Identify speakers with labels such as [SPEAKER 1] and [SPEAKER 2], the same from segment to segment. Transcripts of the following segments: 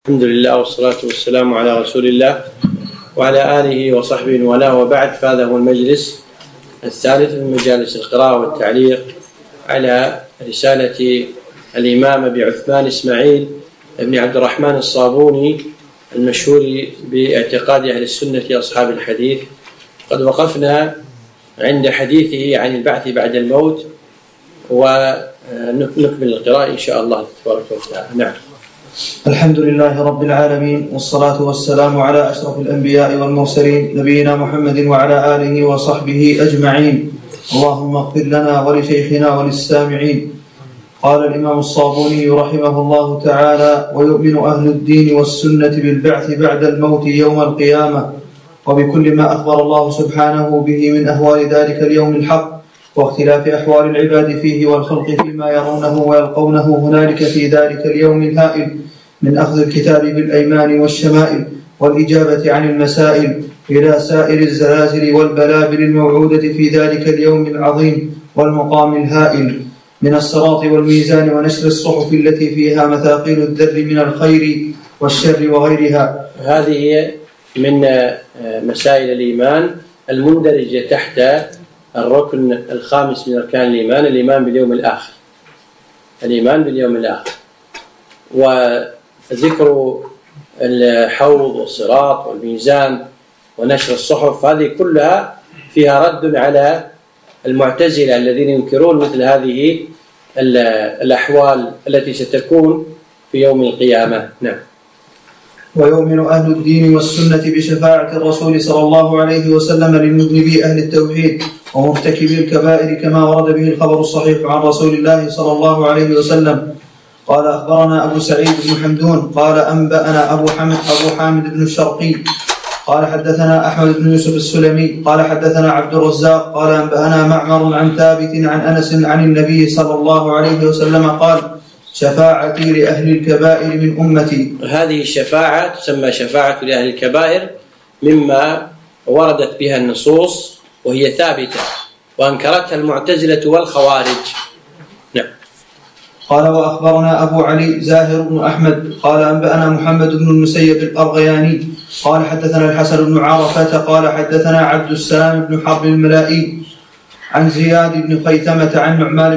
[SPEAKER 1] الحمد لله والصلاة والسلام على رسول الله وعلى آله وصحبه وله، وبعد، فهذا هو المجلس الثالث من مجالس القراءة والتعليق على رسالة الإمام أبي عثمان إسماعيل بن عبد الرحمن الصابوني المشهور باعتقاد أهل السنة أصحاب الحديث. قد وقفنا عند حديثه عن البعث بعد الموت، ونكمل القراءة إن شاء الله تبارك وتعالى. نعم.
[SPEAKER 2] الحمد لله رب العالمين، والصلاة والسلام على أشرف الأنبياء والمرسلين، نبينا محمد وعلى آله وصحبه أجمعين. اللهم اغفر لنا ولشيخنا وللسامعين. قال الإمام الصابوني رحمه الله تعالى: ويؤمن أهل الدين والسنة بالبعث بعد الموت يوم القيامة، وبكل ما أخبر الله سبحانه به من أهوال ذلك اليوم الحق، واختلاف أحوال العباد فيه والخلق فيما يرونه ويلقونه هنالك في ذلك اليوم الهائل، من أخذ الكتاب بالأيمان والشمائل والإجابة عن المسائل، إلى سائر الزلازل والبلابل الموعودة في ذلك اليوم العظيم والمقام الهائل، من الصراط والميزان ونشر الصحف التي فيها مثاقيل الذر من الخير والشر وغيرها.
[SPEAKER 1] هذه من مسائل الإيمان المندرجة تحت الركن الخامس من أركان الإيمان، الإيمان باليوم الآخر. الإيمان باليوم الآخر، وذكر الحوض والصراط والميزان ونشر الصحف، هذه كلها فيها رد على المعتزلة الذين ينكرون مثل هذه الأحوال التي ستكون في يوم القيامة. نعم.
[SPEAKER 2] ويؤمن أهل الدين والسنة بشفاعة الرسول صلى الله عليه وسلم للمذنبي أهل التوحيد ومرتكبي الكبائر، كما ورد به الخبر الصحيح عن رسول الله صلى الله عليه وسلم. قال: أخبرنا أبو سعيد بن حمدون قال: أنبأنا أبو حامد بن الشرقي قال: حدثنا أحمد بن يوسف السلمي قال: حدثنا عبد الرزاق قال: أنبأنا معمر عن ثابت عن أنس عن النبي صلى الله عليه وسلم قال: شفاعتي لأهل الكبائر من أمتي.
[SPEAKER 1] هذه الشفاعة تسمى شفاعة لأهل الكبائر مما وردت بها النصوص، وهي ثابتة وأنكرتها المعتزلة والخوارج. نعم.
[SPEAKER 2] قال: وأخبرنا أبو علي زاهر بن أحمد قال: أنبأنا محمد بن المسيب الأرغياني قال: حدثنا الحسن بن عرفة قال: حدثنا عبد السلام بن حرب الملائي عن زياد بن خيثمة عن نعمان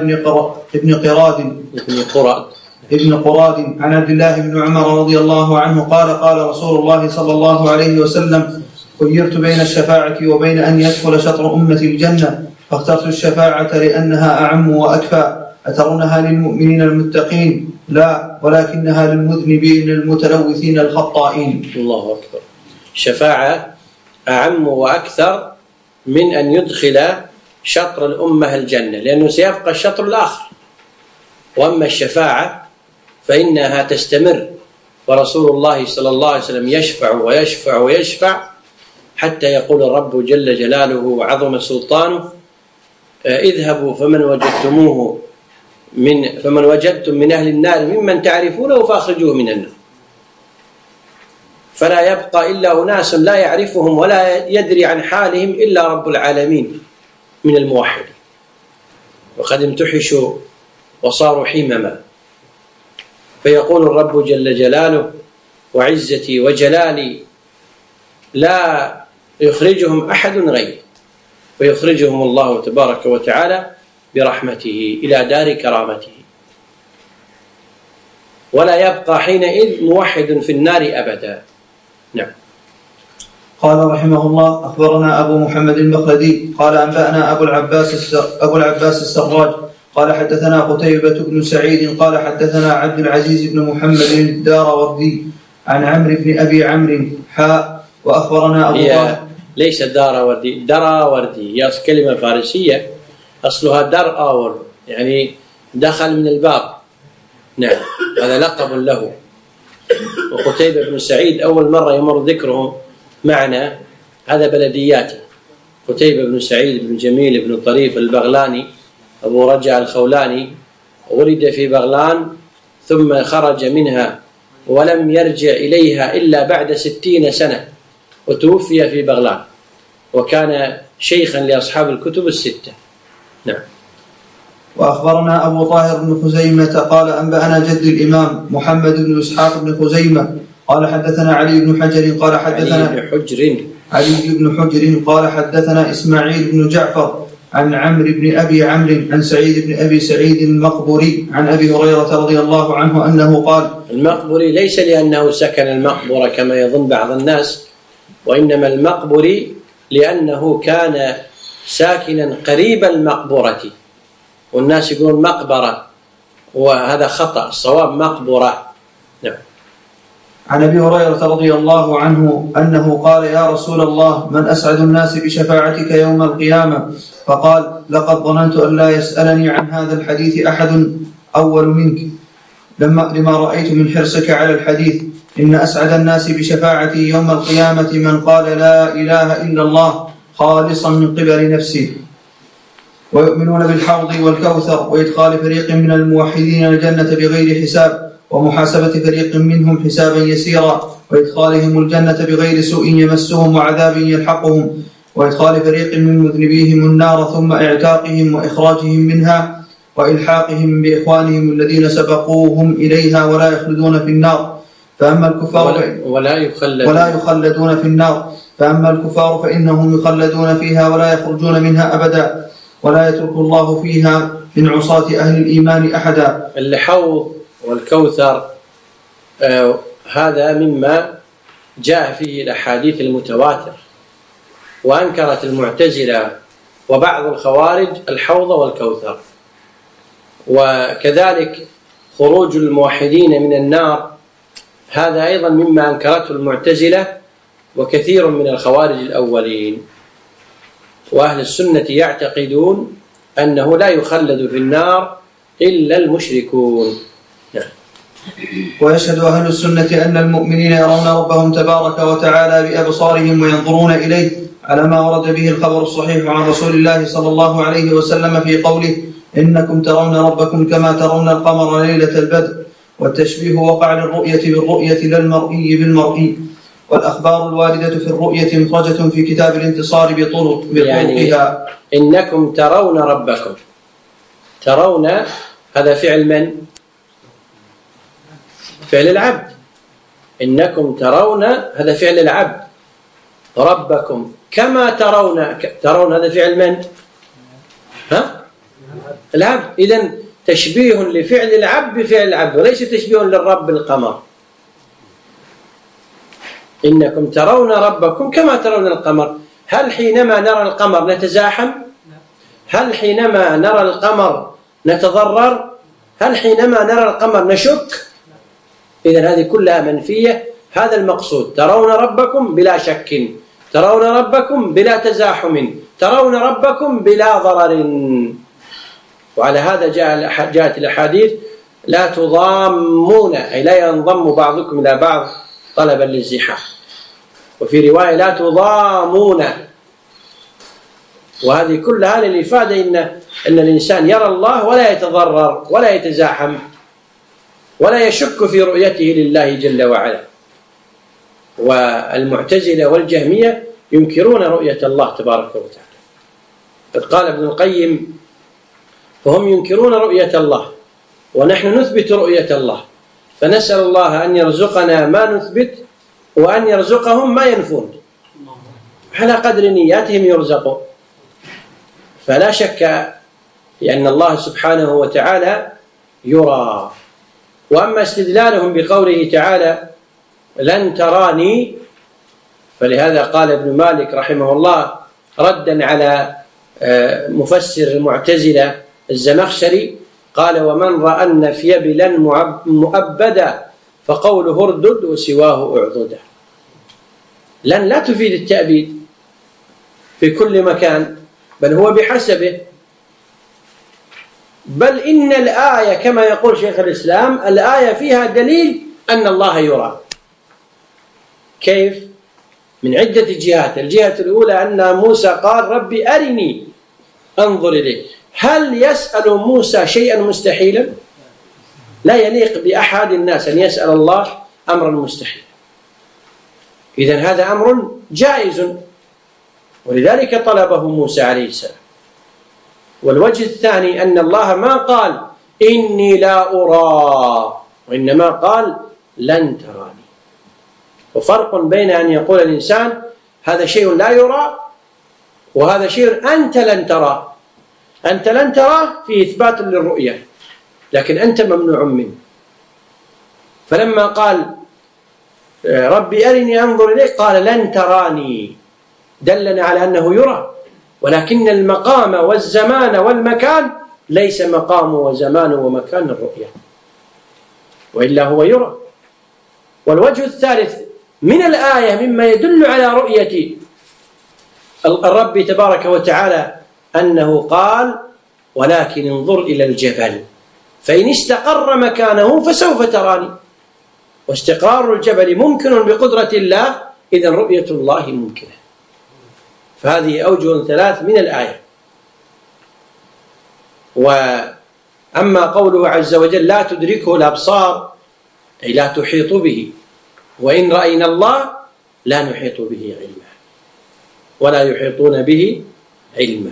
[SPEAKER 2] ابن قراد عن عبد الله بن عمر رضي الله عنه قال: قال رسول الله صلى الله عليه وسلم: خيرت بين الشفاعة وبين أن يدخل شطر أمة الجنة، فاخترت الشفاعة لأنها أعم وأكفى. أترونها للمؤمنين المتقين؟ لا، ولكنها للمذنبين المتلوثين الخطائين.
[SPEAKER 1] الله أكبر. الشفاعة أعم وأكثر من أن يدخل شطر الأمة الجنة، لأنه سيبقى الشطر الآخر. وأما الشفاعة فإنها تستمر، ورسول الله صلى الله عليه وسلم يشفع ويشفع ويشفع حتى يقول الرب جل جلاله وعظم سلطانه: اذهبوا فمن وجدتم من أهل النار ممن تعرفونه فأخرجوه من النار. فلا يبقى إلا أناس لا يعرفهم ولا يدري عن حالهم إلا رب العالمين من الموحدين، وقد امتحشوا وصاروا حمما. فيقول الرب جل جلاله: وعزتي وجلالي لا يخرجهم أحد غيري، فيخرجهم الله تبارك وتعالى برحمته إلى دار كرامته، ولا يبقى حينئذ موحد في النار أبدا. نعم.
[SPEAKER 2] قال رحمه الله: أخبرنا أبو محمد المخلدي قال: أنبأنا أبو العباس السراج قال: حدثنا قتيبة بن سعيد قال: حدثنا عبد العزيز بن محمد الداراوردي عن عمرو بن أبي عمرو وأخبرنا أبو طالب.
[SPEAKER 1] ليس داراوردي، دراوردي هي كلمة فارسية أصلها درآور، يعني دخل من الباب. نعم، هذا لقب له. وقتيبة بن سعيد أول مرة يمر ذكره معنا، هذا بلدياته. قتيبة بن سعيد بن جميل بن طريف البغلاني أبو رجع الخولاني، ولد في بغلان ثم خرج منها ولم يرجع إليها إلا بعد 60 سنة، وتوفي في بغلان، وكان شيخا لأصحاب الكتب الستة. نعم.
[SPEAKER 2] وأخبرنا أبو طاهر بن خزيمة قال: أنبأنا جد الإمام محمد بن إسحاق بن خزيمة قال حدثنا علي بن حجر قال حدثنا علي بن حجر قال حدثنا إسماعيل بن جعفر عن عمرو بن أبي عمرو عن سعيد بن أبي سعيد المقبري عن أبي هريرة رضي الله عنه أنه قال.
[SPEAKER 1] المقبري ليس لأنه سكن المقبرة كما يظن بعض الناس، وإنما المقبري لأنه كان ساكنا قريب المقبرة، والناس يقولون مقبرة وهذا خطأ، الصواب مقبرة. نعم.
[SPEAKER 2] عن أبي هريرة رضي الله عنه أنه قال: يا رسول الله، من أسعد الناس بشفاعتك يوم القيامة؟ فقال: لقد ظننت أن لا يسألني عن هذا الحديث أحد أول منك، لما رأيت من حرصك على الحديث. إن أسعد الناس بشفاعتي يوم القيامة من قال لا إله إلا الله خالصا من قبل نفسه. ويؤمنون بالحوض والكوثر وإدخال فريق من الموحدين الجنة بغير حساب، ومحاسبة فريق منهم حسابا يسيرا، وإدخالهم الجنة بغير سوء يمسهم وعذاب يلحقهم، وإدخال فريق من مذنبيهم النار ثم إعتاقهم وإخراجهم منها، وإلحاقهم بإخوانهم الذين سبقوهم إليها ولا يخلدون في النار. فأما الكفار ولا يخلدون في النار. فأما الكفار فإنهم يخلدون فيها ولا يخرجون منها أبدا، ولا يترك الله فيها من عصاة أهل الإيمان أحدا.
[SPEAKER 1] الحوض والكوثر هذا مما جاء فيه الأحاديث المتواترة، وأنكرت المعتزلة وبعض الخوارج الحوض والكوثر. وكذلك خروج الموحدين من النار هذا أيضا مما أنكرته المعتزلة وكثير من الخوارج الأولين. وأهل السنة يعتقدون أنه لا يخلد في النار إلا المشركون.
[SPEAKER 2] ويشهد أهل السنة أن المؤمنين يرون ربهم تبارك وتعالى بأبصارهم وينظرون إليه، على ما ورد به الخبر الصحيح عن رسول الله صلى الله عليه وسلم في قوله: إنكم ترون ربكم كما ترون القمر ليلة البدر. والتشبيه وقع للرؤية بالرؤية لا المرئي بالمرئي. والأخبار الواردة في الرؤية مخرجة في كتاب الانتصار بطرقها.
[SPEAKER 1] يعني إنكم ترون ربكم، ترون هذا فعل من؟ فعل العبد. إنكم ترون هذا فعل العبد، ربكم كما ترون هذا فعل من؟ العبد. إذن تشبيه لفعل العبد بفعل العبد، وليس تشبيه للرب بالقمر. إنكم ترون ربكم كما ترون القمر. هل حينما نرى القمر نتزاحم؟ هل حينما نرى القمر نتضرر؟ هل حينما نرى القمر نشك؟ إذن هذه كلها منفية. هذا المقصود: ترون ربكم بلا شك، ترون ربكم بلا تزاحم، ترون ربكم بلا ضرر. وعلى هذا جاءت الأحاديث: لا تضامون، أي لا ينضم بعضكم إلى بعض طلبا للزحام. وفي رواية: لا تضامون. وهذه كلها للإفادة إن الإنسان يرى الله ولا يتضرر ولا يتزاحم ولا يشك في رؤيته لله جل وعلا. والمعتزلة والجهمية ينكرون رؤية الله تبارك وتعالى. قد قال ابن القيم: فهم ينكرون رؤية الله ونحن نثبت رؤية الله، فنسأل الله أن يرزقنا ما نثبت وأن يرزقهم ما ينفون، على قدر نياتهم يرزقون. فلا شك أن الله سبحانه وتعالى يرى. وأما استدلالهم بقوله تعالى: لن تراني، فلهذا قال ابن مالك رحمه الله ردا على مفسر المعتزلة الزمخشري، قال: ومن رأى النفي بلن مؤبدا فقوله اردد وسواه اعضدا. لن لا تفيد التأبيد في كل مكان، بل هو بحسبه. بل إن الآية كما يقول شيخ الإسلام: الآية فيها دليل أن الله يرى. كيف؟ من عدة جهات. الجهة الأولى أن موسى قال: ربي أرني أنظر إليك. هل يسأل موسى شيئا مستحيلا؟ لا يليق بأحد الناس أن يسأل الله أمرا مستحيلا. إذن هذا أمر جائز، ولذلك طلبه موسى عليه السلام. والوجه الثاني أن الله ما قال إني لا أرى، وإنما قال لن تراني. وفرق بين أن يقول الإنسان هذا شيء لا يرى وهذا شيء أنت لن تراه. أنت لن تراه في إثبات للرؤية، لكن أنت ممنوع منه. فلما قال ربي أرني أنظر إليك قال لن تراني، دلنا على أنه يرى، ولكن المقام والزمان والمكان ليس مقام وزمان ومكان الرؤية، وإلا هو يرى. والوجه الثالث من الآية مما يدل على رؤية الرب تبارك وتعالى أنه قال ولكن انظر إلى الجبل فإن استقر مكانه فسوف تراني. واستقرار الجبل ممكن بقدرة الله، إذن رؤية الله ممكنة. فهذه أوجه ثلاث من الآية. وأما قوله عز وجل لا تدركه الأبصار أي لا تحيط به، وإن رأينا الله لا نحيط به علما ولا يحيطون به علما.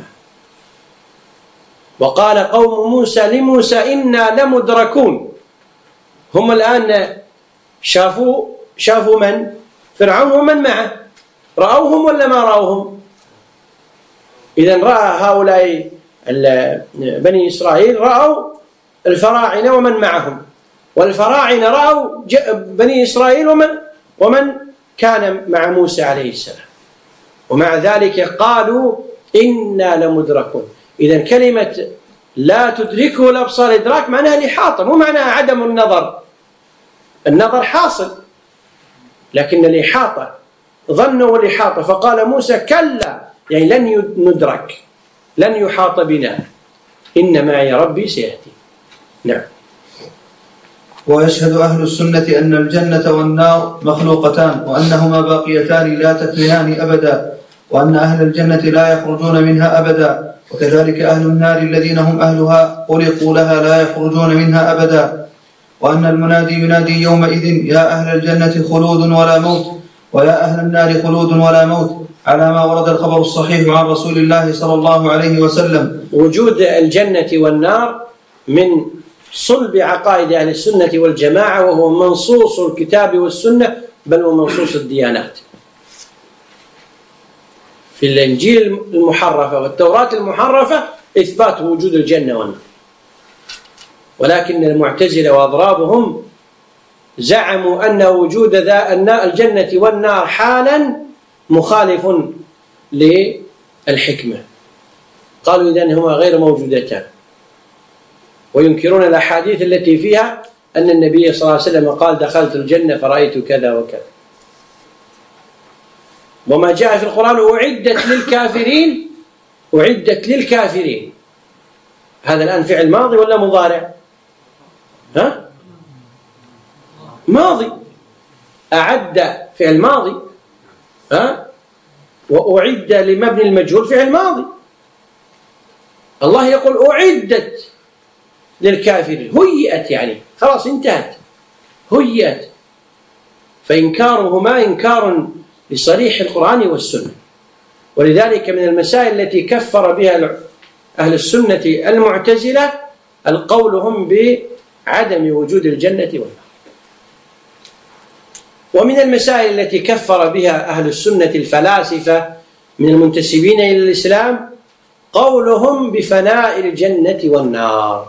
[SPEAKER 1] وقال قوم موسى لموسى إنا لمدركون. هم الآن شافوا من؟ فرعون ومن معه. رأوهم ولا ما رأوهم؟ إذن رأى هؤلاء بني إسرائيل رأوا الفراعنة ومن معهم، والفراعنة رأوا بني إسرائيل ومن كان مع موسى عليه السلام، ومع ذلك قالوا إنا لمدركون. إذن كلمة لا تدركه الأبصار إدراك معناها الإحاطة، مو معناها عدم النظر. النظر حاصل، لكن الإحاطة ظنوا الإحاطة، فقال موسى كلا يعني لن ندرك، لن يحاط بنا، إن معي ربي سيهدي. نعم.
[SPEAKER 2] ويشهد أهل السنة أن الجنة والنار مخلوقتان وأنهما باقيتان لا تفنيان أبدا، وأن أهل الجنة لا يخرجون منها أبدا، وكذلك أهل النار الذين هم أهلها خلقوا لها لا يخرجون منها أبدا. وأن المنادي ينادي يومئذ يا أهل الجنة خلود ولا موت، ويا أهل النار خلود ولا موت، على ما ورد الخبر الصحيح عن رسول الله صلى الله عليه وسلم.
[SPEAKER 1] وجود الجنة والنار من صلب عقائد أهل السنة والجماعة، وهو منصوص الكتاب والسنة، بل ومنصوص الديانات. في الإنجيل المحرفة والتوراة المحرفة إثبات وجود الجنة والنار، ولكن المعتزلة وأضرابهم زعموا أن وجود الجنة والنار حالا مخالف للحكمة. قالوا إذن هما غير موجودتان، وينكرون الأحاديث التي فيها أن النبي صلى الله عليه وسلم قال دخلت الجنة فرأيت كذا وكذا. وما جاء في القرآن أعدت للكافرين، أعدت للكافرين، هذا الآن فعل ماضي ولا مضارع؟ ها؟ ماضي. أعد فعل ماضي، ها؟ وأعد لمبني المجهول فعل ماضي. الله يقول أعدت للكافرين، هيئت يعني خلاص انتهت، هيئت. فإنكارهما إنكار لصريح القرآن والسنة. ولذلك من المسائل التي كفر بها أهل السنة المعتزلة القولهم بعدم وجود الجنة والنار. ومن المسائل التي كفر بها أهل السنة الفلاسفة من المنتسبين إلى الإسلام قولهم بفناء الجنة والنار.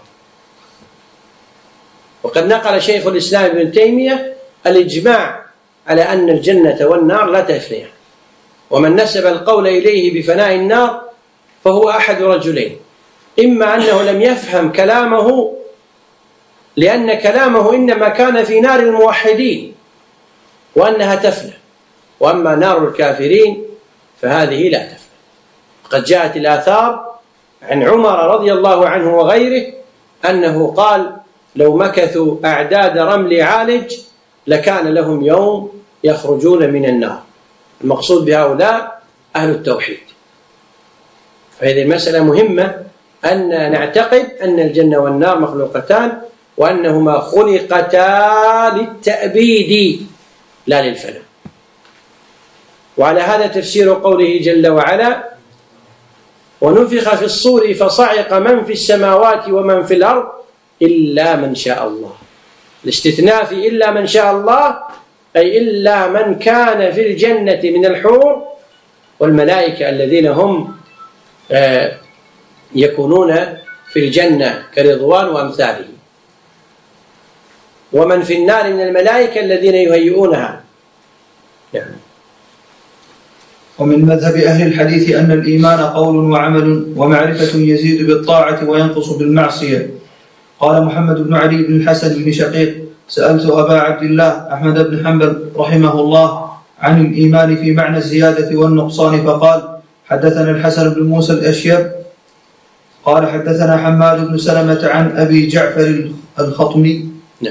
[SPEAKER 1] وقد نقل شيخ الإسلام ابن تيمية الإجماع على أن الجنة والنار لا تفنيان، ومن نسب القول إليه بفناء النار فهو أحد رجلين: إما أنه لم يفهم كلامه لأن كلامه إنما كان في نار الموحدين وأنها تفنى، وأما نار الكافرين فهذه لا تفنى. قد جاءت الآثار عن عمر رضي الله عنه وغيره أنه قال: لو مكثوا أعداد رمل عالج لكان لهم يوم يخرجون من النار. المقصود بهؤلاء أهل التوحيد. فهذه المسألة مهمة، أن نعتقد أن الجنة والنار مخلوقتان، وأنهما خلقتا للتأبيد لا للفناء. وعلى هذا تفسير قوله جل وعلا: ونفخ في الصور فصعق من في السماوات ومن في الأرض إلا من شاء الله. الاستثناء في إلا من شاء الله أي إلا من كان في الجنة من الحور والملائكة الذين هم يكونون في الجنة كرضوان وأمثاله، ومن في النار من الملائكة الذين يهيئونها. يعني
[SPEAKER 2] ومن مذهب أهل الحديث أن الإيمان قول وعمل ومعرفة يزيد بالطاعة وينقص بالمعصية. قال محمد بن علي بن الحسن بن شقيق: سألت أبا عبد الله أحمد بن حنبل رحمه الله عن الإيمان في معنى الزيادة والنقصان، فقال: حدثنا الحسن بن موسى الأشيب قال حدثنا حماد بن سلمة عن أبي جعفر الخطمي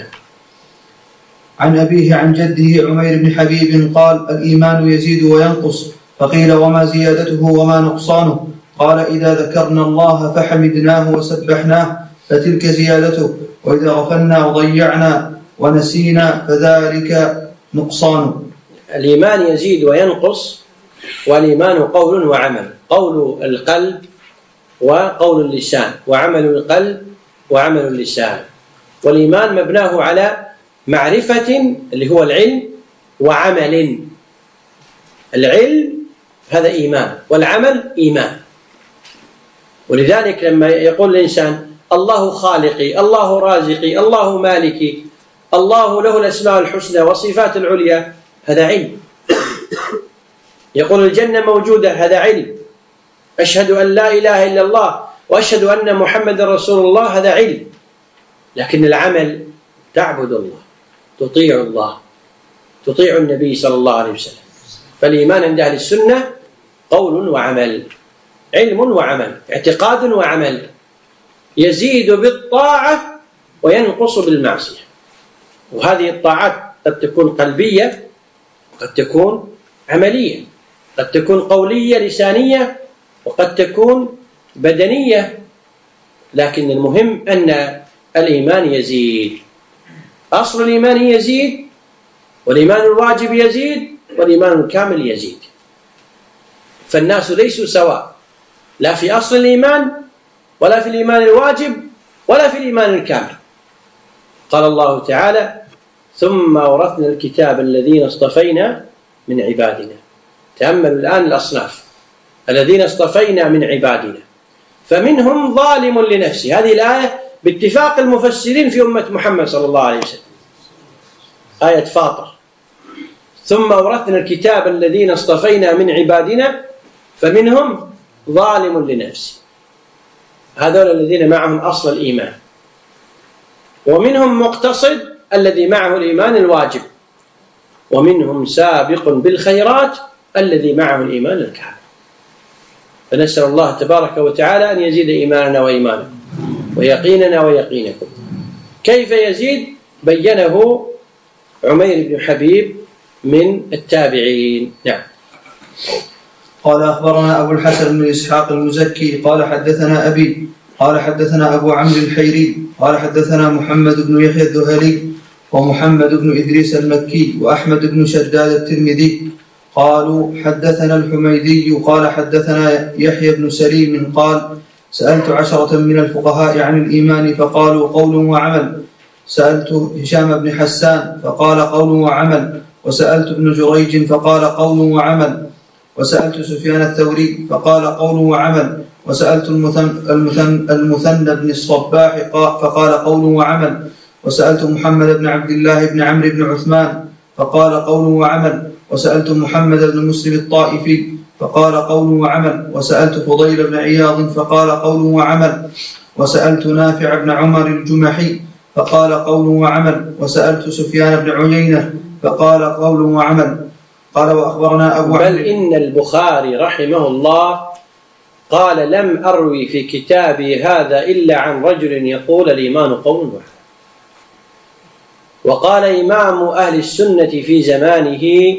[SPEAKER 2] عن أبيه عن جده عمير بن حبيب قال: الإيمان يزيد وينقص. فقيل: وما زيادته وما نقصانه؟ قال: إذا ذكرنا الله فحمدناه وسبحناه فتلك زيادته، وإذا غفلنا وضيعنا ونسينا فذلك نقصانه.
[SPEAKER 1] الإيمان يزيد وينقص، والإيمان قول وعمل، قول القلب وقول اللسان، وعمل القلب وعمل اللسان. والإيمان مبناه على معرفة اللي هو العلم، وعمل. العلم هذا إيمان، والعمل إيمان. ولذلك لما يقول الإنسان الله خالقي، الله رازقي، الله مالكي، الله له الأسماء الحسنى والصفات العليا، هذا علم. يقول الجنة موجودة، هذا علم. أشهد أن لا إله إلا الله وأشهد أن محمد رسول الله، هذا علم. لكن العمل تعبد الله، تطيع الله، تطيع النبي صلى الله عليه وسلم. فالإيمان عند أهل السنة قول وعمل، علم وعمل، اعتقاد وعمل، يزيد بالطاعة وينقص بالمعصية. وهذه الطاعات قد تكون قلبية، قد تكون عملية، قد تكون قولية لسانية، وقد تكون بدنية. لكن المهم أن الإيمان يزيد. أصل الإيمان يزيد، والإيمان الواجب يزيد، والإيمان الكامل يزيد. فالناس ليسوا سواء، لا في أصل الإيمان، ولا في الإيمان الواجب، ولا في الإيمان الكامل. قال الله تعالى: ثم أورثنا الكتاب الذين اصطفينا من عبادنا. تأملوا الآن الأصناف الذين اصطفينا من عبادنا، فمنهم ظالم لنفسه. هذه الآية باتفاق المفسرين في أمة محمد صلى الله عليه وسلم، آية فاطر: ثم أورثنا الكتاب الذين اصطفينا من عبادنا فمنهم ظالم لنفسه. هذول الذين معهم أصل الإيمان. ومنهم مقتصد الذي معه الإيمان الواجب، ومنهم سابق بالخيرات الذي معه الإيمان الكامل. فنسأل الله تبارك وتعالى أن يزيد إيماننا وإيمانكم، ويقيننا ويقينكم. كيف يزيد؟ بينه عمير بن حبيب من التابعين. نعم.
[SPEAKER 2] قال: أخبرنا أبو الحسن بن إسحاق المزكي قال حدثنا أبي قال حدثنا أبو عمرو الحيري قال حدثنا محمد بن يحيى الذهلي ومحمد بن إدريس المكي وأحمد بن شداد الترمذي قالوا حدثنا الحميدي قال حدثنا يحيى بن سليم قال: سألت 10 من الفقهاء عن الإيمان فقالوا قول وعمل. سألت هشام بن حسان فقال قول وعمل، وسألت ابن جريج فقال قول وعمل، وسألت سفيان الثوري فقال قول وعمل، وسألت المثنى بن الصباح فقال قول وعمل، وسألت محمد بن عبد الله بن عمرو بن عثمان فقال قول وعمل، وسألت محمد بن مسلم الطائفي فقال قول وعمل، وسألت فضيل بن عياض فقال قول وعمل، وسألت نافع بن عمر الجمحي فقال قول وعمل، وسألت سفيان بن عيينة فقال قول وعمل. قال: وأخبرنا أبو
[SPEAKER 1] بل إن البخاري رحمه الله قال: لم أروي في كتابي هذا إلا عن رجل يقول الإيمان قول وعمل. وقال إمام أهل السنة في زمانه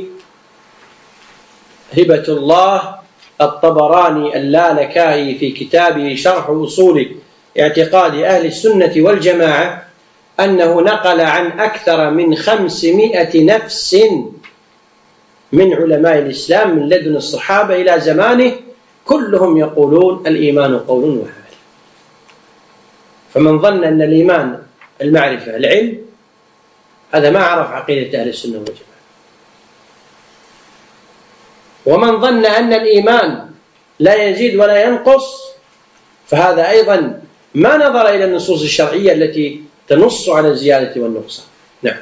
[SPEAKER 1] هبة الله الطبراني اللالكائي في كتابه شرح أصول اعتقاد أهل السنة والجماعة أنه نقل عن أكثر من 500 نفس من علماء الإسلام من لدن الصحابة إلى زمانه، كلهم يقولون الإيمان قول وعمل. فمن ظن أن الإيمان المعرفة العلم، هذا ما عرف عقيدة أهل السنة والجماعة. ومن ظن أن الإيمان لا يزيد ولا ينقص فهذا أيضا ما نظر إلى النصوص الشرعية التي تنص على الزيادة والنقصان. نعم.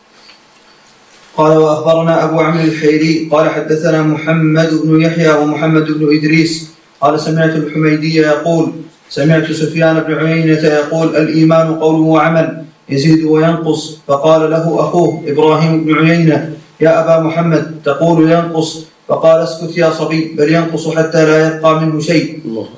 [SPEAKER 2] قال وأخبرنا أبو عمرو الحيري قال حدثنا محمد بن يحيى ومحمد بن إدريس قال سمعت الحميدي يقول سمعت سفيان بن عيينة يقول الإيمان قول وعمل يزيد وينقص. فقال له أخوه إبراهيم بن عيينة يا أبا محمد تقول ينقص؟ فقال اسكت يا صبي بل ينقص حتى لا يبقى منه شيء.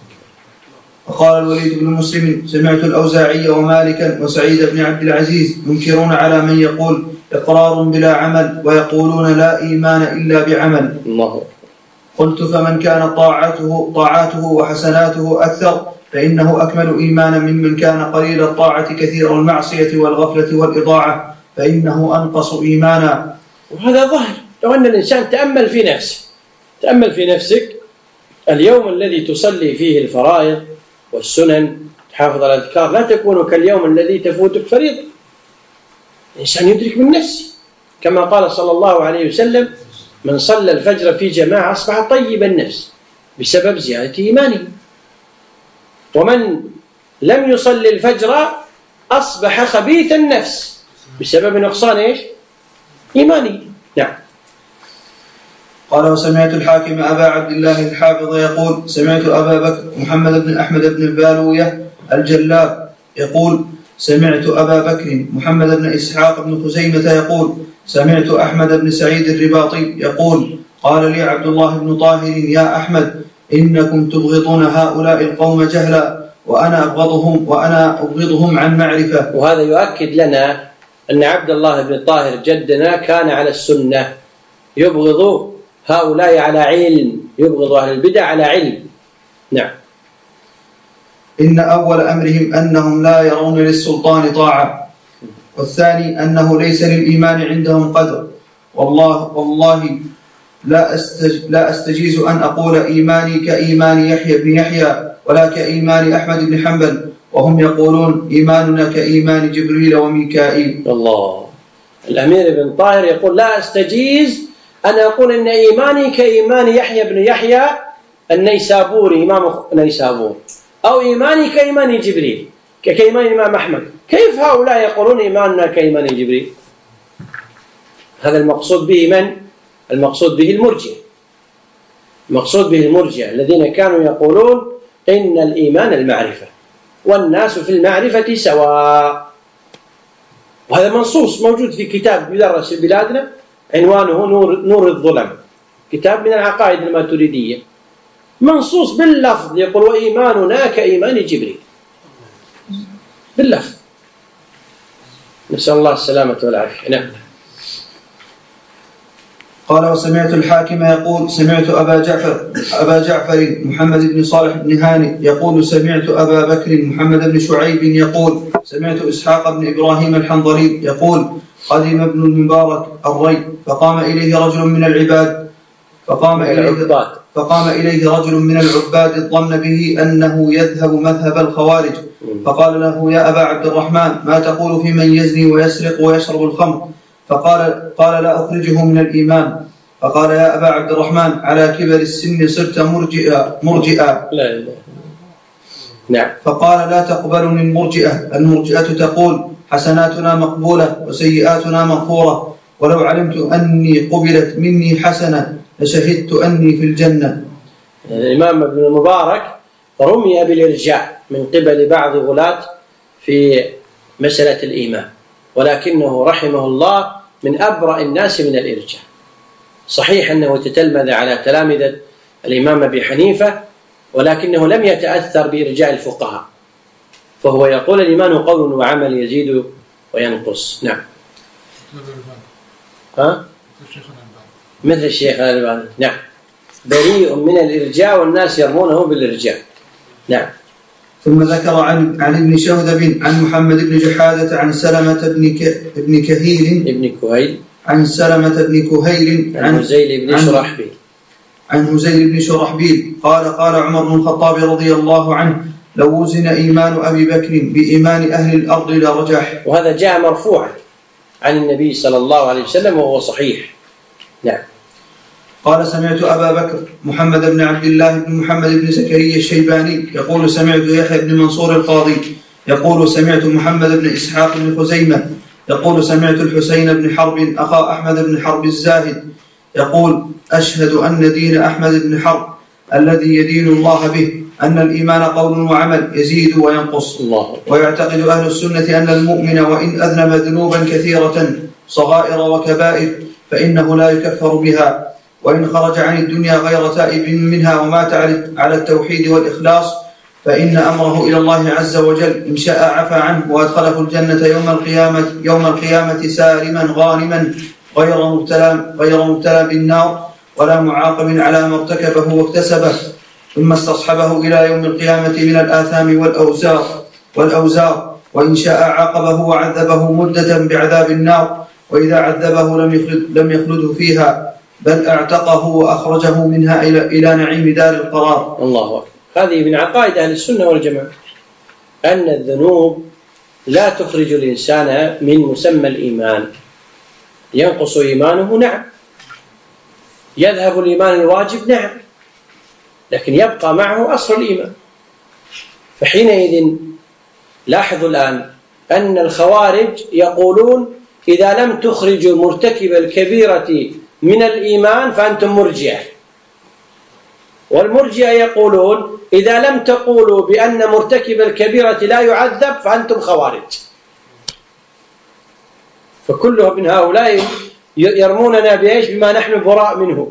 [SPEAKER 2] وقال الوليد بن مسلم سمعت الأوزاعي ومالكا وسعيد بن عبد العزيز ينكرون على من يقول إقرار بلا عمل ويقولون لا إيمان إلا بعمل.
[SPEAKER 1] الله.
[SPEAKER 2] قلت فمن كان طاعاته وحسناته أكثر فإنه أكمل إيمانا ممن كان قليل الطاعة كثير المعصية والغفلة والإضاعة فإنه أنقص إيمانا.
[SPEAKER 1] وهذا ظاهر لو أن الإنسان تأمل في نفسك اليوم الذي تصلي فيه الفرائض والسنن تحافظ على الأذكار لا تكون كاليوم الذي تفوتك فريضة. الإنسان يدرك من نفسه كما قال صلى الله عليه وسلم من صلى الفجر في جماعة أصبح طيب النفس بسبب زيادة إيمانه، ومن لم يصلي الفجر أصبح خبيث النفس بسبب نقصان إيمانه. نعم.
[SPEAKER 2] قال وسمعت الحاكم أبا عبد الله الحافظ يقول سمعت أبا بكر محمد بن أحمد بن البالوية الجلاب يقول سمعت أبا بكر محمد بن إسحاق بن خزيمة يقول سمعت أحمد بن سعيد الرباطي يقول قال لي عبد الله بن طاهر يا أحمد إنكم تبغضون هؤلاء القوم جهلا وأنا أبغضهم عن معرفة.
[SPEAKER 1] وهذا يؤكد لنا أن عبد الله بن طاهر جدنا كان على السنة يبغض هؤلاء على علم، يبغض أهل البدع على علم. نعم.
[SPEAKER 2] إن أول أمرهم أنهم لا يرون للسلطان طاعة، والثاني أنه ليس للإيمان عندهم قدر. والله لا أستجيز أن أقول إيماني كإيمان يحيى بن يحيى ولا كإيمان أحمد بن حنبل، وهم يقولون إيماننا كإيمان جبريل وميكائيل.
[SPEAKER 1] الله. الأمير بن طاهر يقول لا أستجيز أن أقول إن إيماني كإيمان يحيى بن يحيى النيسابوري إمام نيسابور، أو إيماني كإيمان جبريل كإيمان الإمام أحمد. كيف هؤلاء يقولون إيماننا كإيمان جبريل؟ هذا المقصود به من؟ المقصود به المرجئة الذين كانوا يقولون إن الإيمان المعرفة والناس في المعرفة سواء. وهذا منصوص موجود في كتاب يدرس في بلادنا عنوانه نور الظلم، كتاب من العقائد الماتريدية، منصوص باللفظ يقول وإيماننا كإيمان جبريل باللفظ. نسأل الله السلامة والعافية. نعم.
[SPEAKER 2] قال وسمعت الحاكم يقول سمعت أبا جعفر محمد بن صالح بن هانئ يقول سمعت أبا بكر محمد بن شعيب يقول سمعت إسحاق بن إبراهيم الحنظلي يقول قدم ابن المبارك الري فقام إليه رجل من العباد فقام إليه رجل من العباد الظن به أنه يذهب مذهب الخوارج، فقال له يا أبا عبد الرحمن ما تقول في من يزني ويسرق ويشرب الخمر؟ فقال لا أخرجه من الإيمان. فقال يا أبا عبد الرحمن على كبر السن صرت مرجئا.
[SPEAKER 1] لا. نعم.
[SPEAKER 2] فقال لا تقبلني المرجئة تقول حسناتنا مقبولة وسيئاتنا مغفورة، ولو علمت أني قبلت مني حسنة لشهدت أني في الجنة.
[SPEAKER 1] الإمام ابن المبارك رمي بالإرجاء من قبل بعض غلاة في مسألة الإيمان، ولكنه رحمه الله من أبرأ الناس من الإرجاء. صحيح أنه تتلمذ على تلامذة الإمام أبي حنيفة، ولكنه لم يتأثر بإرجاء الفقهاء، فهو يقول الإيمان قول وعمل يزيد وينقص. نعم. مثل الشيخ الألباني. نعم. بريء من الإرجاء والناس يرمونه بالإرجاء. نعم.
[SPEAKER 2] ثم ذكر عن ابن شوذب عن محمد بن جحادة عن سلمة بن كهيل عن سلمة بن كهيل عن هزيل بن شرحبيل قال عمر بن الخطاب رضي الله عنه لو وزن إيمان أبي بكر بإيمان أهل الأرض لرجح.
[SPEAKER 1] وهذا جاء مرفوعا عن النبي صلى الله عليه وسلم وهو صحيح. نعم.
[SPEAKER 2] قال سمعت أبا بكر محمد بن عبد الله بن محمد بن زكريا الشيباني يقول سمعت يحيى بن منصور القاضي يقول سمعت محمد بن إسحاق بن خزيمة يقول سمعت الحسين بن حرب أخا أحمد بن حرب الزاهد يقول أشهد أن دين أحمد بن حرب الذي يدين الله به أن الإيمان قول وعمل يزيد وينقص. ويعتقد أهل السنة أن المؤمن وإن أذنب ذنوبا كثيرة صغائر وكبائر فإنه لا يكفر بها، وإن خرج عن الدنيا غير تائب منها ومات على التوحيد والإخلاص فإن أمره إلى الله عز وجل إن شاء عفى عنه وأدخله الجنة يوم القيامة سالما غانما غير مبتلى بالنار ولا معاقب على ما ارتكبه واكتسبه، ثم استصحبه إلى يوم القيامة من الآثام والأوزار وإن شاء عاقبه وعذبه مدة بعذاب النار، وإذا عذبه لم يخلده فيها بل اعتقه وأخرجه منها إلى نعيم دار القرار.
[SPEAKER 1] الله أكبر. هذه من عقائد أهل السنة والجماعة أن الذنوب لا تخرج الإنسان من مسمى الإيمان. ينقص إيمانه نعم، يذهب الإيمان الواجب نعم، لكن يبقى معه أصل الإيمان. فحينئذ لاحظوا الآن أن الخوارج يقولون إذا لم تخرجوا مرتكب الكبيرة من الإيمان فأنتم مرجئة، والمرجئة يقولون إذا لم تقولوا بأن مرتكب الكبيرة لا يعذب فأنتم خوارج. فكله من هؤلاء يرموننا بإيش؟ بما نحن براء منه.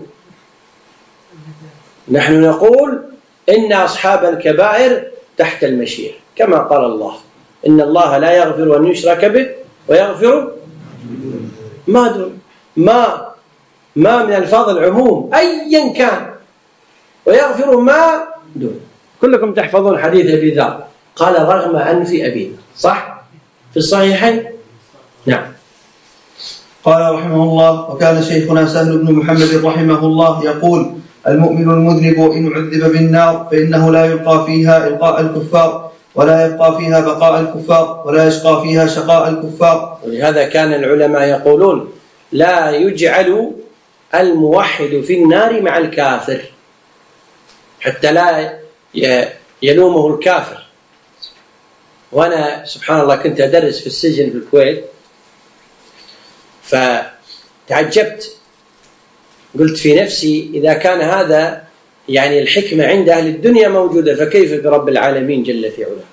[SPEAKER 1] نحن نقول إن أصحاب الكبائر تحت المشيئة كما قال الله إن الله لا يغفر أن يشرك به ويغفر ما دون ما من الفاظ العموم أيا كان، ويغفر ما دون. كلكم تحفظون حديث أبي ذر قال رغم أنف أبينا، صح؟ في الصحيحين. نعم.
[SPEAKER 2] قال رحمه الله وكان شيخنا سهل بن محمد رحمه الله يقول المؤمن المذنب إن عذب بالنار فإنه لا يلقى فيها إلقاء الكفار ولا يبقى فيها بقاء الكفار ولا يشقى فيها شقاء الكفار.
[SPEAKER 1] ولهذا كان العلماء يقولون لا يجعل الموحد في النار مع الكافر حتى لا يلومه الكافر. وأنا سبحان الله كنت أدرس في السجن في الكويت فتعجبت، قلت في نفسي إذا كان هذا يعني الحكمة عند أهل الدنيا موجودة فكيف برب العالمين جل في علاه.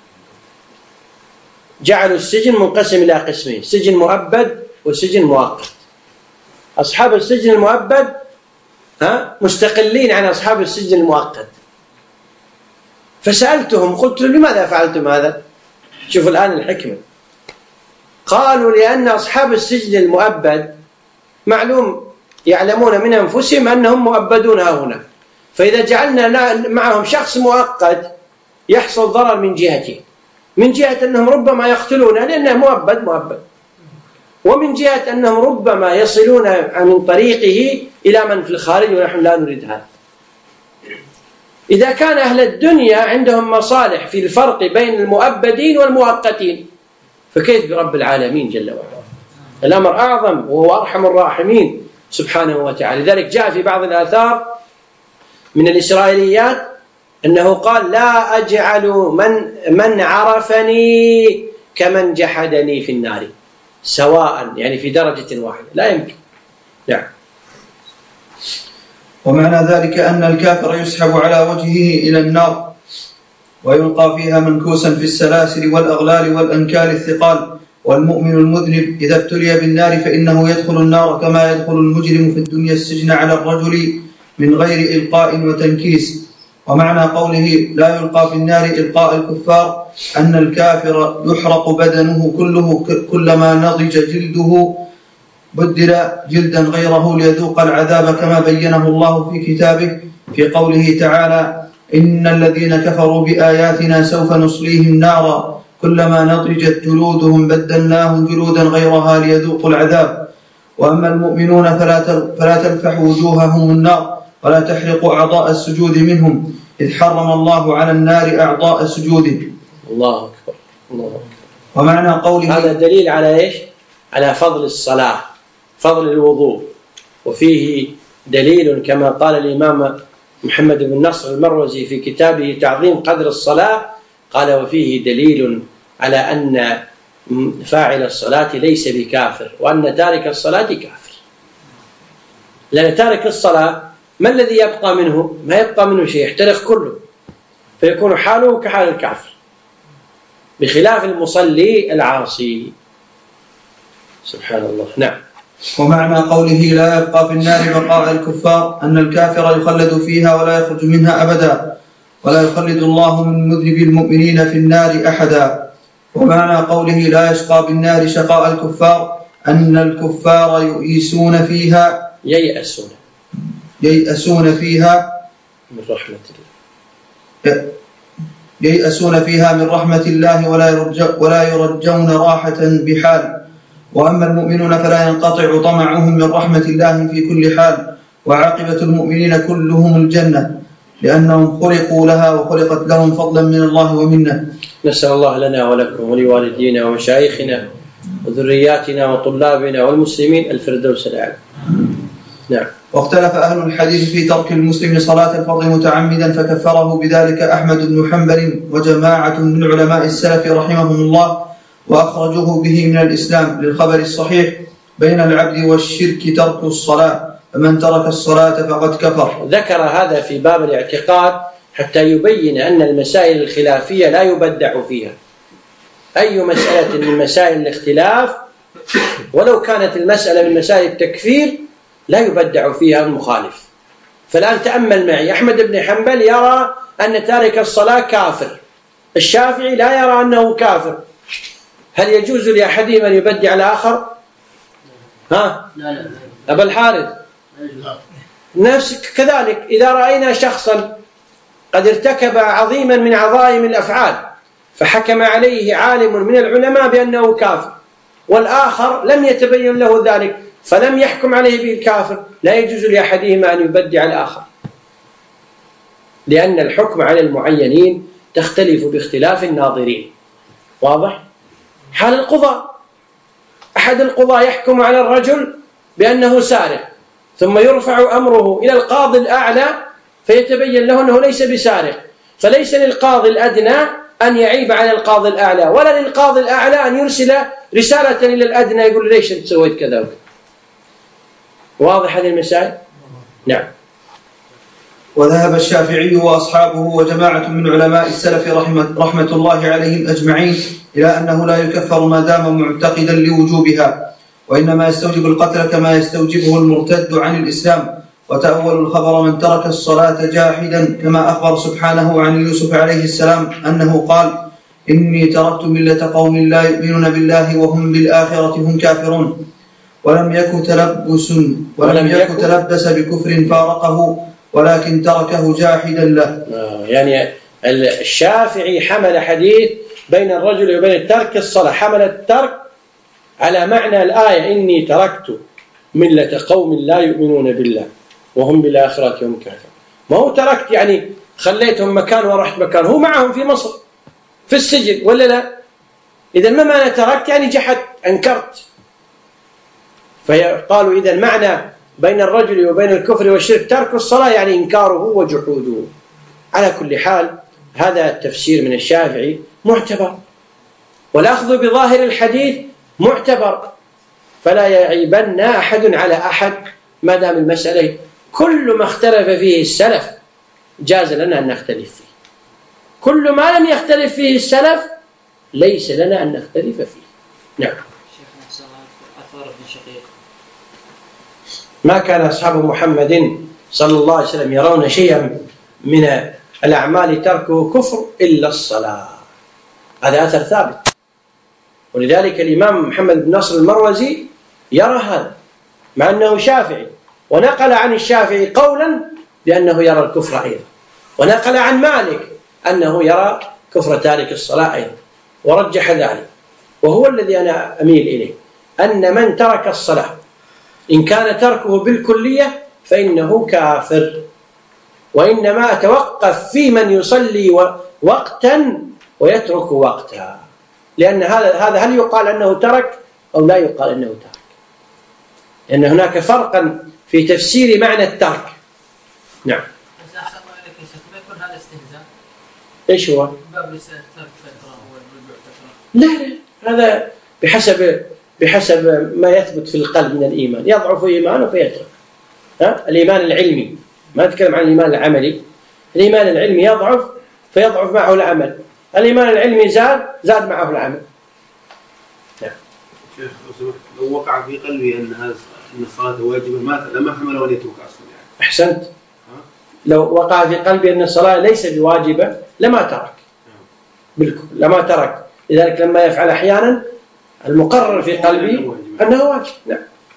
[SPEAKER 1] جعلوا السجن منقسم إلى قسمين، سجن مؤبد وسجن مؤقت. أصحاب السجن المؤبد مستقلين عن أصحاب السجن المؤقت. فسألتهم قلت لماذا فعلتم هذا؟ شوفوا الآن الحكمة. قالوا لأن أصحاب السجن المؤبد معلوم يعلمون من أنفسهم أنهم مؤبدون هنا، فإذا جعلنا معهم شخص مؤقت يحصل ضرر من جهتين، من جهة أنهم ربما يقتلون لأنه مؤبد، ومن جهة أنهم ربما يصلون من طريقه إلى من في الخارج ونحن لا نريد هذا. إذا كان أهل الدنيا عندهم مصالح في الفرق بين المؤبدين والمؤقتين فكيف برب العالمين جل وعلا؟ الأمر أعظم وهو أرحم الراحمين سبحانه وتعالى. لذلك جاء في بعض الآثار من الإسرائيليات أنه قال لا أجعل من عرفني كمن جحدني في النار سواء، يعني في درجة واحدة، لا يمكن. نعم.
[SPEAKER 2] ومعنى ذلك أن الكافر يسحب على وجهه إلى النار ويلقى فيها منكوسا في السلاسل والأغلال والأنكال الثقال، والمؤمن المذنب إذا ابتلي بالنار فإنه يدخل النار كما يدخل المجرم في الدنيا السجن على الرجل من غير إلقاء وتنكيس. ومعنى قوله لا يلقى في النار إلقاء الكفار أن الكافر يحرق بدنه كله كلما نضج جلده بدل جلدا غيره ليذوق العذاب كما بينه الله في كتابه في قوله تعالى إن الذين كفروا بآياتنا سوف نصليهم نارا كلما نضجت جلودهم بدلناهم جلودا غيرها ليذوقوا العذاب. وأما المؤمنون فلا تلفح وجوههم النار ولا تحرق أعضاء السجود منهم إذ حرم الله على النار أعضاء سجوده.
[SPEAKER 1] الله أكبر. الله أكبر.
[SPEAKER 2] ومعنى قوله
[SPEAKER 1] هذا دليل على إيش؟ على فضل الصلاة، فضل الوضوء، وفيه دليل كما قال الإمام محمد بن نصر المروزي في كتابه تعظيم قدر الصلاة، قال وفيه دليل على أن فاعل الصلاة ليس بكافر، وأن تارك الصلاة كافر. لأن تارك الصلاة ما الذي يبقى منه؟ ما يبقى منه شيء، يحترق كله، فيكون حاله كحال الكافر، بخلاف المصلي العاصي. سبحان الله. نعم.
[SPEAKER 2] ومعنى قوله لا يبقى في النار بقاء الكفار أن الكافر يخلد فيها ولا يخرج منها أبدا، ولا يخلد الله من مذنب المؤمنين في النار أحدا. ومعنى قوله لا يشقى بالنار شقاء الكفار أن الكفار ييئسون فيها
[SPEAKER 1] من رحمة الله،
[SPEAKER 2] ييأسون فيها من رحمة الله ولا يرجون راحة بحال. وأما المؤمنون فلا ينقطع طمعهم من رحمة الله في كل حال، وعاقبة المؤمنين كلهم الجنة لأنهم خلقوا لها وخلقت لهم فضلا من الله ومنه.
[SPEAKER 1] نسأل الله لنا ولكم ولوالدينا ومشايخنا وذرياتنا وطلابنا والمسلمين الفردوس الأعلى. نعم.
[SPEAKER 2] واختلف أهل الحديث في ترك المسلم صلاة الفرض متعمدا فكفره بذلك أحمد بن حنبل وجماعة من علماء السلف رحمهم الله، وأخرجوه به من الإسلام للخبر الصحيح بين العبد والشرك ترك الصلاة، فمن ترك الصلاة فقد كفر.
[SPEAKER 1] ذكر هذا في باب الاعتقاد حتى يبين أن المسائل الخلافية لا يبدع فيها. أي مسألة من مسائل الاختلاف ولو كانت المسألة من مسائل التكفير لا يبدع فيها المخالف. فالآن تأمل معي، أحمد بن حنبل يرى أن تارك الصلاة كافر، الشافعي لا يرى أنه كافر، هل يجوز لأحدهم أن يبدع الآخر؟ ها؟ لا. أبا الحارث نفس كذلك. إذا رأينا شخصا قد ارتكب عظيما من عظائم الأفعال فحكم عليه عالم من العلماء بأنه كافر، والآخر لم يتبين له ذلك فلم يحكم عليه بالكافر، لا يجوز لأحدهما أن يبدع الآخر، لأن الحكم على المعينين تختلف باختلاف الناظرين. واضح؟ حال القضاء، أحد القضاة يحكم على الرجل بأنه سارق، ثم يرفع أمره إلى القاضي الأعلى فيتبين له أنه ليس بسارق، فليس للقاضي الأدنى أن يعيب على القاضي الأعلى، ولا للقاضي الأعلى أن يرسل رسالة إلى الأدنى يقول ليش أنت سويت كذا وكذا. واضح هذه المسائل؟ نعم.
[SPEAKER 2] وذهب الشافعي وأصحابه وجماعة من علماء السلف رحمة الله عليهم أجمعين إلى أنه لا يكفر ما دام معتقدا لوجوبها، وإنما يستوجب القتل كما يستوجبه المرتد عن الإسلام. وتأول الخبر من ترك الصلاة جاحدا كما أخبر سبحانه عن يوسف عليه السلام أنه قال إني تركت ملة قوم لا يؤمنون بالله وهم بالآخرة هم كافرون، ولم يكن تلبس بكفر فارقه ولكن تركه جاحدا له.
[SPEAKER 1] يعني الشافعي حمل حديث بين الرجل وبين ترك الصلاة، حمل الترك على معنى الآية إني تركت ملة قوم لا يؤمنون بالله وهم بالآخرة هم كافرون. ما هو تركت يعني خليتهم مكان ورحت مكان، هو معهم في مصر في السجن ولا لا؟ إذا ما معنى تركت؟ يعني جحدت، أنكرت. فقالوا إذا المعنى بين الرجل وبين الكفر والشرك ترك الصلاة يعني إنكاره وجحوده. على كل حال هذا التفسير من الشافعي معتبر، والأخذ بظاهر الحديث معتبر، فلا يعيبن أحد على أحد ما دام المسألة كل ما اختلف فيه السلف جاز لنا أن نختلف فيه، كل ما لم يختلف فيه السلف ليس لنا أن نختلف فيه. نعم. ما كان أصحاب محمد صلى الله عليه وسلم يرون شيئا من الأعمال تركه كفر إلا الصلاة، هذا أثر ثابت. ولذلك الإمام محمد بن نصر المروزي يرى هذا مع أنه شافعي، ونقل عن الشافعي قولا بأنه يرى الكفر أيضا، ونقل عن مالك أنه يرى كفر تارك الصلاة أيضا، ورجح ذلك. وهو الذي أنا أميل إليه، أن من ترك الصلاة إن كان تركه بالكلية فإنه كافر، وإنما أتوقف في من يصلي وقتا ويترك وقتا، لأن هذا هل يقال أنه ترك أو لا يقال أنه ترك؟ لأن هناك فرقا في تفسير معنى الترك. نعم.
[SPEAKER 3] بس أحسن الله عليك يا شيخ، ما يكون هذا استهزاء؟
[SPEAKER 1] إيش هو؟
[SPEAKER 3] باب الترك فترة والرجوع فترة.
[SPEAKER 1] لا، هذا بحسب ما يثبت في القلب من الإيمان، يضعف إيمانه فيترك. الإيمان العلمي، ما أتكلم عن الإيمان العملي. الإيمان العلمي يضعف فيضعف معه العمل، الإيمان العلمي زاد معه العمل.
[SPEAKER 4] شيخ لو وقع في قلبي أن الصلاة واجبة لما حمله أن يترك أصلا يعني.
[SPEAKER 1] أحسنت. لو وقع في قلبي أن الصلاة ليس بواجبة لما ترك بالكل، لما ترك. لذلك لما يفعل أحيانا المقرر في قلبي أنه واجب. نعم.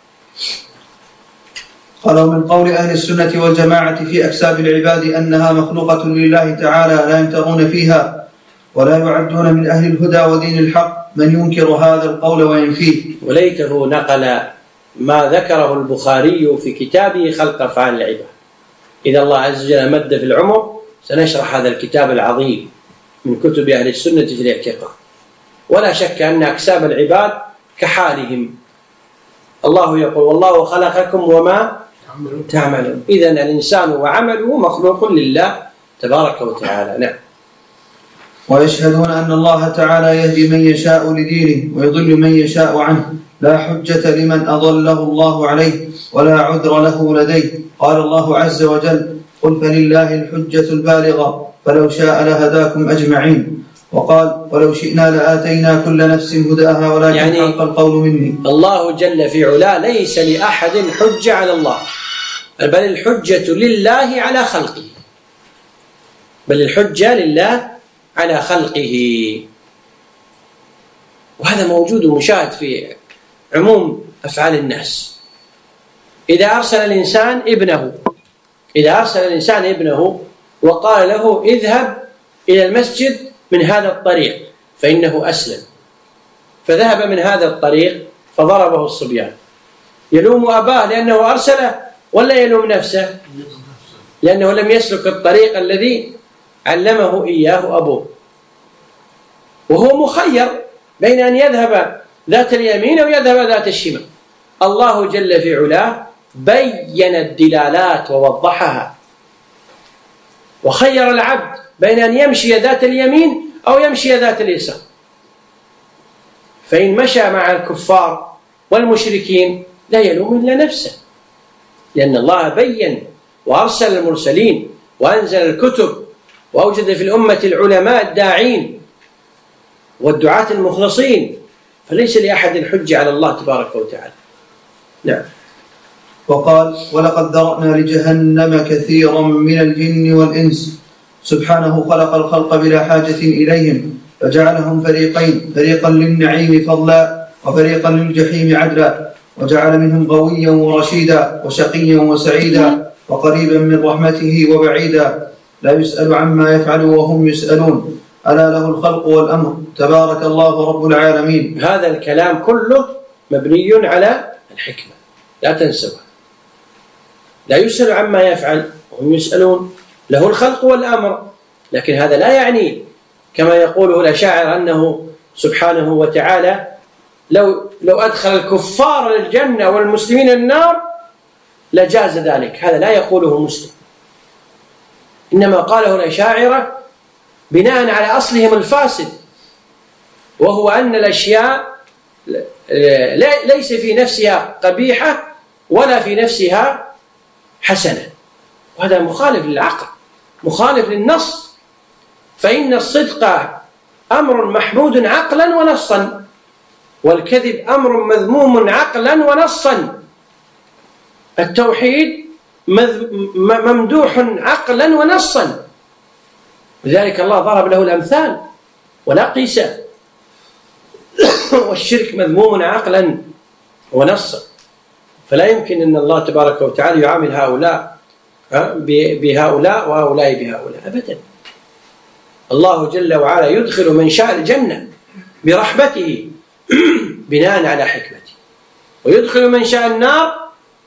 [SPEAKER 2] قال: ومن قول أهل السنة والجماعة في أكساب العباد أنها مخلوقة لله تعالى لا يمترون فيها ولا يعدون من أهل الهدى ودين الحق من ينكر هذا القول وينفيه.
[SPEAKER 1] وليته نقل ما ذكره البخاري في كتابه خلق أفعال العباد. إذا الله عز وجل مد في العمر سنشرح هذا الكتاب العظيم من كتب أهل السنة في الاعتقاد. ولا شك أن أكساب العباد كحالهم. الله يقول: والله خلقكم وما تعملون. إذن الإنسان وعمله مخلوق لله تبارك وتعالى. نعم.
[SPEAKER 2] ويشهدون أن الله تعالى يهدي من يشاء لدينه ويضل من يشاء عنه، لا حجة لمن أضله الله عليه ولا عذر له لديه. قال الله عز وجل: قل فلله الحجة البالغة فلو شاء لهداكم أجمعين. وقال: ولو شئنا لآتينا كل نفس هداها ولكن حق القول مني.
[SPEAKER 1] الله جل في علاه ليس لأحد حجة على الله، بل الحجة لله على خلقه، بل الحجة لله على خلقه. وهذا موجود ومشاهد في عموم أفعال الناس. إذا أرسل الإنسان ابنه وقال له: اذهب إلى المسجد من هذا الطريق، فإنه أسلم، فذهب من هذا الطريق فضربه الصبيان، يلوم أباه لأنه أرسله ولا يلوم نفسه؟ لأنه لم يسلك الطريق الذي علمه إياه أبوه، وهو مخير بين أن يذهب ذات اليمين أو يذهب ذات الشمال. الله جل في علاه بين الدلالات ووضحها، وخير العبد بين أن يمشي ذات اليمين أو يمشي ذات اليسار. فإن مشى مع الكفار والمشركين لا يلوم إلا نفسه، لأن الله بين وأرسل المرسلين وأنزل الكتب وأوجد في الأمة العلماء الداعين والدعاة المخلصين، فليس لأحد حجة على الله تبارك وتعالى. نعم.
[SPEAKER 2] وقال: ولقد ذرأنا لجهنم كثيرا من الجن والإنس سبحانه خلق الخلق بلا حاجة إليهم فجعلهم فريقين، فريقا للنعيم فضلا وفريقا للجحيم عدلا، وجعل منهم غويا ورشيدا وشقيا وسعيدا وقريبا من رحمته وبعيدا، لا يسأل عما يفعل وهم يسألون، ألا له الخلق والأمر تبارك الله رب العالمين.
[SPEAKER 1] هذا الكلام كله مبني على الحكمة، لا تنسوا. لا يسأل عما يفعل وهم يسألون، له الخلق والأمر. لكن هذا لا يعني كما يقوله الأشاعرة أنه سبحانه وتعالى لو أدخل الكفار الجنة والمسلمين النار لجاز ذلك. هذا لا يقوله مسلم، إنما قاله الأشاعرة بناء على أصلهم الفاسد، وهو أن الأشياء ليس في نفسها قبيحة ولا في نفسها حسنة، وهذا مخالف للعقل، مخالف للنص. فإن الصدق أمر محمود عقلا ونصا، والكذب أمر مذموم عقلا ونصا. التوحيد ممدوح عقلا ونصا، لذلك الله ضرب له الأمثال ولا قيس. والشرك مذموم عقلا ونصا، فلا يمكن أن الله تبارك وتعالى يعامل هؤلاء بهؤلاء وهؤلاء بهؤلاء أبدا. الله جل وعلا يدخل من شاء الجنة برحمته بناء على حكمته، ويدخل من شاء النار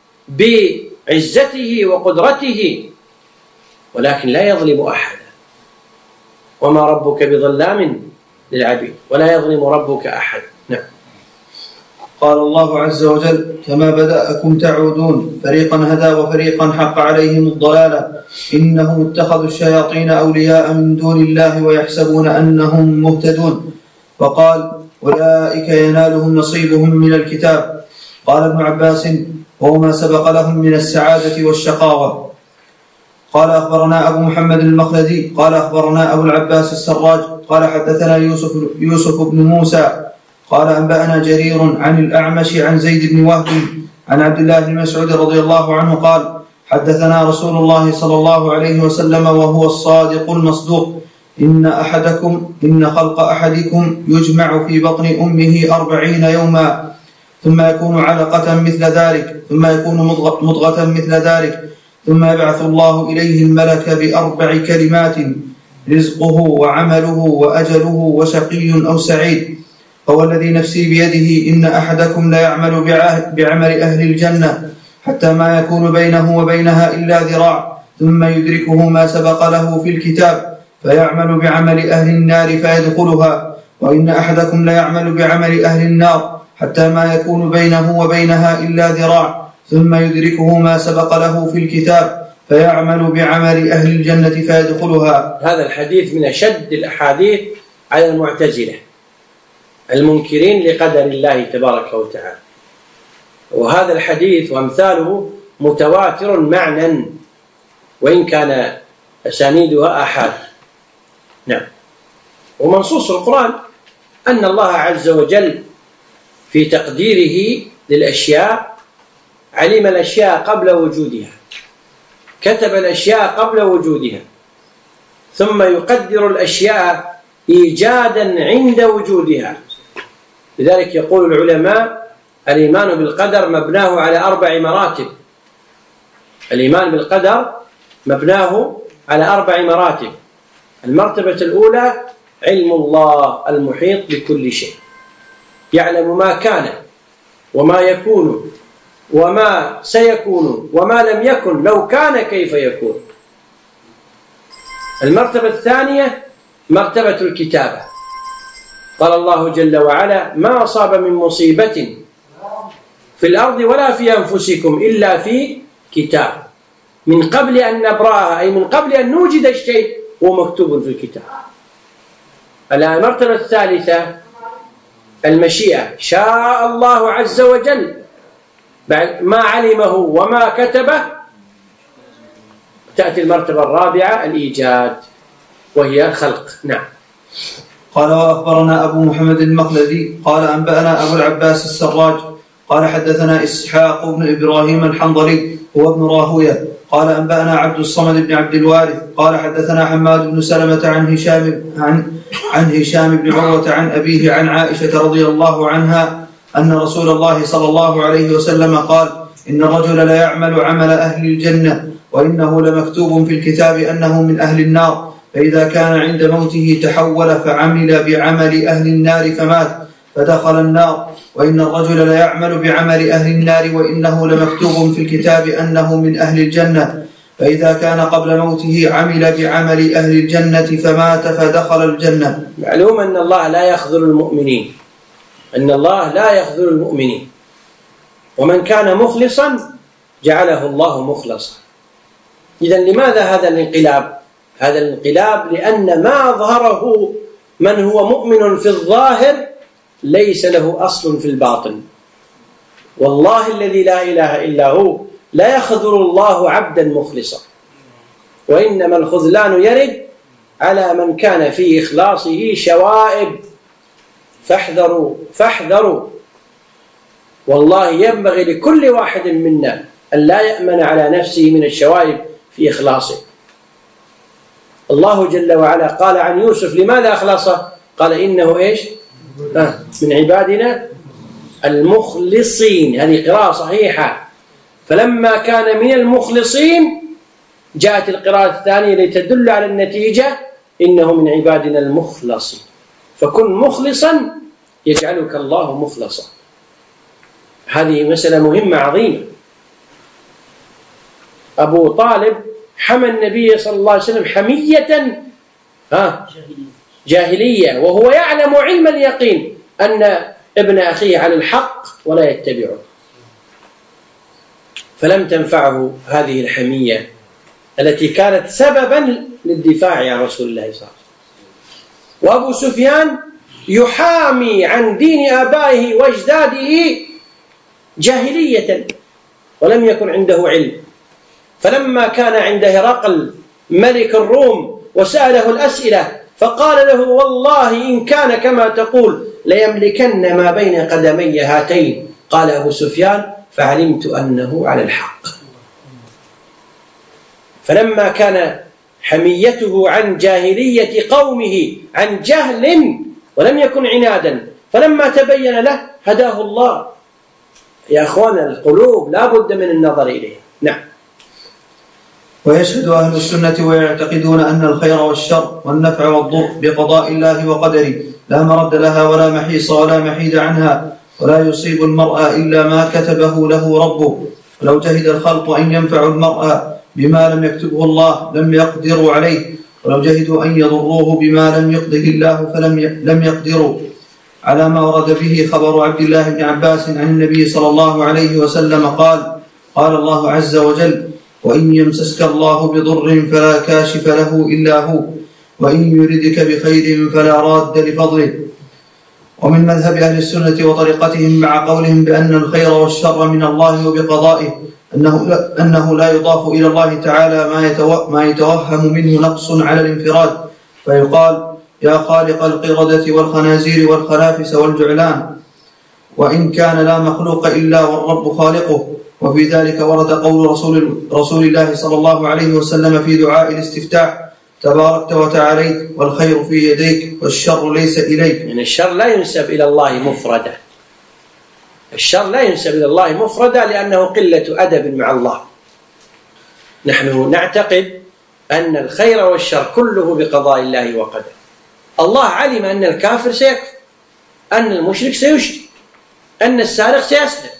[SPEAKER 1] بعزته وقدرته، ولكن لا يظلم أحدا. وما ربك بظلام للعبيد، ولا يظلم ربك أحد. نعم.
[SPEAKER 2] قال الله عز وجل: كما بدأكم تعودون، فريقا هدى وفريقا حق عليهم الضلالة، إنهم اتخذوا الشياطين أولياء من دون الله ويحسبون أنهم مهتدون. وقال: أولئك ينالهم نصيبهم من الكتاب. قال ابن عباس: وهو ما سبق لهم من السعادة والشقاوة. قال: أخبرنا أبو محمد المخلدي قال: أخبرنا أبو العباس السراج قال: حدثنا يوسف بن موسى قال: أنبأنا جرير عن الأعمش عن زيد بن وهب عن عبد الله بن مسعود رضي الله عنه قال: حدثنا رسول الله صلى الله عليه وسلم وهو الصادق المصدوق: إن خلق أحدكم يجمع في بطن أمه 40 يوما، ثم يكون علقة مثل ذلك، ثم يكون مضغة مثل ذلك، ثم يبعث الله إليه الملك ب4 كلمات: رزقه وعمله وأجله وشقي أو سعيد. هو الذي نفسي بيده إن أحدكم لا يعمل بعمل أهل الجنة حتى ما يكون بينه وبينها إلا ذراع، ثم يدركه ما سبق له في الكتاب فيعمل بعمل أهل النار فيدخلها، وإن أحدكم لا يعمل بعمل أهل النار حتى ما يكون بينه وبينها إلا ذراع، ثم يدركه ما سبق له في الكتاب فيعمل بعمل أهل الجنة فيدخلها.
[SPEAKER 1] هذا الحديث من أشد الأحاديث على المعتزلة المنكرين لقدر الله تبارك وتعالى، وهذا الحديث وأمثاله متواتر معنى وإن كان أسانيدها آحاد. نعم. ومنصوص القرآن أن الله عز وجل في تقديره للأشياء علم الأشياء قبل وجودها، كتب الأشياء قبل وجودها، ثم يقدر الأشياء إيجادا عند وجودها. لذلك يقول العلماء: الإيمان بالقدر مبناه على 4 مراتب. الإيمان بالقدر مبناه على 4 مراتب. المرتبة الأولى علم الله المحيط بكل شيء، يعلم ما كان وما يكون وما سيكون وما لم يكن لو كان كيف يكون. المرتبة الثانية مرتبة الكتابة. قال الله جل وعلا: ما أصاب من مصيبة في الأرض ولا في أنفسكم إلا في كتاب من قبل أن نبرأها، أي من قبل أن نوجد الشيء هو مكتوب في الكتاب. المرتبة الثالثة المشيئة، شاء الله عز وجل بعد ما علمه وما كتبه. تأتي المرتبة الرابعة الإيجاد وهي الخلق. نعم.
[SPEAKER 2] قال: وأخبرنا أبو محمد المخلدي قال: أنبأنا أبو العباس السراج قال: حدثنا إسحاق بن إبراهيم الحنظلي هو ابن راهوية قال: أنبأنا عبد الصمد بن عبد الوارث قال: حدثنا حماد بن سلمة عن هشام بن عروة عن أبيه عن عائشة رضي الله عنها أن رسول الله صلى الله عليه وسلم قال: إن الرجل لا يعمل عمل أهل الجنة وإنه لمكتوب في الكتاب أنه من أهل النار، فإذا كان عند موته تحول فعمل بعمل أهل النار فمات فدخل النار، وإن الرجل لا يعمل بعمل أهل النار وإنه لمكتوب في الكتاب أنه من أهل الجنة، فإذا كان قبل موته عمل بعمل أهل الجنة فمات فدخل الجنة.
[SPEAKER 1] معلوم أن الله لا يخذل المؤمنين، أن الله لا يخذل المؤمنين، ومن كان مخلصا جعله الله مخلصا. إذن لماذا هذا الانقلاب؟ هذا الانقلاب لأن ما أظهره من هو مؤمن في الظاهر ليس له أصل في الباطن. والله الذي لا إله إلا هو لا يخذل الله عبدا مخلصا، وإنما الخذلان يرد على من كان في إخلاصه شوائب. فاحذروا والله ينبغي لكل واحد منا أن لا يأمن على نفسه من الشوائب في إخلاصه. الله جل وعلا قال عن يوسف لماذا أخلصه؟ قال: إنه إيش؟ من عبادنا المخلصين. هذه قراءة صحيحة. فلما كان من المخلصين جاءت القراءة الثانية لتدل على النتيجة: إنه من عبادنا المخلصين. فكن مخلصا يجعلك الله مخلصا. هذه مسألة مهمة عظيمة. أبو طالب حمى النبي صلى الله عليه وسلم حمية جاهلية، وهو يعلم علم اليقين أن ابن أخيه على الحق ولا يتبعه، فلم تنفعه هذه الحمية التي كانت سببا للدفاع عن رسول الله صلى الله عليه وسلم. وأبو سفيان يحامي عن دين آبائه وأجداده جاهلية ولم يكن عنده علم، فلما كان عند هرقل ملك الروم وسأله الأسئلة فقال له: والله إن كان كما تقول ليملكن ما بين قدمي هاتين. قال أبو سفيان: فعلمت أنه على الحق. فلما كان حميته عن جاهلية قومه عن جهل ولم يكن عنادا، فلما تبين له هداه الله. يا أخوانا، القلوب لا بد من النظر إليها. نعم.
[SPEAKER 2] ويشهد أهل السنة ويعتقدون أن الخير والشر والنفع والضر بقضاء الله وقدره لا مرد لها ولا محيص ولا محيد عنها، ولا يصيب المرء إلا ما كتبه له ربه. ولو جهد الخلق أن ينفعوا المرء بما لم يكتبه الله لم يقدروا عليه، ولو جهدوا أن يضروه بما لم يقضه الله لم يقدروا، على ما ورد به خبر عبد الله بن عباس عن النبي صلى الله عليه وسلم قال: قال الله عز وجل: وإن يمسسك الله بضر فلا كاشف له إلا هو، وإن يردك بخير فلا راد لفضله. ومن مذهب أهل السنة وطريقتهم مع قولهم بأن الخير والشر من الله وبقضائه أنه لا يضاف إلى الله تعالى ما يتوهم منه نقص على الانفراد، فيقال: يا خالق القردة والخنازير والخنافس والجعلان، وإن كان لا مخلوق إلا والرب خالقه. وفي ذلك ورد قول رسول الله صلى الله عليه وسلم في دعاء الاستفتاح: تباركت وتعاليت والخير في يديك والشر ليس إليك.
[SPEAKER 1] يعني الشر لا ينسب إلى الله مفردا، الشر لا ينسب إلى الله مفردا لأنه قلة أدب مع الله. نحن نعتقد أن الخير والشر كله بقضاء الله وقدره. الله علم أن الكافر سيكفر، أن المشرك سيشرك، أن السارق سيسرق،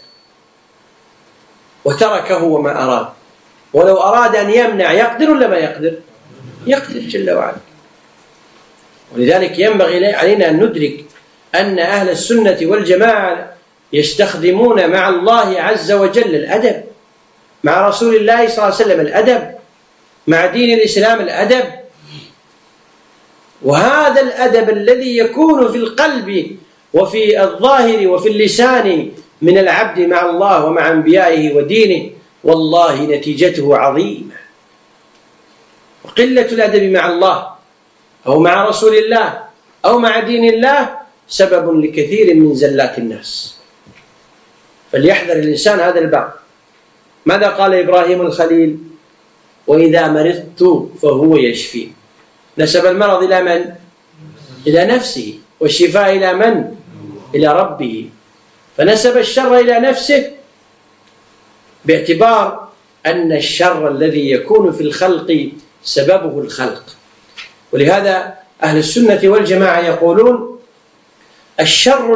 [SPEAKER 1] وتركه وما أراد. ولو أراد أن يمنع يقدر ولا ما يقدر؟ يقدر جل وعلا. ولذلك ينبغي علينا أن ندرك أن أهل السنة والجماعة يستخدمون مع الله عز وجل الأدب، مع رسول الله صلى الله عليه وسلم الأدب، مع دين الإسلام الأدب. وهذا الأدب الذي يكون في القلب وفي الظاهر وفي اللسان من العبد مع الله ومع أنبيائه ودينه، والله نتيجته عظيمة. وقلة الأدب مع الله أو مع رسول الله أو مع دين الله سبب لكثير من زلات الناس. فليحذر الإنسان هذا الباب. ماذا قال إبراهيم الخليل؟ وإذا مرضت فهو يشفي. نسب المرض إلى من؟ إلى نفسه، والشفاء إلى من؟ إلى ربه. فنسب الشر إلى نفسه باعتبار أن الشر الذي يكون في الخلق سببه الخلق. ولهذا أهل السنة والجماعة يقولون: الشر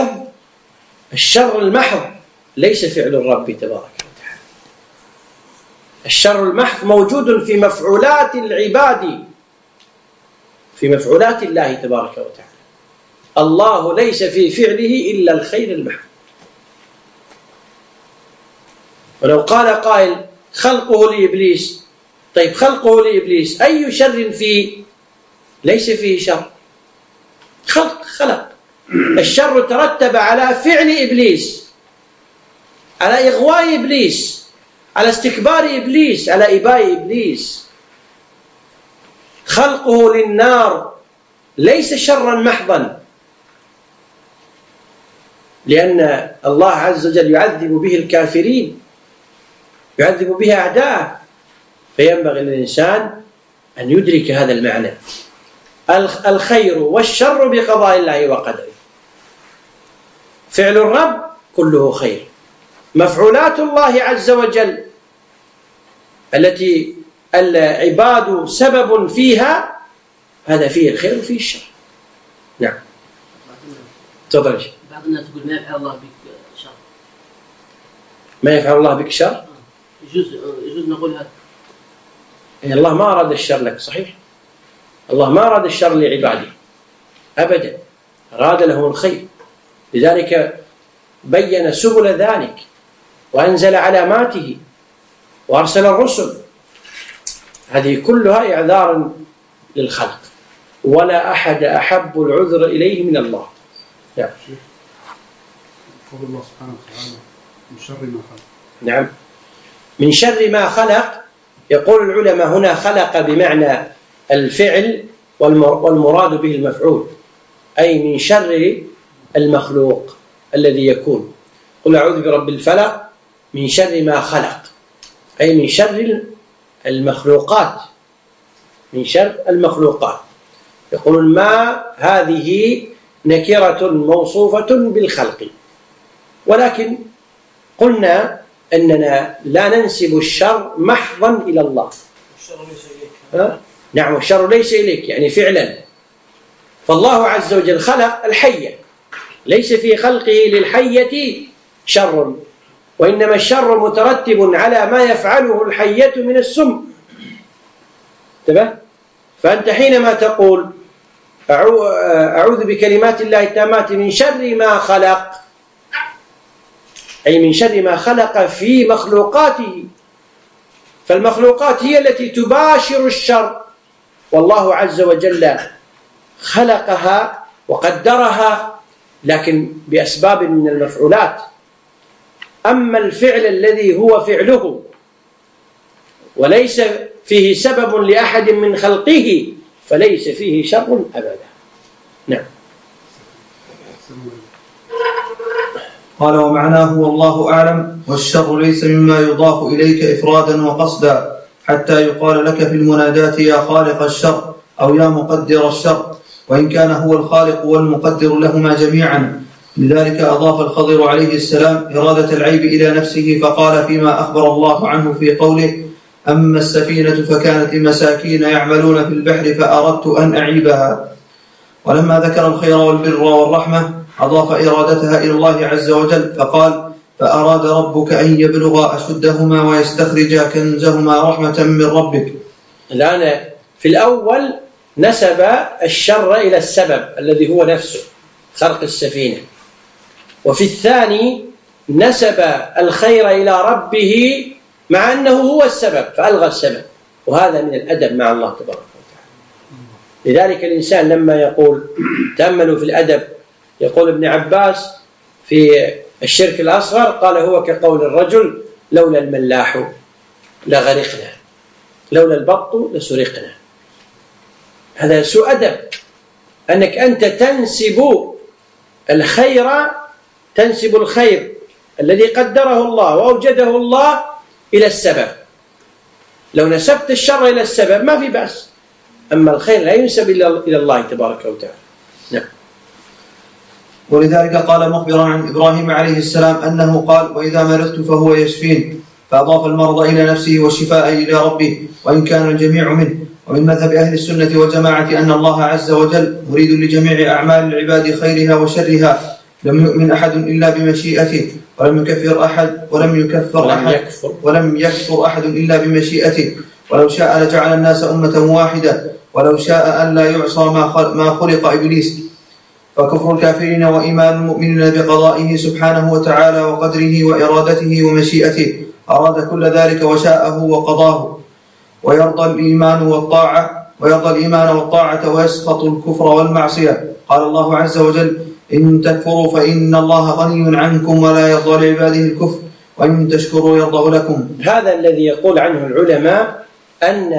[SPEAKER 1] المحض ليس فعل الرب تبارك وتعالى. الشر المحض موجود في مفعولات العباد، في مفعولات الله تبارك وتعالى. الله ليس في فعله إلا الخير المحض. ولو قال قائل: خلقه لإبليس، طيب خلقه لإبليس أي شر فيه؟ ليس فيه شر، خلق. الشر ترتب على فعل إبليس، على إغواء إبليس، على استكبار إبليس، على إباء إبليس. خلقه للنار ليس شرا محضا، لأن الله عز وجل يعذب به الكافرين، يعذب به أعداءه. فينبغي للإنسان أن يدرك هذا المعنى: الخير والشر بقضاء الله وقدره. فعل الرب كله خير، مفعولات الله عز وجل التي العباد سبب فيها، هذا فيه الخير وفيه الشر. نعم. تفضل.
[SPEAKER 3] بعض الناس يقول ما يفعل الله بك شر.
[SPEAKER 1] ما يفعل الله بك شر؟
[SPEAKER 3] يجوز نقول هذا.
[SPEAKER 1] يعني الله ما أراد الشر لك، صحيح؟ الله ما أراد الشر لعباده أبدا، أراد لهم الخير. لذلك بين سبل ذلك وأنزل علاماته وأرسل الرسل. هذه كلها إعذار للخلق، ولا أحد أحب العذر إليه من الله. نعم.
[SPEAKER 5] قول الله سبحانه وتعالى من شر ما خلق.
[SPEAKER 1] نعم، من شر ما خلق. يقول العلماء هنا خلق بمعنى الفعل والمراد به المفعول، أي من شر المخلوق الذي يكون. قل أعوذ برب الفلق من شر ما خلق، أي من شر المخلوقات، من شر المخلوقات. يقولون ما هذه نكرة موصوفة بالخلق، ولكن قلنا أننا لا ننسب الشر محضا إلى الله.
[SPEAKER 2] الشر ليس إليك.
[SPEAKER 1] نعم، الشر ليس إليك يعني فعلا. فالله عز وجل خلق الحية، ليس في خلقه للحية شر، وإنما الشر مترتب على ما يفعله الحية من السم. انتبه؟ فأنت حينما تقول أعوذ بكلمات الله التامات من شر ما خلق، أي من شر ما خلق في مخلوقاته، فالمخلوقات هي التي تباشر الشر، والله عز وجل خلقها وقدرها لكن بأسباب من المفعولات. أما الفعل الذي هو فعله وليس فيه سبب لأحد من خلقه فليس فيه شر أبدا. نعم.
[SPEAKER 2] قال ومعناه والله أعلم. والشر ليس مما يضاف إليك إفرادا وقصدا حتى يقال لك في المنادات يا خالق الشر أو يا مقدر الشر، وإن كان هو الخالق والمقدر لهما جميعا. لذلك أضاف الخضر عليه السلام إرادة العيب إلى نفسه، فقال فيما أخبر الله عنه في قوله أما السفينة فكانت لمساكين يعملون في البحر فأردت أن أعيبها. ولما ذكر الخير والبر والرحمة أضاف إرادتها إلى الله عز وجل، فقال فأراد ربك أن يبلغا أشدهما ويستخرجا كنزهما رحمة من ربك.
[SPEAKER 1] الآن في الأول نسب الشر إلى السبب الذي هو نفسه خرق السفينة، وفي الثاني نسب الخير إلى ربه مع أنه هو السبب فألغى السبب، وهذا من الأدب مع الله تبارك وتعالى. لذلك الإنسان لما يقول تأملوا في الأدب، يقول ابن عباس في الشرك الأصغر قال هو كقول الرجل لولا الملاح لغرقنا لولا البط لسرقنا. هذا سوء أدب، أنك أنت تنسب الخير الذي قدره الله وأوجده الله إلى السبب. لو نسبت الشر إلى السبب ما في بأس، أما الخير لا ينسب إلى الله تبارك وتعالى. نعم.
[SPEAKER 2] ولذلك قال مخبرا عن إبراهيم عليه السلام أنه قال وإذا مرضت فهو يشفين، فأضاف المرض إلى نفسه والشفاء إلى ربه وإن كان الجميع منه. ومن مذهب أهل السنة والجماعة أن الله عز وجل مريد لجميع أعمال العباد خيرها وشرها، لم يؤمن أحد إلا بمشيئته، ولم يكفر أحد إلا بمشيئته، ولو شاء لجعل الناس أمة واحدة، ولو شاء أن لا يعصى ما خلق إبليس. فكفر الكافرين وإيمان المؤمنين بقضائه سبحانه وتعالى وقدره وإرادته ومشيئته. أراد كل ذلك وشاءه وقضاه، ويرضى الإيمان والطاعة ويسخط الكفر والمعصية. قال الله عز وجل إن تكفروا فإن الله غني عنكم ولا يرضى لعباده الكفر وإن تشكروا يرضى لكم.
[SPEAKER 1] هذا الذي يقول عنه العلماء أن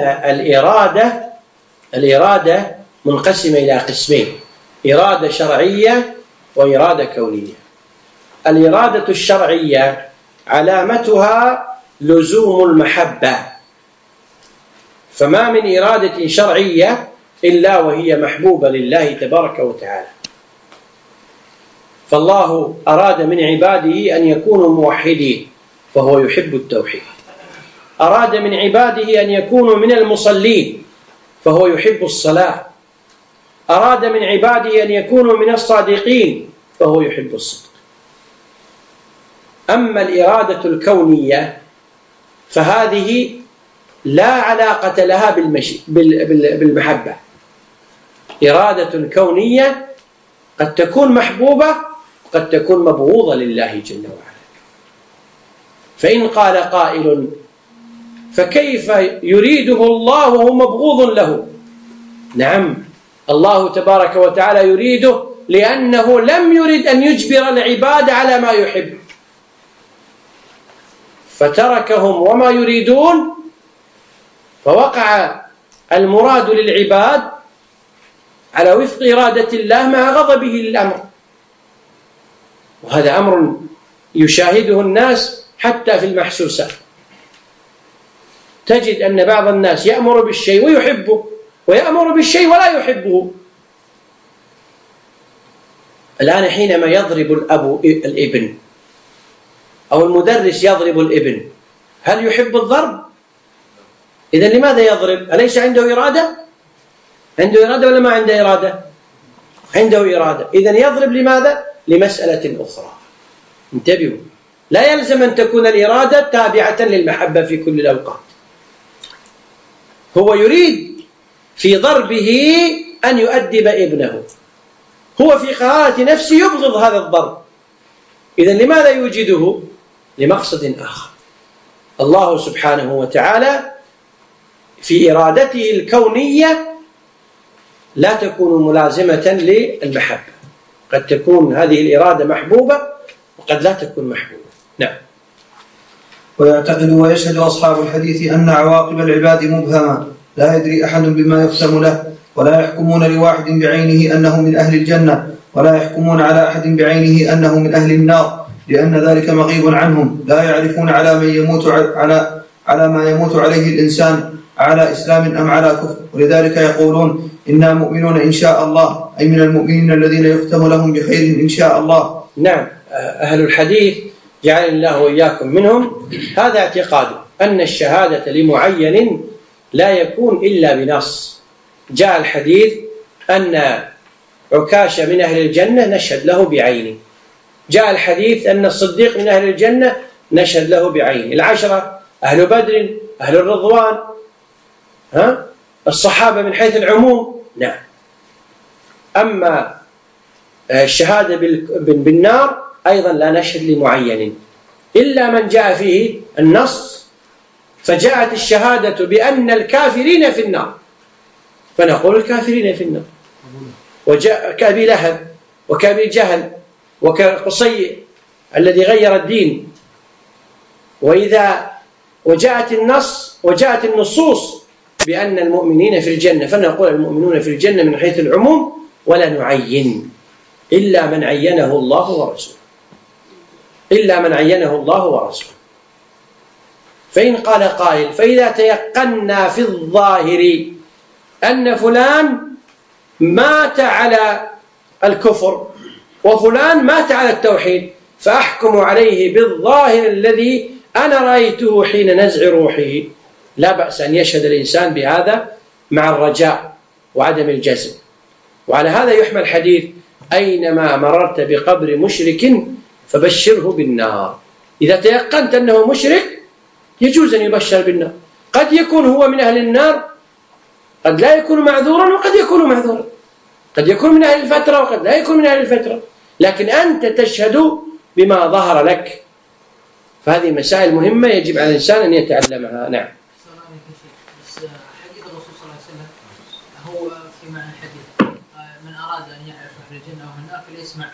[SPEAKER 1] الإرادة منقسمة إلى قسمين: إرادة شرعية وإرادة كونية. الإرادة الشرعية علامتها لزوم المحبة، فما من إرادة شرعية إلا وهي محبوبة لله تبارك وتعالى. فالله أراد من عباده أن يكونوا موحدين فهو يحب التوحيد، أراد من عباده أن يكونوا من المصلين فهو يحب الصلاة، أراد من عباده أن يكونوا من الصادقين فهو يحب الصدق. أما الإرادة الكونية فهذه لا علاقة لها بالمحبة. إرادة كونية قد تكون محبوبة قد تكون مبغوضة لله جل وعلا. فإن قال قائل فكيف يريده الله وهو مبغوض له؟ نعم، الله تبارك وتعالى يريده لأنه لم يرد أن يجبر العباد على ما يحب، فتركهم وما يريدون، فوقع المراد للعباد على وفق إرادة الله مع غضبه للأمر. وهذا أمر يشاهده الناس حتى في المحسوسات. تجد أن بعض الناس يأمر بالشيء ويحبه، ويأمر بالشيء ولا يحبه. الآن حينما يضرب الأب الابن أو المدرس يضرب الابن، هل يحب الضرب؟ إذن لماذا يضرب؟ أليس عنده إرادة؟ عنده إرادة ولا ما عنده إرادة؟ عنده إرادة. إذن يضرب لماذا؟ لمسألة أخرى. انتبهوا، لا يلزم أن تكون الإرادة تابعة للمحبة في كل الأوقات. هو يريد في ضربه أن يؤدب ابنه، هو في قرارة نفسه يبغض هذا الضرب. إذن لماذا يوجده؟ لمقصد آخر. الله سبحانه وتعالى في إرادته الكونية لا تكون ملازمة للمحبة، قد تكون هذه الإرادة محبوبة وقد لا تكون محبوبة. نعم.
[SPEAKER 2] ويعتقد ويشهد أصحاب الحديث أن عواقب العباد مبهمة، لا يدري أحد بما يختم له، ولا يحكمون لواحد بعينه أنه من أهل الجنة، ولا يحكمون على أحد بعينه أنه من أهل النار، لأن ذلك مغيب عنهم. لا يعرفون على ما يموت عليه الإنسان، على إسلام أم على كفر، ولذلك يقولون إنا مؤمنون إن شاء الله، أي من المؤمنين الذين يختم لهم بخير إن شاء الله.
[SPEAKER 1] نعم، أهل الحديث جعل الله وإياكم منهم، هذا اعتقاده أن الشهادة لمعين لا يكون إلا بنص. جاء الحديث أن عكاشة من أهل الجنة نشهد له بعينه، جاء الحديث أن الصديق من أهل الجنة نشهد له بعينه، العشرة أهل بدر، أهل الرضوان، الصحابة من حيث العموم. نعم. أما الشهادة بالنار أيضا لا نشهد لمعين إلا من جاء فيه النص، فجاءت الشهادة بأن الكافرين في النار فنقول الكافرين في النار. وجاء كأبي لهب وكأبي جهل وكقصي الذي غير الدين. وجاءت النصوص بأن المؤمنين في الجنة فنقول المؤمنون في الجنة من حيث العموم، ولا نعين إلا من عينه الله ورسوله، إلا من عينه الله ورسوله. فإن قال قائل فإذا تيقنا في الظاهر أن فلان مات على الكفر وفلان مات على التوحيد، فأحكم عليه بالظاهر الذي أنا رأيته حين نزع روحه، لا بأس أن يشهد الإنسان بهذا مع الرجاء وعدم الجزم. وعلى هذا يحمل حديث أينما مررت بقبر مشرك فبشره بالنار. إذا تيقنت أنه مشرك يجوز أن يبشر بالنار، قد يكون هو من أهل النار، قد لا يكون معذورا وقد يكون معذورا، قد يكون من أهل الفترة وقد لا يكون من أهل الفترة، لكن أنت تشهد بما ظهر لك. فهذه مسائل مهمة يجب على الإنسان أن يتعلمها. نعم.
[SPEAKER 3] حديث الرسول صلى الله عليه وسلم هو في معنى الحديث من أراد أن يعرف أهل الجنة وأهل النار فليسمع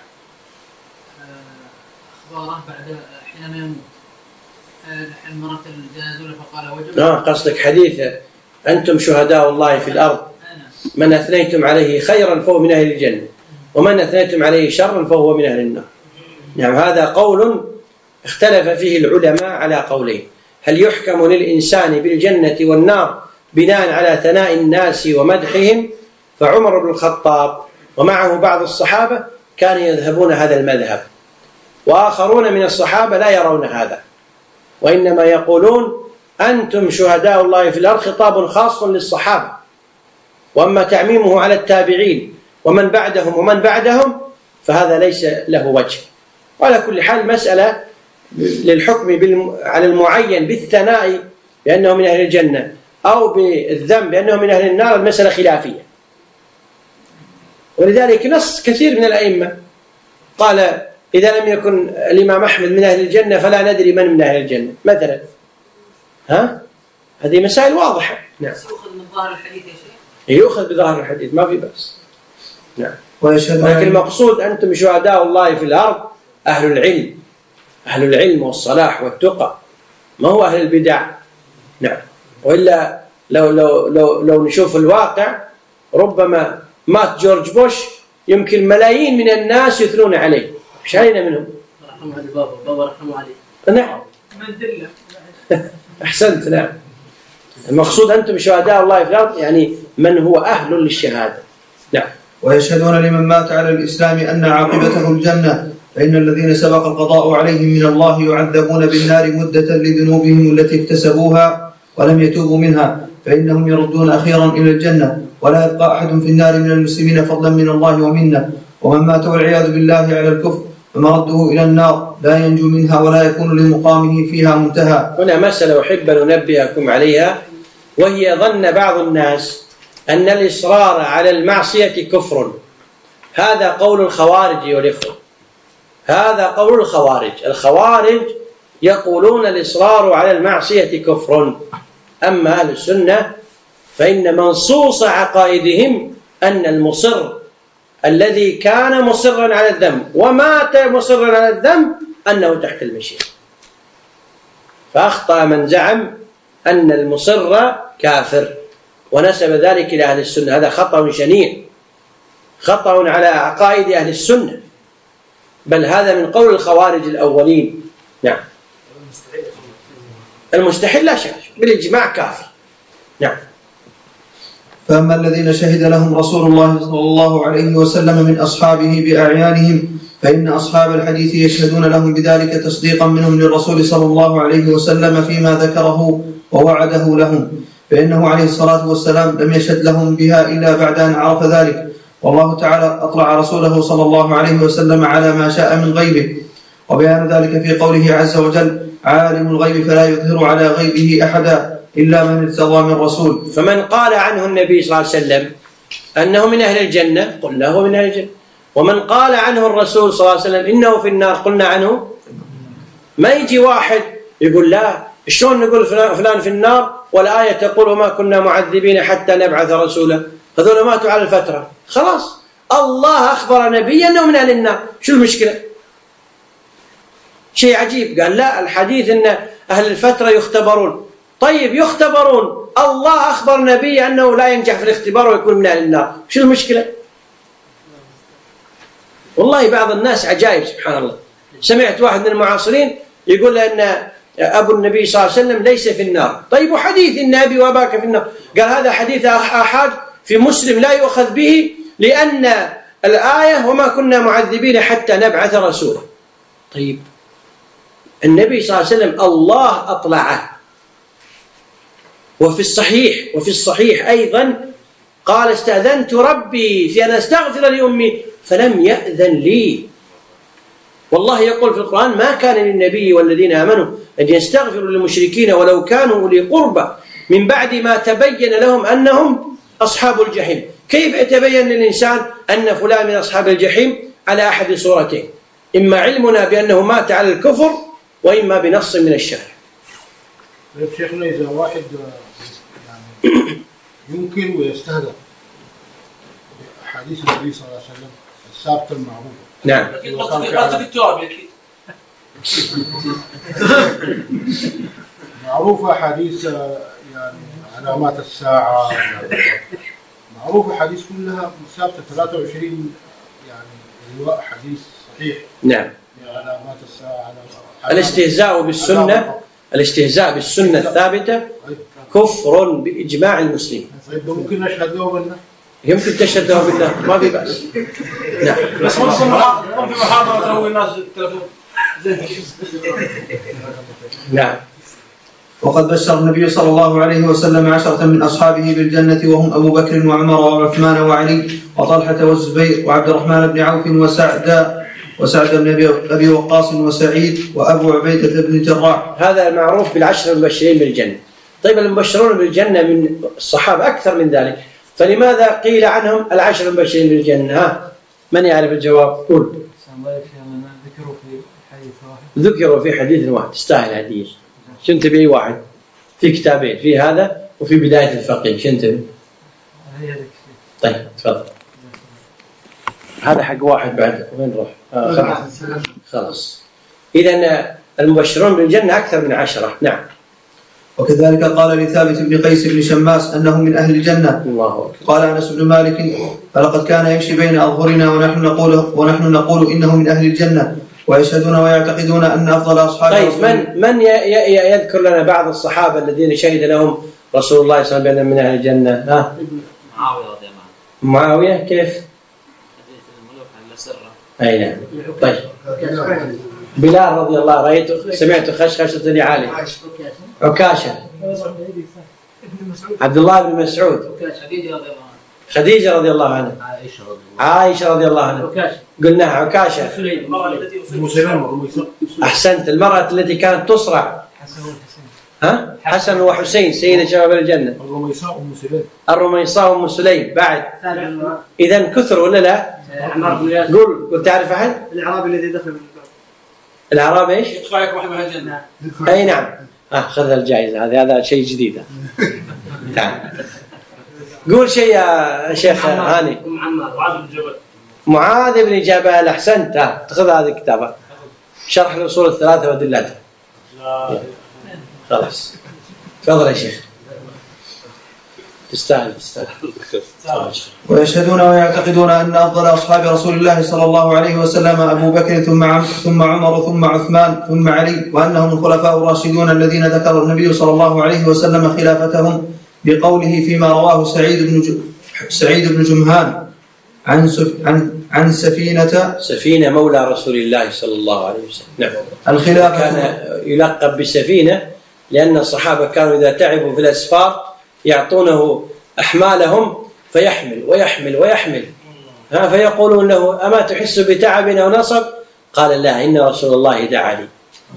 [SPEAKER 3] أخباره بعد حينما يموت. مرت الجنازة فقال وجب.
[SPEAKER 1] قصدك حديث أنتم شهداء الله في الأرض، من أثنيتم عليه خيرا فهو من أهل الجنة، ومن أثنيتم عليه شرا فهو من أهل النار. نعم، هذا قول اختلف فيه العلماء على قولين: هل يحكم للإنسان بالجنة والنار بناء على ثناء الناس ومدحهم؟ فعمر بن الخطاب ومعه بعض الصحابة كانوا يذهبون هذا المذهب، وآخرون من الصحابة لا يرون هذا، وإنما يقولون أنتم شهداء الله في الأرض خطاب خاص للصحابة، وأما تعميمه على التابعين ومن بعدهم فهذا ليس له وجه. وعلى كل حال مسألة للحكم على المعين بالثناء بأنه من أهل الجنة أو بالذنب بأنه من أهل النار المسألة خلافية، ولذلك نص كثير من الأئمة قال إذا لم يكن الإمام أحمد من أهل الجنة فلا ندري من أهل الجنة مثلا. هذه مسائل واضحة. نعم.
[SPEAKER 3] يؤخذ من ظاهر الحديث يا شيخ؟
[SPEAKER 1] يؤخذ بظاهر الحديث ما في بأس. نعم.
[SPEAKER 2] ويشهد
[SPEAKER 1] لكن المقصود أنتم شهداء الله في الأرض أهل العلم، أهل العلم والصلاح والتقى، ما هو أهل البدع. نعم. وإلا لو نشوف الواقع ربما مات جورج بوش يمكن ملايين من الناس يثنون عليه، مش علينا منهم.
[SPEAKER 3] رحمه علي بابا رحمه عليه.
[SPEAKER 1] نعم.
[SPEAKER 3] من دله.
[SPEAKER 1] أحسنت. نعم. المقصود أنتم شهداء الله في الأرض يعني من هو أهل للشهادة. نعم.
[SPEAKER 2] ويشهدون لمن مات على الإسلام أن عاقبته الجنة، فإن الذين سبق القضاء عليهم من الله يعذبون بالنار مدة لذنوبهم التي اكتسبوها ولم يتوبوا منها، فإنهم يردون أخيرا إلى الجنة، ولا يبقى أحد في النار من المسلمين فضلا من الله ومنه. ومن مات والعياذ بالله على الكفر فمرده إلى النار لا ينجو منها ولا يكون لمقامه فيها منتهى.
[SPEAKER 1] هنا مسألة أحب أن أنبهكم عليها، وهي ظن بعض الناس أن الإصرار على المعصية كفر. هذا قول الخوارج والإخوة، هذا قول الخوارج. الخوارج يقولون الإصرار على المعصية كفر، أما أهل السنة فإن منصوص عقائدهم أن المصر الذي كان مصرا على الذنب ومات مصرا على الذنب أنه تحت المشيئة. فأخطأ من زعم أن المصر كافر ونسب ذلك إلى أهل السنة، هذا خطأ شنيع، خطأ على عقائد أهل السنة، بل هذا من قول الخوارج الأولين. نعم. المستحيل لا شك بالإجماع كافر. نعم.
[SPEAKER 2] فأما الذين شهد لهم رسول الله صلى الله عليه وسلم من أصحابه بأعيانهم فإن أصحاب الحديث يشهدون لهم بذلك تصديقا منهم للرسول صلى الله عليه وسلم فيما ذكره ووعده لهم، فإنه عليه الصلاة والسلام لم يشهد لهم بها إلا بعد أن عرف ذلك، والله تعالى أطلع رسوله صلى الله عليه وسلم على ما شاء من غيبه، وبيان ذلك في قوله عز وجل: عالم الغيب فلا يظهر على غيبه أحدا إلا من ارتضى من رسول.
[SPEAKER 1] فمن قال عنه النبي صلى الله عليه وسلم أنه من أهل الجنة قلنا هو من أهل الجنة، ومن قال عنه الرسول صلى الله عليه وسلم إنه في النار قلنا عنه. ما يجي واحد يقول لا شلون نقول فلان في النار والآية تقول وما كنا معذبين حتى نبعث رسولا، هذول ماتوا على الفترة، خلاص الله أخبر نبيا أنه من أهل النار، شو المشكلة؟ شيء عجيب. قال لا الحديث أن أهل الفترة يختبرون. طيب يختبرون، الله أخبر نبي أنه لا ينجح في الاختبار ويكون من أهل النار، شو المشكلة؟ والله بعض الناس عجائب سبحان الله. سمعت واحد من المعاصرين يقول أن أبو النبي صلى الله عليه وسلم ليس في النار. طيب وحديث إن أبي وأباك في النار، قال هذا حديث آحاد في مسلم لا يؤخذ به لأن الآية وما كنا معذبين حتى نبعث رسولا. طيب النبي صلى الله عليه وسلم الله أطلعه، وفي الصحيح أيضا قال استأذنت ربي في أن أستغفر لأمي فلم يأذن لي. والله يقول في القرآن ما كان للنبي والذين آمنوا أن يستغفروا للمشركين ولو كانوا أولي قربى من بعد ما تبين لهم أنهم أصحاب الجحيم. كيف يتبين للإنسان أن فلان من أصحاب الجحيم؟ على أحد صورتين: إما علمنا بأنه مات على الكفر، وإما بنص من الشرع.
[SPEAKER 5] طيب شيخنا إذا واحد يعني يمكن ويستهدف حديث النبي صلى الله عليه وسلم الثابت المعروف.
[SPEAKER 1] نعم.
[SPEAKER 5] معروفة حديث يعني علامات الساعة، معروفة حديث كلها ثابتة 23 يعني رواء حديث صحيح.
[SPEAKER 1] نعم.
[SPEAKER 5] علامات الساعة.
[SPEAKER 1] الاستهزاء بالسنة الثابتة كفر بإجماع المسلمين.
[SPEAKER 5] طيب ممكن نشهد له بالله؟
[SPEAKER 1] يمكن تشهد له بالله، ما في بأس. نعم.
[SPEAKER 6] بس في محاضرة تروي الناس التلفون.
[SPEAKER 1] نعم.
[SPEAKER 2] وقد بشر النبي صلى الله عليه وسلم 10 من أصحابه بالجنة، وهم أبو بكر وعمر وعثمان وعلي وطلحة والزبير وعبد الرحمن بن عوف وسعد بن أبي وقاص وسعيد وأبو عبيدة بن الجراح.
[SPEAKER 1] هذا معروف بالعشر المبشرين بالجنة. طيب المبشرون بالجنة من الصحابة أكثر من ذلك، فلماذا قيل عنهم العشر المبشرين بالجنة؟ من يعرف الجواب؟ قول.
[SPEAKER 7] ذكر
[SPEAKER 1] ذكروا في حديث واحد تستاهل حديث. شنت بأي واحد في كتابين، في هذا وفي بداية الفقيه. شنت طيب تفضل. هذا حق واحد بعد وين روح؟ خلاص. إذن المبشرون بالجنة أكثر من 10. نعم.
[SPEAKER 2] وكذلك قال لثابت بن قيس بن شماس أنه من أهل الجنة.
[SPEAKER 1] الله أكبر.
[SPEAKER 2] قال أنس بن مالك: فلقد كان يمشي بين أظهرنا ونحن نقول إنه من أهل الجنة، ويشهدون ويعتقدون أن أفضل أصحابه.
[SPEAKER 1] طيب من يذكر لنا بعض الصحابة الذين شهد لهم رسول الله صلى الله عليه وسلم من أهل الجنة؟
[SPEAKER 7] معاوية رضي الله عنه.
[SPEAKER 1] معاوية كيف؟
[SPEAKER 7] حديث الملوك عن سره.
[SPEAKER 1] أي نعم. طيب بلال رضي الله، رأيت سمعت خشخشة لعالي. عكاشة. عبد الله بن مسعود. خديجة رضي الله عنها. عائشة رضي الله عنها. قلناها عكاشة. أحسنت. المرأة التي كانت تصرع. حسن وحسين سيد شباب الجنة. الرميصاء أم سليم بعد. إذن كثر ولا لا؟ قل تعرف أحد؟
[SPEAKER 6] الأعرابي الذي دخل
[SPEAKER 1] الأعرابي إيش؟
[SPEAKER 6] يدخلك واحد من الجنة.
[SPEAKER 1] أي نعم. خذ الجائزة هذا شيء جديد. تعال قول شيء يا شيخ هاني. معاذ بن جبل. أحسنت. تأخذ هذه الكتابة شرح الأصول الثلاثة ودلاتها. خلاص تفضل يا شيخ. تستاهل.
[SPEAKER 2] ويشهدون ويعتقدون أن أفضل أصحاب رسول الله صلى الله عليه وسلم أبو بكر ثم عمر ثم عثمان ثم علي، وأنهم الخلفاء الراشدون الذين ذكر النبي صلى الله عليه وسلم خلافتهم بقوله فيما رواه سعيد بن جمهان عن سفينة
[SPEAKER 1] مولى رسول الله صلى الله عليه وسلم. نعم.
[SPEAKER 2] الخلافة
[SPEAKER 1] كان يلقب بسفينة لأن الصحابة كانوا إذا تعبوا في الأسفار يعطونه أحمالهم فيحمل ويحمل ويحمل، فيقولون له: أما تحس بتعب أو نصب؟ قال: لا، إن رسول الله دعا لي.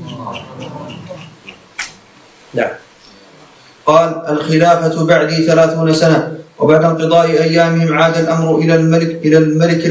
[SPEAKER 1] نعم.
[SPEAKER 2] قال: الخلافة بعدي 30 سنة، وبعد انقضاء أيامهم عاد الأمر إلى الملك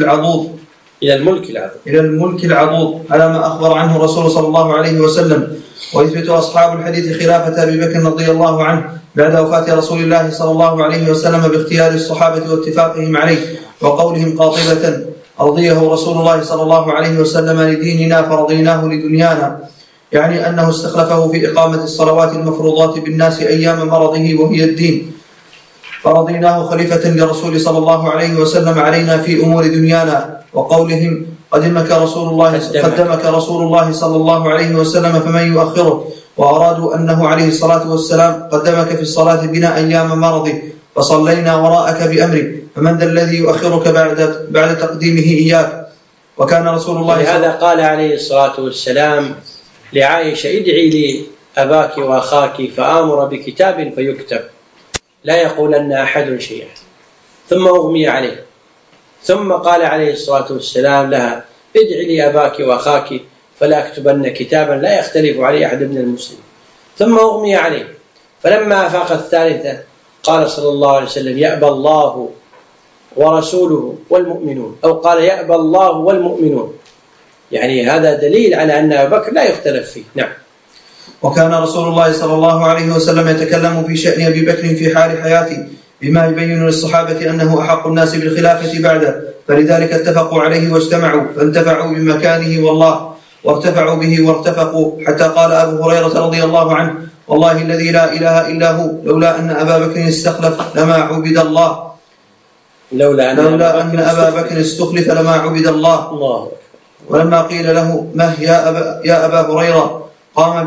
[SPEAKER 2] العضوض على ما أخبر عنه الرسول صلى الله عليه وسلم. ويثبت أصحاب الحديث خلافة أبي بكر رضي الله عنه بعد وفاة رسول الله صلى الله عليه وسلم باختيار الصحابة واتفاقهم عليه وقولهم قاطبة: أرضيه رسول الله صلى الله عليه وسلم لديننا فرضيناه لدنيانا، يعني أنه استخلفه في إقامة الصلوات المفروضات بالناس أيام مرضه وهي الدين، فرضيناه خليفة لرسول صلى الله عليه وسلم علينا في أمور دنيانا. وقولهم: قدمك رسول الله صلى الله عليه وسلم فمن يؤخره، وأرادوا أنه عليه الصلاة والسلام قدمك في الصلاة بنا أيام مرضه فصلينا وراءك بأمره، فمن ذا الذي يؤخرك بعد تقديمه إياك. وكان رسول الله
[SPEAKER 1] لهذا قال عليه الصلاة والسلام لعائشة: ادعي لي أباك وأخاك فآمر بكتاب فيكتب لا يقولن أحد شيئا، ثم أغمي عليه، ثم قال عليه الصلاة والسلام لها: ادعي لي أباك وأخاك فلا أكتبن كتابا لا يختلف عليه أحد من المسلمين، ثم أغمي عليه. فلما أفاق الثالثة قال صلى الله عليه وسلم: يأبى الله ورسوله والمؤمنون، أو قال: يأبى الله والمؤمنون، يعني هذا دليل على أن أبا بكر لا يختلف فيه. نعم.
[SPEAKER 2] وكان رسول الله صلى الله عليه وسلم يتكلم في شأن أبي بكر في حال حياته بما يبين للصحابة أنه أحق الناس بالخلافة بعده، فلذلك اتفقوا عليه واجتمعوا فانتفعوا بمكانه وارتفعوا به وارتفقوا، حتى قال أبو هريرة رضي الله عنه: والله الذي لا إله إلا هو لولا أن أبا بكر استخلف لما عبد الله، لولا أن أبا بكر استخلف لما عبد الله. ولما قيل له: ما يا أبا هريرة، قام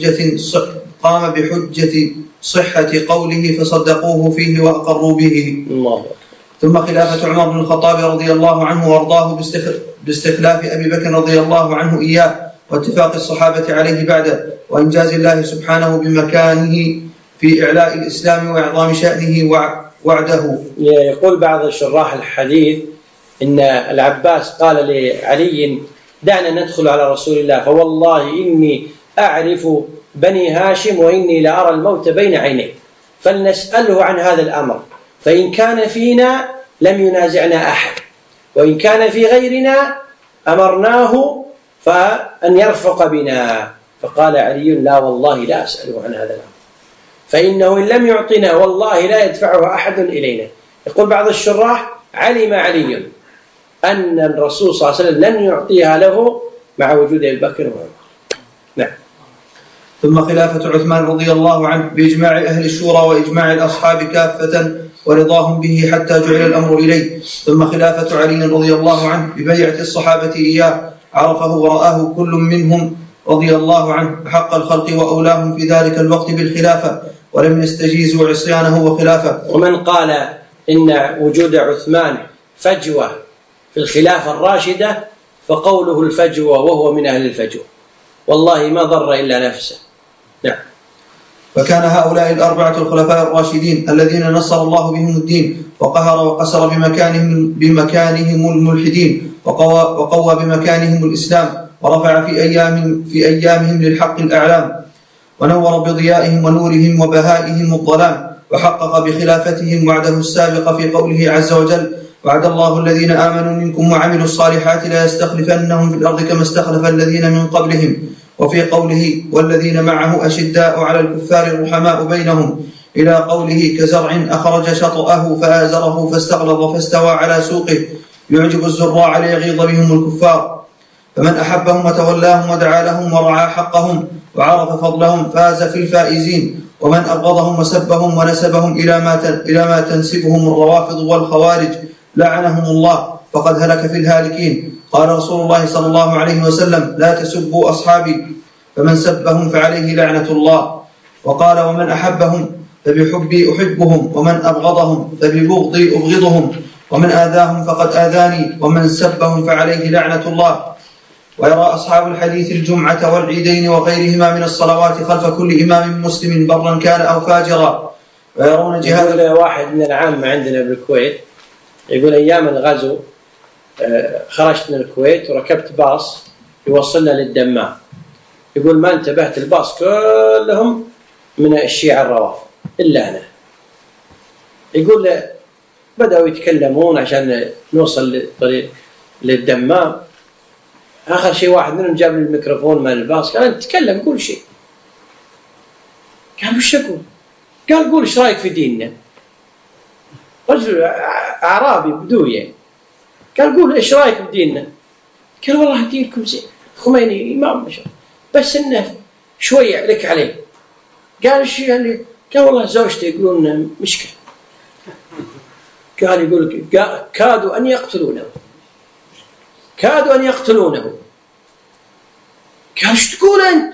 [SPEAKER 2] بحجة صحة قوله فصدقوه فيه وأقروا به. ثم خلافة عمر بن الخطاب رضي الله عنه وارضاه باستخلاف أبي بكر رضي الله عنه إياه، واتفاق الصحابة عليه بعده، وإنجاز الله سبحانه بمكانه في إعلاء الإسلام وإعظام شأنه وعده.
[SPEAKER 1] يقول بعض شراح الحديث إن العباس قال لعلي: دعنا ندخل على رسول الله، فوالله إني أعرف بني هاشم وإني لأرى الموت بين عينيه، فلنسأله عن هذا الأمر، فإن كان فينا لم ينازعنا أحد، وإن كان في غيرنا أمرناه فأن يرفق بنا. فقال علي: لا والله لا أسأله عن هذا الأمر، فإنه إن لم يعطنا والله لا يدفعه أحد إلينا. يقول بعض الشراح: علم علي أن الرسول صلى الله عليه وسلم لن يعطيها له مع وجود أبي بكر وعمر. نعم.
[SPEAKER 2] ثم خلافة عثمان رضي الله عنه بإجماع أهل الشورى وإجماع الأصحاب كافة ورضاهم به حتى جعل الأمر إليه. ثم خلافة علي رضي الله عنه ببيعة الصحابة إياه، عرفه ورآه كل منهم رضي الله عنه حق الخلق وأولاهم في ذلك الوقت بالخلافة، ولم يستجيزوا عصيانه وخلافه.
[SPEAKER 1] ومن قال إن وجود عثمان فجوة في الخلافة الراشدة فقوله الفجوة وهو من أهل الفجوة، والله ما ضر إلا نفسه. نعم.
[SPEAKER 2] فكان هؤلاء الأربعة الخلفاء الراشدين الذين نصر الله بهم الدين وقهر وقسر بمكانهم الملحدين، وقوى بمكانهم الإسلام، ورفع في أيامهم للحق الأعلام، ونور بضيائهم ونورهم وبهائهم الظلام، وحقق بخلافتهم وعده السابق في قوله عز وجل: وعد الله الذين آمنوا منكم وعملوا الصالحات لا يستخلفنهم في الأرض كما استخلف الذين من قبلهم، وفي قوله: والذين معه أشداء على الكفار رحماء بينهم، إلى قوله: كزرع أخرج شطأه فآزره فاستغلظ فاستوى على سوقه يعجب الزراع ليغيظ بهم الكفار. فمن أحبهم وتولاهم ودعا لهم ورعى حقهم وعرف فضلهم فاز في الفائزين، ومن أبغضهم وسبهم ونسبهم إلى ما تنسبهم الروافض والخوارج لعنهم الله فقد هلك في الهالكين. قال رسول الله صلى الله عليه وسلم: لا تسبوا أصحابي، فمن سبهم فعليه لعنة الله. وقال: ومن أحبهم فبحبي أحبهم، ومن أبغضهم فببغضي أبغضهم، ومن آذاهم فقد آذاني، ومن سبهم فعليه لعنة الله. ويرى أصحاب الحديث الجمعة والعيدين وغيرهما من الصلوات خلف كل إمام مسلم برا كان أو فاجرا، ويرون جهاد.
[SPEAKER 1] واحد من العامة عندنا بالكويت يقول: أيام الغزو خرجت من الكويت وركبت باص يوصلنا للدمام. يقول: ما انتبهت الباص كلهم من الشيعة الروافض إلا أنا. يقول: بدأوا يتكلمون عشان نوصل للدمام. آخر شيء واحد منهم جاب لي الميكروفون مال الباص، قال: تكلم قول شيء. قال: وش أقول؟ قال: قول إيش رأيك في ديننا. رجل أعرابي بدوي، قال: قول إيش رأيك بديننا. قال: والله دينكم زين، خميني إمام بس إنه شوية لك عليه. قال: الشيء اللي قال: والله زوجتي يقولون مشكلة. قال: يقول كادوا أن يقتلونه. قال: ايش تقول أنت؟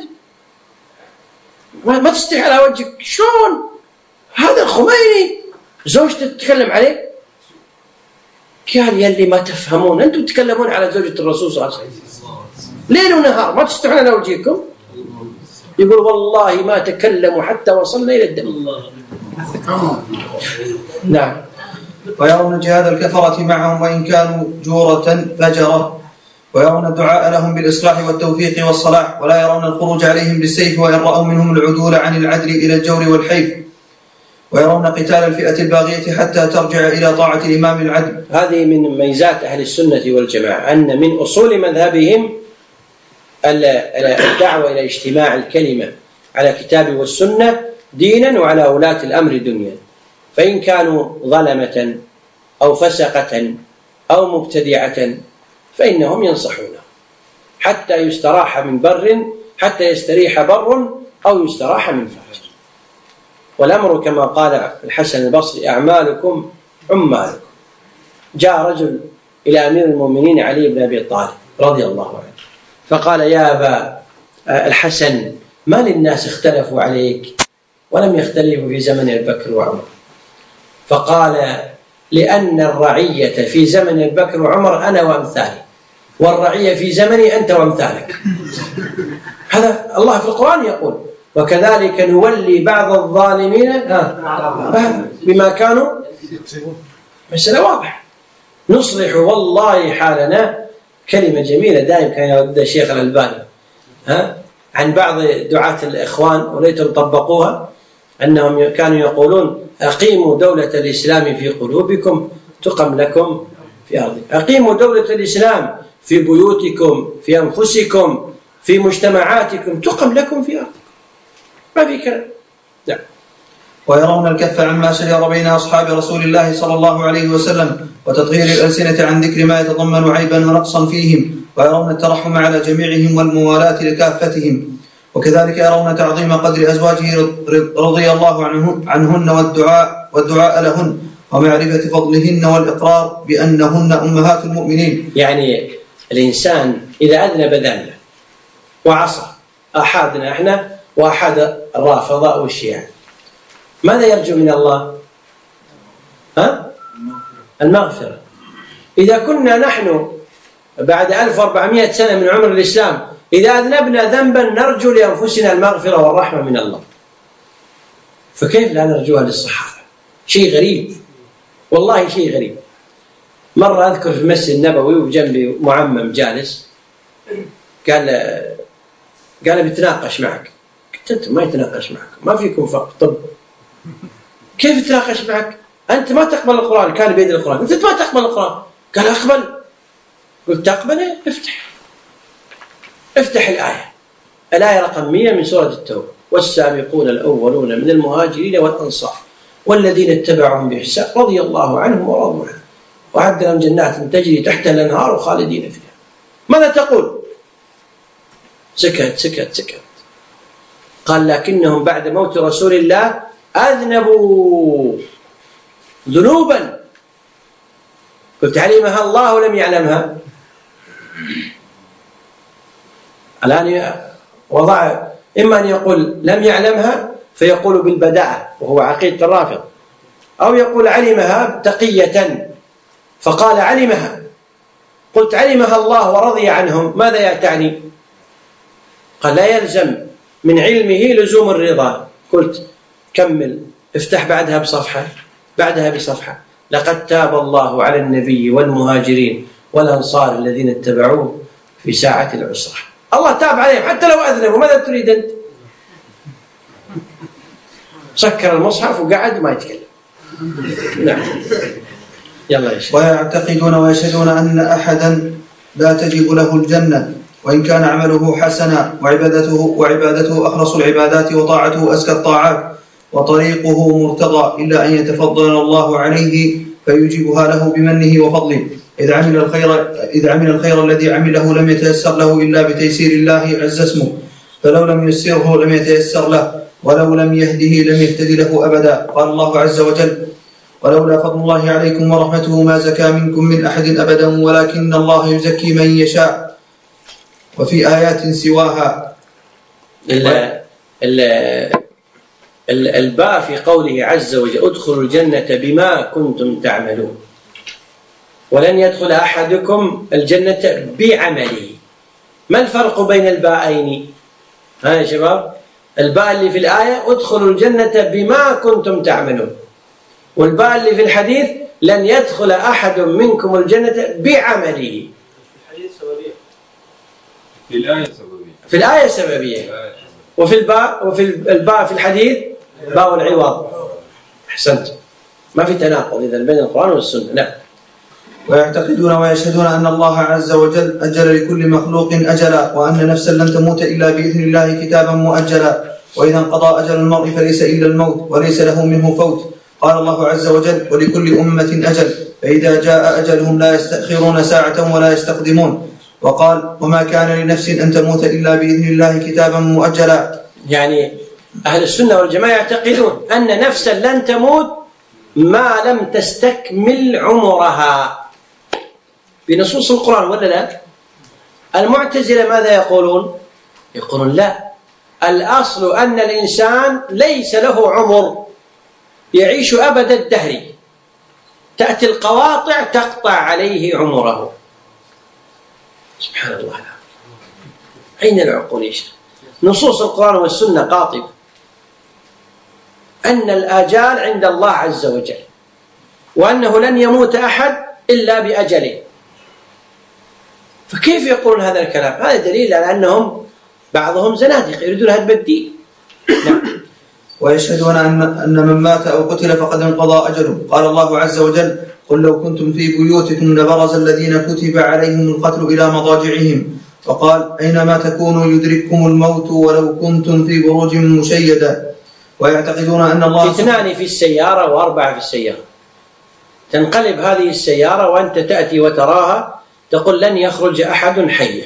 [SPEAKER 1] ما تستحي على وجهك، شلون هذا الخميني زوجته تتكلم عليه؟ قال: يلي ما تفهمون، أنتم تتكلمون على زوجة الرسول صلى الله عليه وسلم ليل ونهار، ما تستحون على وجهكم. يقول: والله ما تكلموا حتى وصلنا إلى الدم. نعم.
[SPEAKER 2] ويرون جهاد الكفرة معهم وإن كانوا جورة فجرة، ويرون الدعاء لهم بالإصلاح والتوفيق والصلاح، ولا يرون الخروج عليهم بالسيف وإن رأوا منهم العدول عن العدل إلى الجور والحيف، ويرون قتال الفئة الباغية حتى ترجع إلى طاعة الإمام العدل.
[SPEAKER 1] هذه من ميزات أهل السنة والجماعة، أن من أصول مذهبهم الدعوة إلى اجتماع الكلمة على كتاب والسنة دينا وعلى ولاة الأمر دنيا، فإن كانوا ظلمة أو فسقة أو مبتدعة فإنهم ينصحونه حتى يستراح من بر، حتى يستريح بر أو يستراح من فاجر. والأمر كما قال الحسن البصري: أعمالكم عمالكم. جاء رجل إلى أمير المؤمنين علي بن أبي طالب رضي الله عنه فقال: يا أبا الحسن، ما للناس اختلفوا عليك ولم يختلفوا في زمن أبي بكر وعمر؟ فقال: لأن الرعية في زمن أبي بكر وعمر أنا وأمثالي، والرعية في زمني أنت وأمثالك. هذا الله في القرآن يقول: وكذلك نولي بعض الظالمين بما كانوا. مسألة واضحة. نصلح والله حالنا. كلمة جميلة دائما كان يردها الشيخ الألباني عن بعض دعاة الإخوان وليتم طبقوها، أنهم كانوا يقولون: أقيموا دولة الإسلام في قلوبكم تقم لكم في أرضكم. أقيموا دولة الإسلام في بيوتكم، في أنفسكم، في مجتمعاتكم، تقم لكم في أرضكم، ما في كلام. نعم.
[SPEAKER 2] ويرون الكف عما شجر بين أصحاب رسول الله صلى الله عليه وسلم وتطهير الألسنة عن ذكر ما يتضمن عيبا ونقصا فيهم، ويرون الترحم على جميعهم والموالاة لكافتهم، وكذلك يرون تعظيم قدر أزواجه رضي الله عنهن والدعاء لهن، ومعرفة فضلهن والإقرار بأنهن أمهات المؤمنين.
[SPEAKER 1] يعني الإنسان إذا أذنب ذنبا وعصى، أحدنا إحنا وأحد الرافضة والشيعة، ماذا يرجو من الله؟ المغفرة. إذا كنا نحن بعد 1400 سنة من عمر الإسلام إذا أذنبنا ذنبا نرجو لأنفسنا المغفرة والرحمة من الله، فكيف لا نرجوها للصحابة؟ شيء غريب والله، شيء غريب. مرة أذكر في المسجد النبوي وجنبي معمم جالس، قال بيتناقش معك. قلت أنت ما يتناقش معك، ما فيكم فقط طب، كيف يتناقش معك؟ أنت ما تقبل القرآن، كان بيد القرآن، أنت ما تقبل القرآن. قال أقبل. قلت تقبله؟ افتح الآية رقم 100 من سورة التوبة: والسابقون الأولون من المهاجرين والأنصار والذين اتبعهم بإحسان رضي الله عنهم ورضوا عنه وأعد لهم جنات تجري تحتها الأنهار خالدين فيها. ماذا تقول؟ سكت. قال لكنهم بعد موت رسول الله أذنبوا ذنوبا. قلت علمها الله ولم يعلمها؟ الآن وضع إما أن يقول لم يعلمها فيقول بالبداءة وهو عقيدة الرافض، أو يقول علمها تقية فقال علمها. قلت علمها الله ورضي عنهم، ماذا تعني؟ قال لا يلزم من علمه لزوم الرضا. قلت كمل، افتح بعدها بصفحة: لقد تاب الله على النبي والمهاجرين والأنصار الذين اتبعوه في ساعة العسرة. الله تاب عليهم حتى لو أذنبوا، ماذا تريد أنت؟ سكر المصحف وقعد ما يتكلم. نعم. يلا يا شيخ.
[SPEAKER 2] ويعتقدون ويشهدون أن أحدا لا تجب له الجنة وإن كان عمله حسنا وعبادته أخلص العبادات وطاعته أزكى الطاعات وطريقه مرتضى، إلا أن يتفضل الله عليه فيجيبها له بمنه وفضله. إذ عمل الخير الذي عمله لم يتيسر له إلا بتيسير الله عز اسمه، فلو لم ييسره لم يتيسر له، ولو لم يهده لم يهتدي له أبدا. قال الله عز وجل: ولولا فضل الله عليكم ورحمته ما زكى منكم من أحد أبدا ولكن الله يزكي من يشاء. وفي آيات سواها.
[SPEAKER 1] الباء في قوله عز وجل: ادخلوا الجنة بما كنتم تعملون، ولن يدخل أحدكم الجنة بعمله. ما الفرق بين الباءين؟ يا شباب، الباء اللي في الآية ادخلوا الجنة بما كنتم تعملون، والباء اللي في الحديث لن يدخل أحد منكم الجنة بعمله. في الآية سببية، وفي الباء في الحديث باء العوض. أحسنت، ما في تناقض إذا بين القرآن والسنة. نعم.
[SPEAKER 2] ويعتقدون ويشهدون أن الله عز وجل أجل لكل مخلوق أجلا، وأن نفسا لن تموت إلا بإذن الله كتابا مؤجلا، وإذا انقضى أجل المرء فليس إلا الموت وليس له منه فوت. قال الله عز وجل: ولكل أمة أجل، فإذا جاء أجلهم لا يستأخرون ساعة ولا يستقدمون. وقال: وما كان لنفس أن تموت إلا بإذن الله كتابا مؤجلا.
[SPEAKER 1] يعني أهل السنة والجماعة يعتقدون أن نفسا لن تموت ما لم تستكمل عمرها بنصوص القرآن، ولا لا؟ المعتزلة ماذا يقولون؟ يقولون لا، الأصل أن الإنسان ليس له عمر، يعيش أبد الدهر، تأتي القواطع تقطع عليه عمره. سبحان الله العظيم، أين العقول يا شيخ؟ نصوص القرآن والسنة قاطبة أن الآجال عند الله عز وجل، وأنه لن يموت أحد إلا بأجله. فكيف يقولون هذا الكلام؟ هذا دليل على أنهم بعضهم زنادقة يريدون هدم الدين. نعم.
[SPEAKER 2] ويشهدون أن من مات أو قتل فقد انقضى أجله. قال الله عز وجل: قل لو كنتم في بيوتكم لبرز الذين كتب عليهم القتل إلى مضاجعهم. وقال أينما تكونوا يدرككم الموت ولو كنتم في بروج مشيدة. ويعتقدون أن الله
[SPEAKER 1] 2 في السيارة و4 في السيارة، تنقلب هذه السيارة وأنت تأتي وتراها تقول لن يخرج أحد حيا،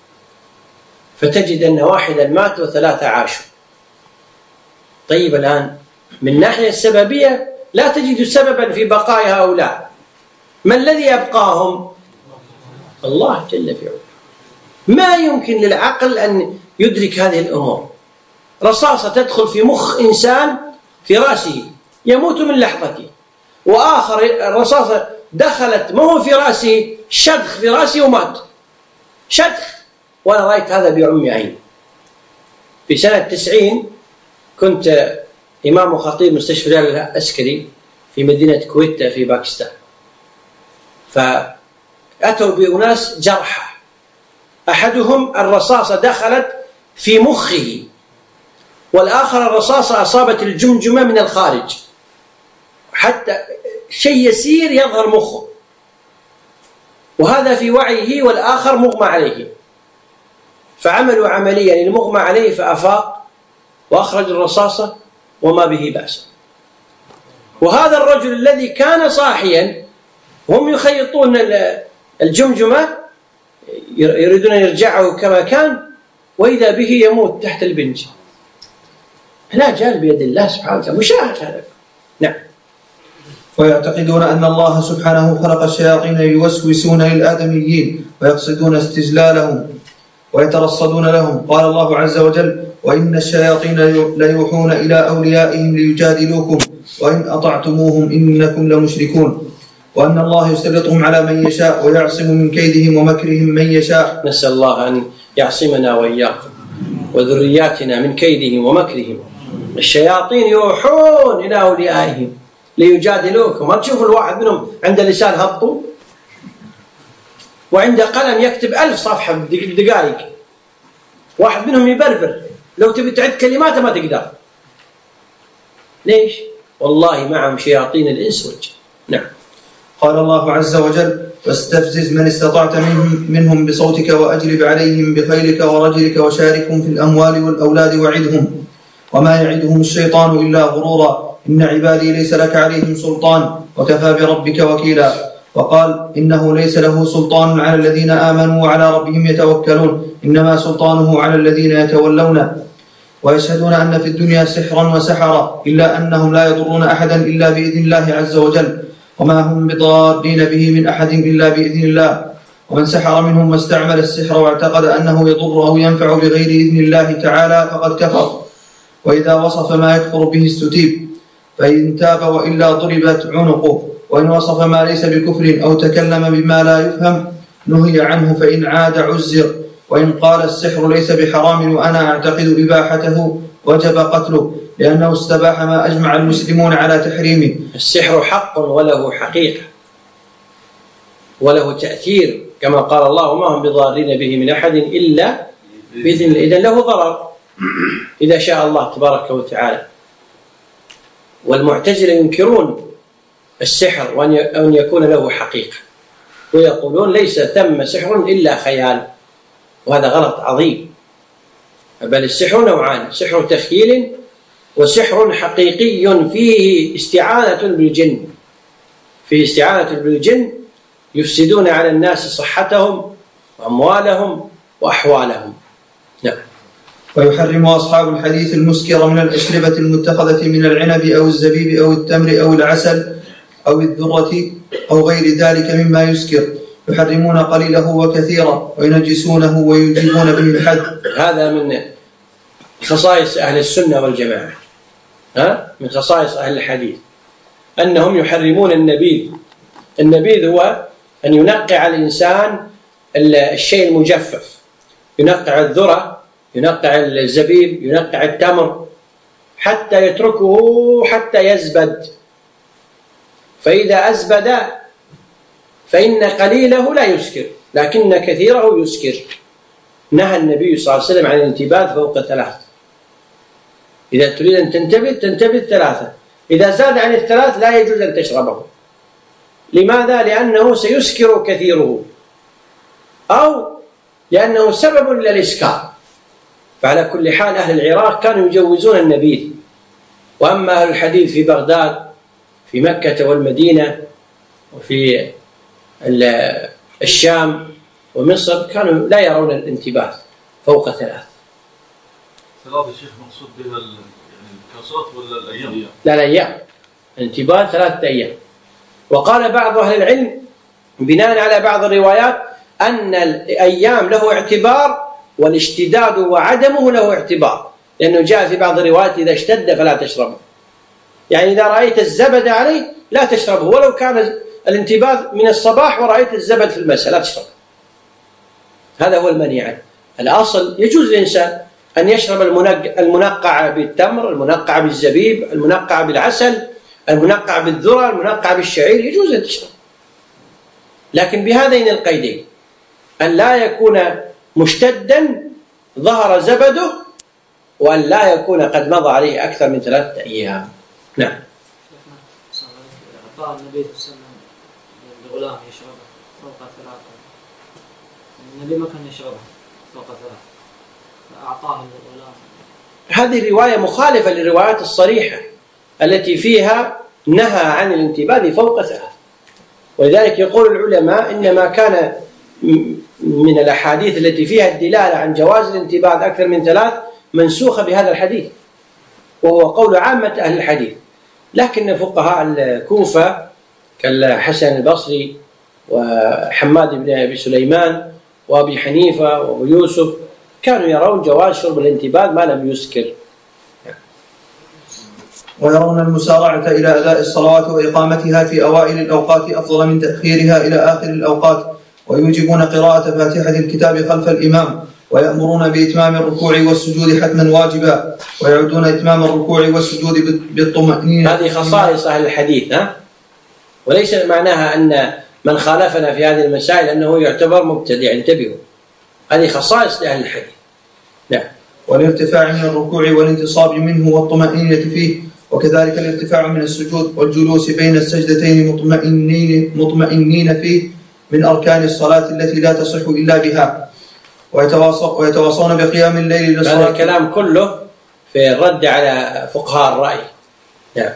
[SPEAKER 1] فتجد أن 1 مات و3 عاشوا. طيب الآن من الناحية السببية لا تجد سببا في بقاء هؤلاء، ما الذي يبقاهم؟ الله جل في علاه. ما يمكن للعقل أن يدرك هذه الأمور. رصاصة تدخل في مخ إنسان في رأسه يموت من لحظته، وآخر الرصاصة دخلت ما هو في رأسه، شدخ في رأسه ومات شدخ. وأنا رأيت هذا بعمي عيني. في سنة 90 كنت إمام وخطيب مستشفى الهلال العسكري في مدينة كويتا في باكستان، فأتوا بأناس جرحى، أحدهم الرصاصة دخلت في مخه، والآخر الرصاصة أصابت الجمجمة من الخارج، حتى شيء يسير يظهر مخه، وهذا في وعيه والآخر مغمى عليه. فعملوا عمليا المغمى عليه فأفاق وأخرج الرصاصة وما به بأس. وهذا الرجل الذي كان صاحيا هم يخيطون الجمجمة يريدون أن يرجعه كما كان، وإذا به يموت تحت البنج. لا جال بيد الله سبحانه وتعالى، مشاهد هذا. نعم.
[SPEAKER 2] ويعتقدون أن الله سبحانه خلق الشياطين يوسوسون للآدميين ويقصدون استجلالهم ويترصدون لهم. قال الله عز وجل وإن الشياطين ليوحون إلى أوليائهم ليجادلوكم وإن أطعتموهم إنكم لمشركون. وأن الله يسلطهم على من يشاء ويعصم من كيدهم ومكرهم من يشاء.
[SPEAKER 1] نسأل الله أن يعصمنا وإياكم وذرياتنا من كيدهم ومكرهم. الشياطين يوحون إلى أوليائهم ليجادلوكم. ما تشوف الواحد منهم عند لسان هبطوا وعند قلم يكتب 1000 صفحة بدقائق، واحد منهم يبربر، لو تبي تعد كلماته ما تقدر. ليش؟ والله معهم شياطين الإنس والجن. نعم.
[SPEAKER 2] قال الله عز وجل واستفزز من استطعت منهم بصوتك وأجلب عليهم بخيلك ورجلك وشاركهم في الأموال والأولاد وعدهم وما يعدهم الشيطان إلا غرورا إن عبادي ليس لك عليهم سلطان وكفى بربك وكيلا. وقال إنه ليس له سلطان على الذين آمنوا وعلى ربهم يتوكلون إنما سلطانه على الذين يتولونه. ويشهدون أن في الدنيا سحرا وسحرا إلا أنهم لا يضرون أحدا إلا بإذن الله عز وجل وما هم بضارين به من أحد إلا بإذن الله. ومن سحر منهم واستعمل السحر واعتقد أنه يضر أو ينفع بغير إذن الله تعالى فقد كفر. وإذا وصف ما يكفر به استتيب فإن تاب وإلا ضربت عنقه. وإن وصف ما ليس بكفر أو تكلم بما لا يفهم نهي عنه فإن عاد عزر. وإن قال السحر ليس بحرام وأنا أعتقد إباحته وجب قتله لأنه استباح ما أجمع المسلمون على تحريمه.
[SPEAKER 1] السحر حق وله حقيقة وله تأثير كما قال الله وما هم بضارين به من أحد إلا بإذن الله. إذن له ضرر إذا شاء الله تبارك وتعالى. والمعتزلة ينكرون السحر وأن يكون له حقيقة ويقولون ليس ثم سحر إلا خيال، وهذا غلط عظيم. بل السحر نوعان، سحر تخيل وسحر حقيقي فيه استعانة بالجن. فيه استعانة بالجن يفسدون على الناس صحتهم وأموالهم وأحوالهم. نعم.
[SPEAKER 2] ويحرم أصحاب الحديث المسكر من الأشربة المتخذة من العنب أو الزبيب أو التمر أو العسل أو الذرة أو غير ذلك مما يسكر. يحرمون قليله وكثيرا وينجسونه ويجيبون به الحد.
[SPEAKER 1] هذا من خصائص أهل السنة والجماعة، من خصائص أهل الحديث أنهم يحرمون النبيذ. النبيذ هو أن ينقع الإنسان الشيء المجفف، ينقع الذرة، ينقع الزبيب، ينقع التمر حتى يتركه حتى يزبد. فإذا أزبد فإن قليله لا يسكر لكن كثيره يسكر. نهى النبي صلى الله عليه وسلم عن الانتباذ فوق 3. إذا تريد أن تنتبذ 3. إذا زاد عن 3 لا يجوز أن تشربه. لماذا؟ لأنه سيسكر كثيره أو لأنه سبب للإسكار. فعلى كل حال أهل العراق كانوا يجوزون النبيذ، وأما أهل الحديث في بغداد في مكة والمدينة وفي الشام ومصر كانوا لا يرون الانتباه فوق 3.
[SPEAKER 8] 3 الشيخ مقصود بها الكاسات ولا الأيام؟
[SPEAKER 1] لا الأيام، الانتباه 3 أيام. وقال بعض أهل العلم بناء على بعض الروايات أن الأيام له اعتبار والاشتداد وعدمه له اعتبار، لأنه جاء في بعض الروايات إذا اشتد فلا تشربه، يعني إذا رأيت الزبد عليه لا تشربه، ولو كان الانتباه من الصباح ورأيت الزبد في المساء لا تشربه. هذا هو المنهي عنه. الأصل يجوز للإنسان أن يشرب المنقع بالتمر، المنقع بالزبيب، المنقع بالعسل، المنقع بالذرة، المنقع بالشعير، يجوز أن تشرب، لكن بهذين القيدين: أن لا يكون مشتدا ظهر زبده، وأن لا يكون قد مضى عليه أكثر من 3 أيام. نعم.
[SPEAKER 7] أعطاه النبي صلى الله عليه وسلم لغلام يشربه فوق 3. النبي ما كان يشربه فوق 3 فأعطاه للغلام.
[SPEAKER 1] هذه الرواية مخالفة للروايات الصريحة التي فيها نهى عن الانتباه فوق 3. ولذلك يقول العلماء إنما كان من الأحاديث التي فيها الدلالة عن جواز الانتباه أكثر من 3 منسوخة بهذا الحديث، وهو قول عامة أهل الحديث. لكن فقهاء الكوفة كالحسن البصري وحماد بن أبي سليمان وأبي حنيفة وأبو يوسف كانوا يرون جواز شرب الانتباه ما لم يسكر.
[SPEAKER 2] ويرون المسارعة إلى أداء الصلوات وإقامتها في أوائل الأوقات أفضل من تأخيرها إلى آخر الأوقات، ويوجبون قراءة فاتحة الكتاب خلف الإمام، ويأمرون بإتمام الركوع والسجود حتما واجبا، ويعدون إتمام الركوع والسجود بالطمأنينة.
[SPEAKER 1] هذه خصائص أهل الحديث، وليس معناها أن من خالفنا في هذه المسائل أنه يعتبر مبتدع، انتبهوا، هذه خصائص لأهل الحديث. نعم.
[SPEAKER 2] والارتفاع من الركوع والانتصاب منه والطمأنينة فيه، وكذلك الارتفاع من السجود والجلوس بين السجدتين مطمئنين فيه من أركان الصلاة التي لا تصح إلا بها. ويتواصون بقيام الليل للصلاة.
[SPEAKER 1] هذا الكلام كله في الرد على فقهاء الرأي. نعم.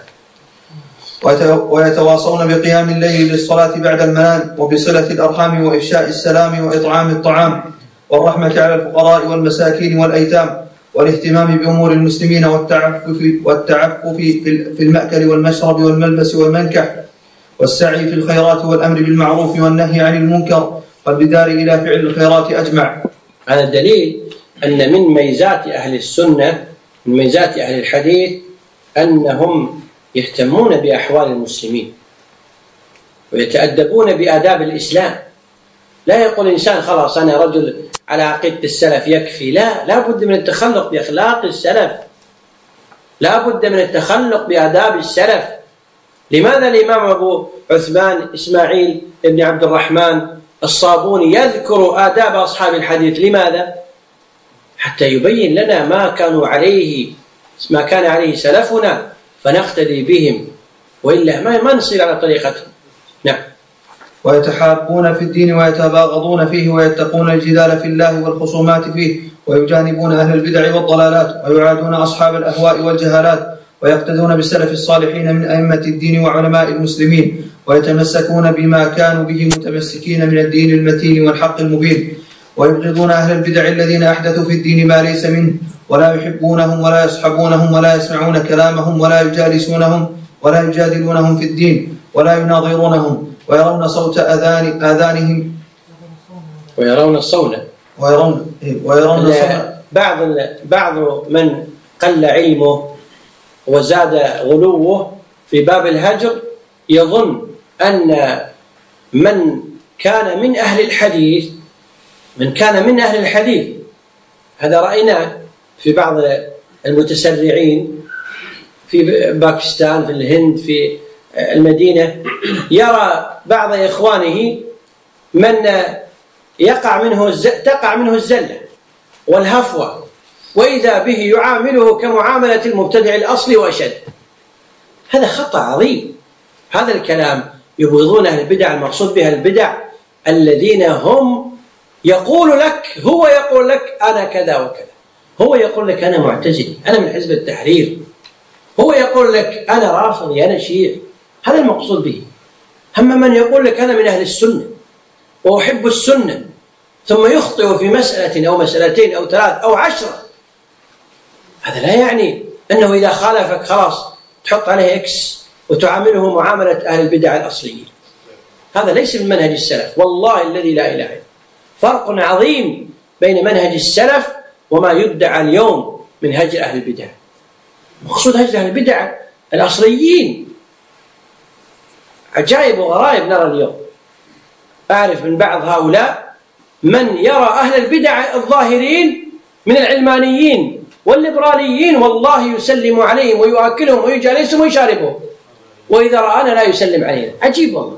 [SPEAKER 2] ويتواصون بقيام الليل للصلاة بعد المنام، وبصلة الأرحام وإفشاء السلام وإطعام الطعام، والرحمة على الفقراء والمساكين والأيتام، والاهتمام بأمور المسلمين، والتعفف في المأكل والمشرب والملبس والمنكح، والسعي في الخيرات والأمر بالمعروف والنهي عن المنكر، والبدار إلى فعل الخيرات أجمع.
[SPEAKER 1] هذا الدليل أن من ميزات أهل السنة، من ميزات أهل الحديث، أنهم يهتمون بأحوال المسلمين ويتأدبون بآداب الإسلام. لا يقول الإنسان خلاص أنا رجل على عقيدة السلف يكفي، لا بد من التخلق بأخلاق السلف، لا بد من التخلق بآداب السلف. لماذا الإمام أبو عثمان إسماعيل بن عبد الرحمن الصابوني يذكر آداب أصحاب الحديث؟ لماذا؟ حتى يبين لنا ما كان عليه سلفنا فنقتدي بهم، وإلا ما نصير على طريقتهم. نعم.
[SPEAKER 2] ويتحابون في الدين ويتباغضون فيه، ويتقون الجدال في الله والخصومات فيه، ويجانبون أهل البدع والضلالات، ويعادون أصحاب الأهواء والجهالات، ويقتدون بالسلف الصالحين من أئمة الدين وعلماء المسلمين، ويتمسكون بما كانوا به متمسكين من الدين المتين والحق المبين، ويبغضون أهل البدع الذين أحدثوا في الدين ما ليس منه، ولا يحبونهم ولا يصحبونهم ولا يسمعون كلامهم ولا يجالسونهم ولا يجادلونهم في الدين ولا يناظرونهم، ويرون صوت آذانهم
[SPEAKER 1] بعض من قل علمه وزاد غلوه في باب الهجر يظن أن من كان من أهل الحديث هذا رأيناه في بعض المتسرعين في باكستان، في الهند، في المدينة، يرى بعض إخوانه من تقع منه الزلة والهفوة، وإذا به يعامله كمعاملة المبتدع الأصلي وأشد. هذا خطأ عظيم. هذا الكلام يبغضون أهل البدع المقصود بها البدع الذين هم هو يقول لك أنا كذا وكذا، هو يقول لك أنا معتزلي، أنا من حزب التحرير، هو يقول لك أنا رافضي، أنا شيعي. هذا المقصود به. أما من يقول لك أنا من أهل السنة وأحب السنة ثم يخطئ في مسألة أو مسألتين أو 3 أو 10، هذا لا يعني أنه إذا خالفك خلاص تحط عليه إكس وتعامله معاملة أهل البدع الأصليين. هذا ليس من منهج السلف، والله الذي لا إله إلا. فرق عظيم بين منهج السلف وما يدعى اليوم من هجر أهل البدع. مقصود هجر أهل البدع الأصليين. عجائب وغرائب نرى اليوم. أعرف من بعض هؤلاء من يرى أهل البدع الظاهرين من العلمانيين والليبراليين والله يسلم عليهم ويؤكلهم ويجالسهم ويشاربهم، وإذا رآنا لا يسلم علينا. عجيب والله.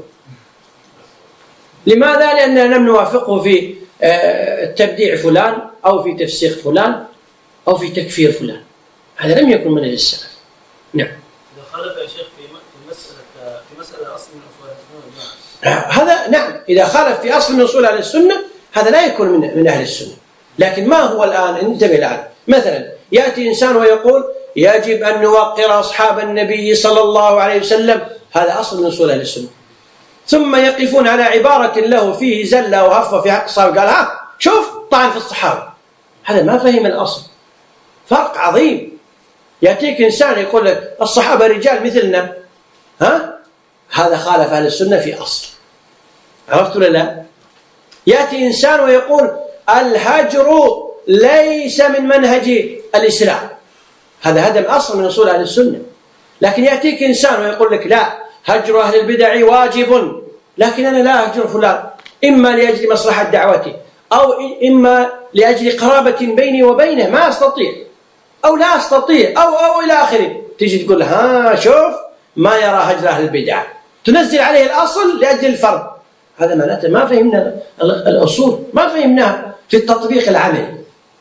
[SPEAKER 1] لماذا؟ لأننا لم نوافقه في تبديع فلان أو في تفسيق فلان أو في تكفير فلان. هذا لم يكن منهج السلف. نعم.
[SPEAKER 6] إذا خالف يا شيخ في مسألة أصل من أصول السنة،
[SPEAKER 1] هذا نعم، إذا خالف في أصل من أصول أهل السنة هذا لا يكون من أهل السنة. لكن ما هو الآن؟ انتبه الآن. مثلا يأتي إنسان ويقول يجب أن نوقر أصحاب النبي صلى الله عليه وسلم، هذا أصل من أصول أهل السنة. ثم يقفون على عبارة له فيه زلة وهفة في حق الصحابة، قال شوف طعن في الصحابة. هذا ما فهم الأصل. فرق عظيم. يأتيك إنسان يقول لك الصحابة رجال مثلنا، هذا خالف أهل السنة في أصل. عرفت ولا لا؟ يأتي إنسان ويقول الهجر ليس من منهج الإسلام، هذا هدم أصل من أصول أهل السنة. لكن يأتيك إنسان ويقول لك لا، هجر أهل البدع واجب، لكن أنا لا أهجر فلان إما لأجل مصلحة دعوته أو إما لأجل قرابة بيني وبينه ما أستطيع أو لا أستطيع أو إلى آخره. تيجي تقول شوف ما يرى هجر أهل البدع، تنزل عليه الأصل لأجل الفرد. هذا معناته ما فهمنا الأصول، ما فهمناها في التطبيق العملي.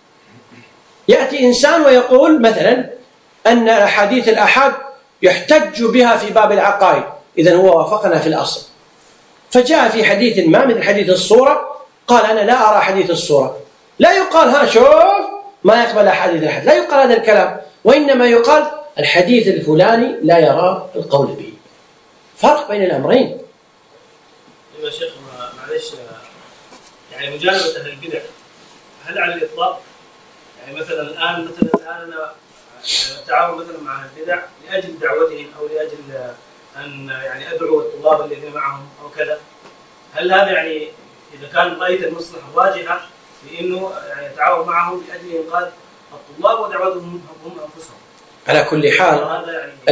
[SPEAKER 1] يأتي إنسان ويقول مثلا أن أحاديث الآحاد يحتج بها في باب العقائد، إذن هو وافقنا في الأصل. فجاء في حديث ما مثل حديث الصورة قال أنا لا أرى حديث الصورة. لا يقال شوف ما يقبل أحاديث الأحاد، لا يقال هذا الكلام، وإنما يقال الحديث الفلاني لا يرى القول به. فرق بين الأمرين.
[SPEAKER 6] يا شيخ معلش، يعني مجانبة أهل البدع هل على الإطلاق؟ يعني مثلا الآن أنا أتعاون مثلا مع أهل البدع لأجل دعوتهم أو لأجل أن يعني أدعو الطلاب الذين معهم أو كذا، هل هذا يعني إذا كان رأيت المصلحة واجهة لأنه يعني أتعاون معهم لأجل إنقاذ الطلاب ودعوتهم هم أنفسهم؟
[SPEAKER 1] على كل حال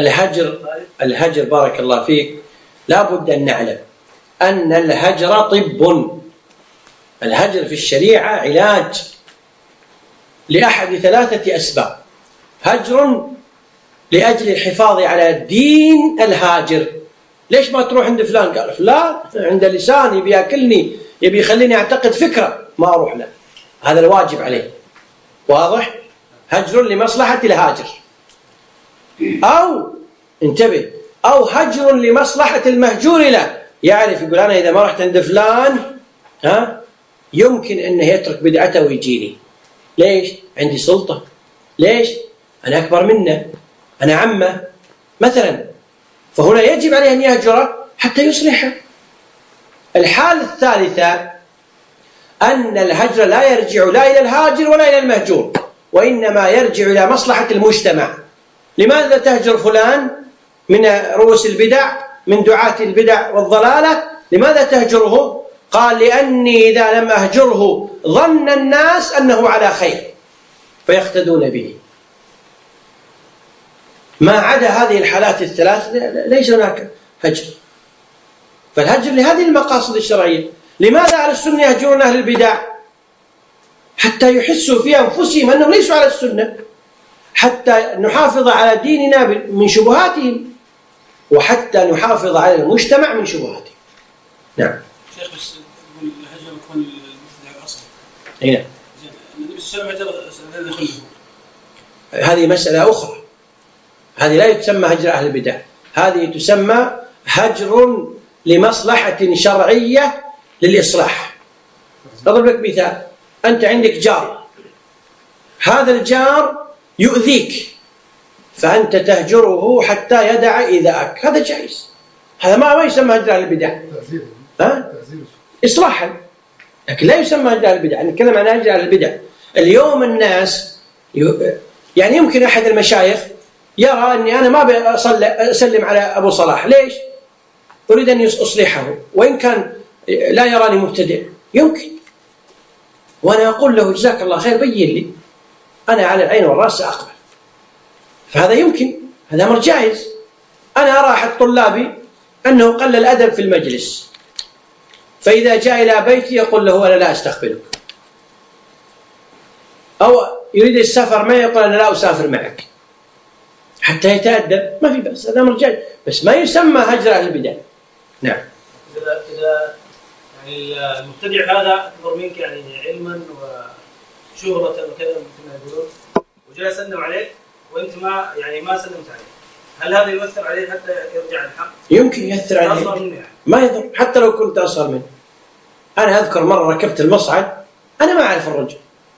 [SPEAKER 1] الهجر بارك الله فيك لا بد أن نعلم أن الهجر طب. الهجر في الشريعة علاج لأحد 3 أسباب. هجر لأجل الحفاظ على دين الهاجر. ليش ما تروح عند فلان؟ قال فلان عند لسان يبي يأكلني، يبي يخليني أعتقد فكرة، ما أروح له. هذا الواجب عليه. واضح؟ هجر لمصلحة الهاجر. أو انتبه، أو هجر لمصلحة المهجور له. يعرف يقول أنا إذا ما رحت عند فلان يمكن أنه يترك بدعته ويجيني. ليش؟ عندي سلطة. ليش؟ أنا أكبر منه، أنا عمه مثلا. فهنا يجب عليه أن يهجره حتى يصلحه. الحالة الثالثة أن الهجر لا يرجع لا إلى الهاجر ولا إلى المهجور، وإنما يرجع إلى مصلحة المجتمع. لماذا تهجر فلان من رؤوس البدع، من دعاة البدع والضلالة؟ لماذا تهجره؟ قال لأني إذا لم أهجره ظن الناس أنه على خير فيقتدون به. ما عدا هذه الحالات الثلاث ليس هناك هجر. فالهجر لهذه المقاصد الشرعية. لماذا أهل السنة يهجرون أهل البدع؟ حتى يحسوا في أنفسهم أنهم ليسوا على السنة، حتى نحافظ على ديننا من شبهاتهم، وحتى نحافظ على المجتمع من شبهاتهم. نعم.
[SPEAKER 6] شيخ بس الهجر يكون مثل الأصل.
[SPEAKER 1] نعم.
[SPEAKER 6] النبي صلى الله عليه وسلم
[SPEAKER 1] هذه مسألة أخرى. هذه لا تسمى هجر أهل البدع، هذه تسمى هجر لمصلحة شرعية للإصلاح. أضرب لك مثال، أنت عندك جار، هذا الجار يؤذيك فأنت تهجره حتى يدع إيذاءك، هذا جائز، هذا ما يسمى هجر أهل البدع، إصلاحا، لكن لا يسمى هجر أهل البدع. نتكلم عن هجر أهل البدع. اليوم الناس يعني يمكن أحد المشايخ يرى أني أنا ما أسلم على أبو صلاح، ليش؟ أريد أن أصلحه، وإن كان لا يراني مبتدئ يمكن، وأنا أقول له جزاك الله خير بين لي، أنا على العين والرأس سأقبل، فهذا يمكن، هذا أمر جائز. أنا أرى أحد طلابي أنه قل الأدب في المجلس، فإذا جاء إلى بيتي يقول له أنا لا أستقبلك، أو يريد السفر معي يقول أنا لا أسافر معك حتى يتأدب، ما في بأس، هذا أمر جائز، بس ما يسمى هجر أهل البدع. نعم.
[SPEAKER 6] إذا يعني المبتدع هذا أكبر منك يعني علما وشهرة وكذا مثل ما يقولون، وجاء سلم عليك وأنت ما سلمت عليه، هل هذا يؤثر عليه حتى يرجع الحق؟ يمكن
[SPEAKER 1] يؤثر عليه، ما يضر حتى لو كنت أصغر منه. أنا أذكر مرة ركبت المصعد، أنا ما أعرف الرجل،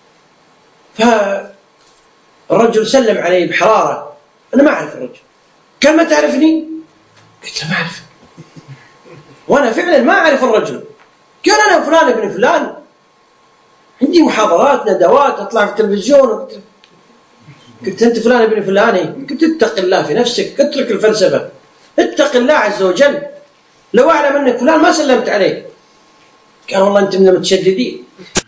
[SPEAKER 1] فالرجل سلم علي بحرارة، أنا ما أعرف الرجل، قال ما تعرفني؟ قلت له ما أعرف، وأنا فعلا ما أعرف الرجل. قال أنا فلان ابن فلان، عندي محاضرات ندوات أطلع في التلفزيون. قلت أنت فلان ابن فلان؟ قلت اتق الله في نفسك، اترك الفلسفة، اتق الله عز وجل، لو أعلم أنك فلان ما سلمت عليه. قال والله أنت من المتشددين.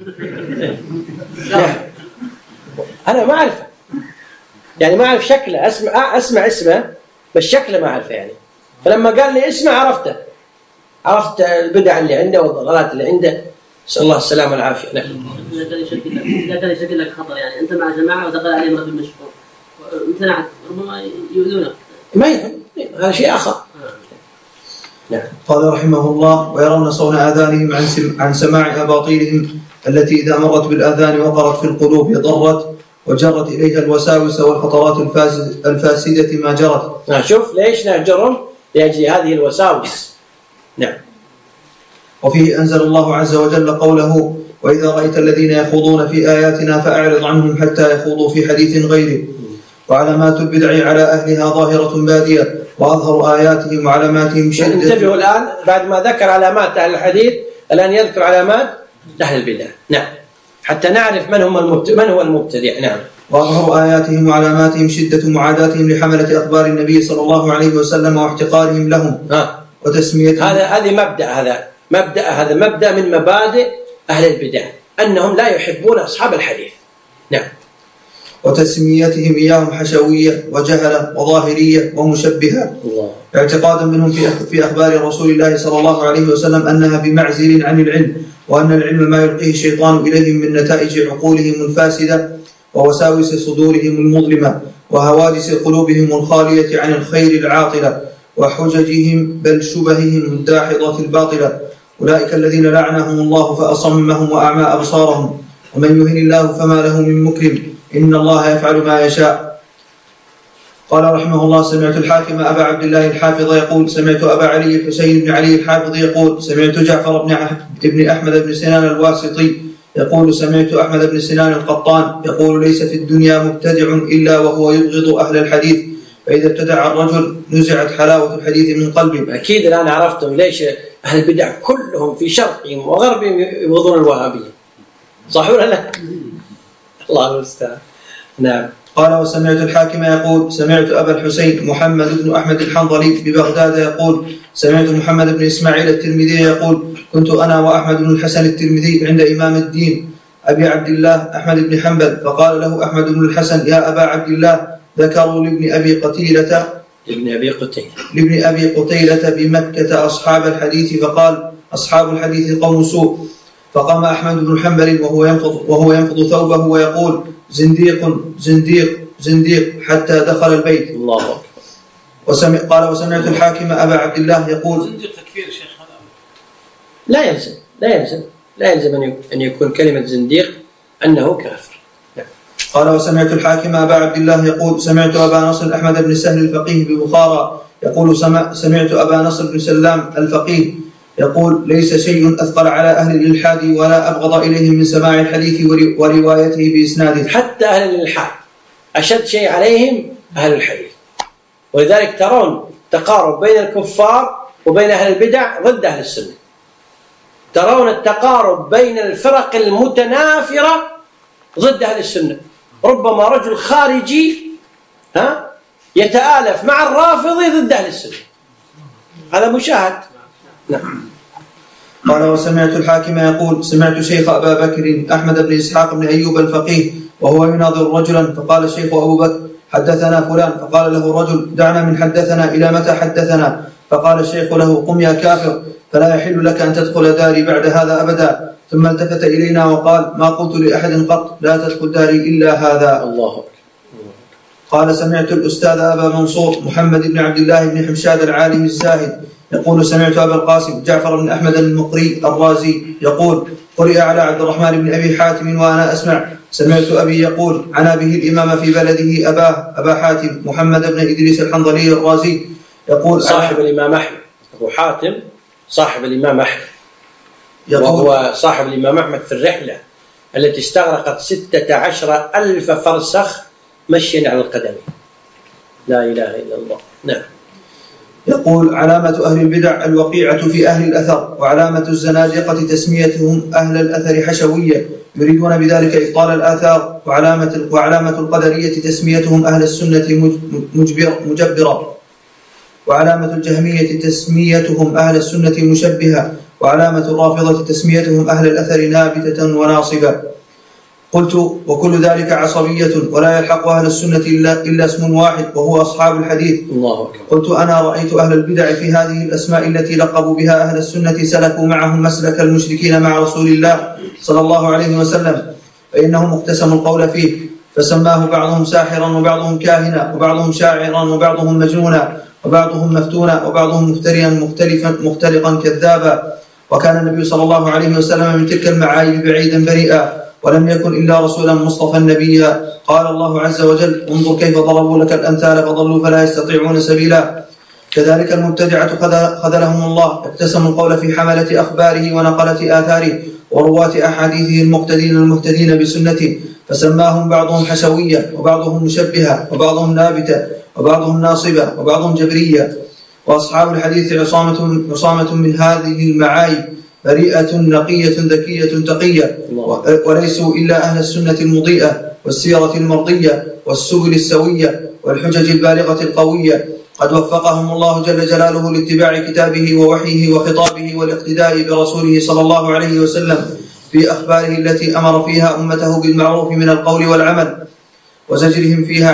[SPEAKER 1] أنا ما أعرفه، يعني ما أعرف شكله، أسمع اسمه بس شكله ما أعرفه يعني. فلما قال لي اسمه عرفت البدع اللي عنده والضلالات اللي عنده، نسأل الله السلامة والعافية.
[SPEAKER 9] إذا كان يشكل لك خطر، يعني أنت مع جماعة ودخل عليهم رجل مشهور وامتنعت، ربما يؤذونك،
[SPEAKER 1] ما يهم، هذا شيء آخر.
[SPEAKER 2] نعم. قال رحمه الله: ويرون صون آذانهم عن سماع أباطيلهم التي إذا مرت بالآذان وقرت في القلوب ضرت وجرت إليها الوساوس والخطرات الفاسدة ما جرت.
[SPEAKER 1] شوف ليش نهجرهم؟ لأجل هذه الوساوس. نعم.
[SPEAKER 2] وفيه أنزل الله عز وجل قوله: وإذا رأيت الذين يخوضون في آياتنا فأعرض عنهم حتى يخوضوا في حديث غيره. وعلامات البدع على أهلها ظاهرة بادية، وأظهر آياتهم وعلاماتهم شدة.
[SPEAKER 1] انتبهوا الآن، بعد ما ذكر علامات أهل الحديث الآن يذكر علامات أهل البدع. نعم، حتى نعرف من هو المبتدع. نعم.
[SPEAKER 2] وأظهر آياتهم وعلاماتهم شدة معاداتهم لحملة أخبار النبي صلى الله عليه وسلم واحتقارهم لهم وتسميتهم.
[SPEAKER 1] هذا مبدأ من مبادئ أهل البدع، أنهم لا يحبون أصحاب الحديث. نعم.
[SPEAKER 2] وتسميتهم إياهم حشوية وجهلة وظاهرية ومشبهة، اعتقادا منهم في أخبار رسول الله صلى الله عليه وسلم أنها بمعزل عن العلم، وأن العلم ما يلقيه الشيطان إليهم من نتائج عقولهم الفاسدة ووساوس صدورهم المظلمة وهواجس قلوبهم الخالية عن الخير العاطلة وحججهم بل شبههم الداحضة الباطلة. أولئك الذين لعنهم الله فأصمهم وأعمى أبصارهم، ومن يهن الله فما له من مكرم، إن الله يفعل ما يشاء. قال رحمه الله: سمعت الحاكم أبا عبد الله الحافظ يقول: سمعت أبا علي الحسين بن علي الحافظ يقول: سمعت جعفر بن أحمد بن سنان الواسطي يقول: سمعت أحمد بن سنان القطان يقول: ليس في الدنيا مبتدع إلا وهو يبغض أهل الحديث، فإذا ابتدع الرجل نزعت حلاوة الحديث من قلبه.
[SPEAKER 1] أكيد الآن عرفتم ليش أهل البدع كلهم في شرقهم وغربهم يبغضون الوهابية، صح ولا لا؟ الله المستعان. نعم.
[SPEAKER 2] قال: وسمعت الحاكم يقول: سمعت أبا الحسين محمد بن أحمد الحنظلي ببغداد يقول: سمعت محمد بن إسماعيل الترمذي يقول: كنت أنا وأحمد بن الحسن الترمذي عند إمام الدين أبي عبد الله أحمد بن حنبل، فقال له أحمد بن الحسن: يا أبا عبد الله، ذكروا لابن أبي قتيلة بمكة أصحاب الحديث، فقال: أصحاب الحديث قوم سوء. فقام أحمد بن حنبل وهو ينفض ثوبه ويقول: زنديق زنديق زنديق، حتى دخل البيت.
[SPEAKER 1] الله.
[SPEAKER 2] قال: وسمعت الحاكم أبا عبد الله يقول:
[SPEAKER 8] زنديق تكفير شيخ هذا؟
[SPEAKER 1] لا يلزم أن يكون كلمة زنديق أنه كافر.
[SPEAKER 2] قال: وسمعت الحاكم أبا عبد الله يقول: سمعت أبا نصر أحمد بن سهل الفقيه ببخارى يقول سمعت أبا نصر بن سلام الفقيه يقول ليس شيء أثقل على أهل الإلحاد ولا أبغض إليهم من سماع الحديث وروايته بإسناده.
[SPEAKER 1] حتى أهل الإلحاد أشد شيء عليهم أهل الحديث، ولذلك ترون تقارب بين الكفار وبين أهل البدع ضد أهل السنة. ترون التقارب بين الفرق المتنافرة ضد أهل السنة. ربما رجل خارجي يتآلف مع الرافضي ضد أهل السنة، هذا مشاهد. نعم.
[SPEAKER 2] قال وسمعت الحاكم يقول سمعت شيخ أبا بكر أحمد بن إسحاق بن أيوب الفقيه وهو يناظر رجلا، فقال الشيخ أبو بكر حدثنا فلان، فقال له رجل دعنا من حدثنا إلى متى حدثنا؟ فقال الشيخ له قم يا كافر، فلا يحل لك أن تدخل داري بعد هذا أبدا. ثم التفت إلينا وقال ما قلت لأحد قط لا تدخل داري إلا هذا.
[SPEAKER 1] الله.
[SPEAKER 2] قال سمعت الأستاذ أبا منصور محمد بن عبد الله بن حمشاد العالم الزاهد يقول سمعت أبا القاسم جعفر بن أحمد المقري الرازي يقول قرئ على عبد الرحمن بن أبي حاتم وأنا أسمع. سمعت أبي يقول عنا به الإمام في بلده أبا حاتم محمد بن إدريس الحنظلي الرازي يقول
[SPEAKER 1] صاحب الإمام أحمد. أبو حاتم صاحب الإمام أحمد، وهو صاحب الإمام أحمد في الرحلة التي استغرقت 16,000 فرسخ مشيا على القدم. لا إله إلا الله. نعم.
[SPEAKER 2] يقول علامة أهل البدع الوقيعة في أهل الأثر، وعلامة الزنادقة تسميتهم أهل الأثر حشوية يريدون بذلك إبطال الآثار، وعلامة القدرية تسميتهم أهل السنة مجبرة، وعلامة الجهمية تسميتهم أهل السنة مشبهة، وعلامة الرافضة تسميتهم أهل الأثر نابتة وناصبة. قلت وكل ذلك عصبية ولا يلحق أهل السنة إلا اسم واحد وهو أصحاب الحديث.
[SPEAKER 1] الله.
[SPEAKER 2] قلت أنا رأيت أهل البدع في هذه الأسماء التي لقبوا بها أهل السنة سلكوا معهم مسلك المشركين مع رسول الله صلى الله عليه وسلم، فإنهم اقتسموا القول فيه، فسماه بعضهم ساحرا وبعضهم كاهنا وبعضهم شاعرا وبعضهم مجنونا وبعضهم مفتونا وبعضهم مفتريا مختلقا كذابا. وكان النبي صلى الله عليه وسلم من تلك المعايب بعيدا بريئا، ولم يكن إلا رسولا مصطفى نبيا. قال الله عز وجل انظر كيف ضربوا لك الأمثال فضلوا فلا يستطيعون سبيلا. كذلك المبتدعة خذلهم الله، اقتسموا القول في حملة أخباره ونقلة آثاره ورواة أحاديثه المهتدين بسنته، فسماهم بعضهم حشوية وبعضهم مشبهة وبعضهم نابتة وبعضهم ناصبة وبعضهم جبرية. وأصحاب الحديث عصامة من هذه المعايب، بريئة نقية ذكية تقية، وليسوا إلا أهل السنة المضيئة والسيرة المرضية والسبل السوية والحجج البالغة القوية. قد وفقهم الله جل جلاله لاتباع كتابه ووحيه وخطابه والاقتداء برسوله صلى الله عليه وسلم في أخباره التي أمر فيها أمته بالمعروف من القول والعمل، وزجرهم فيها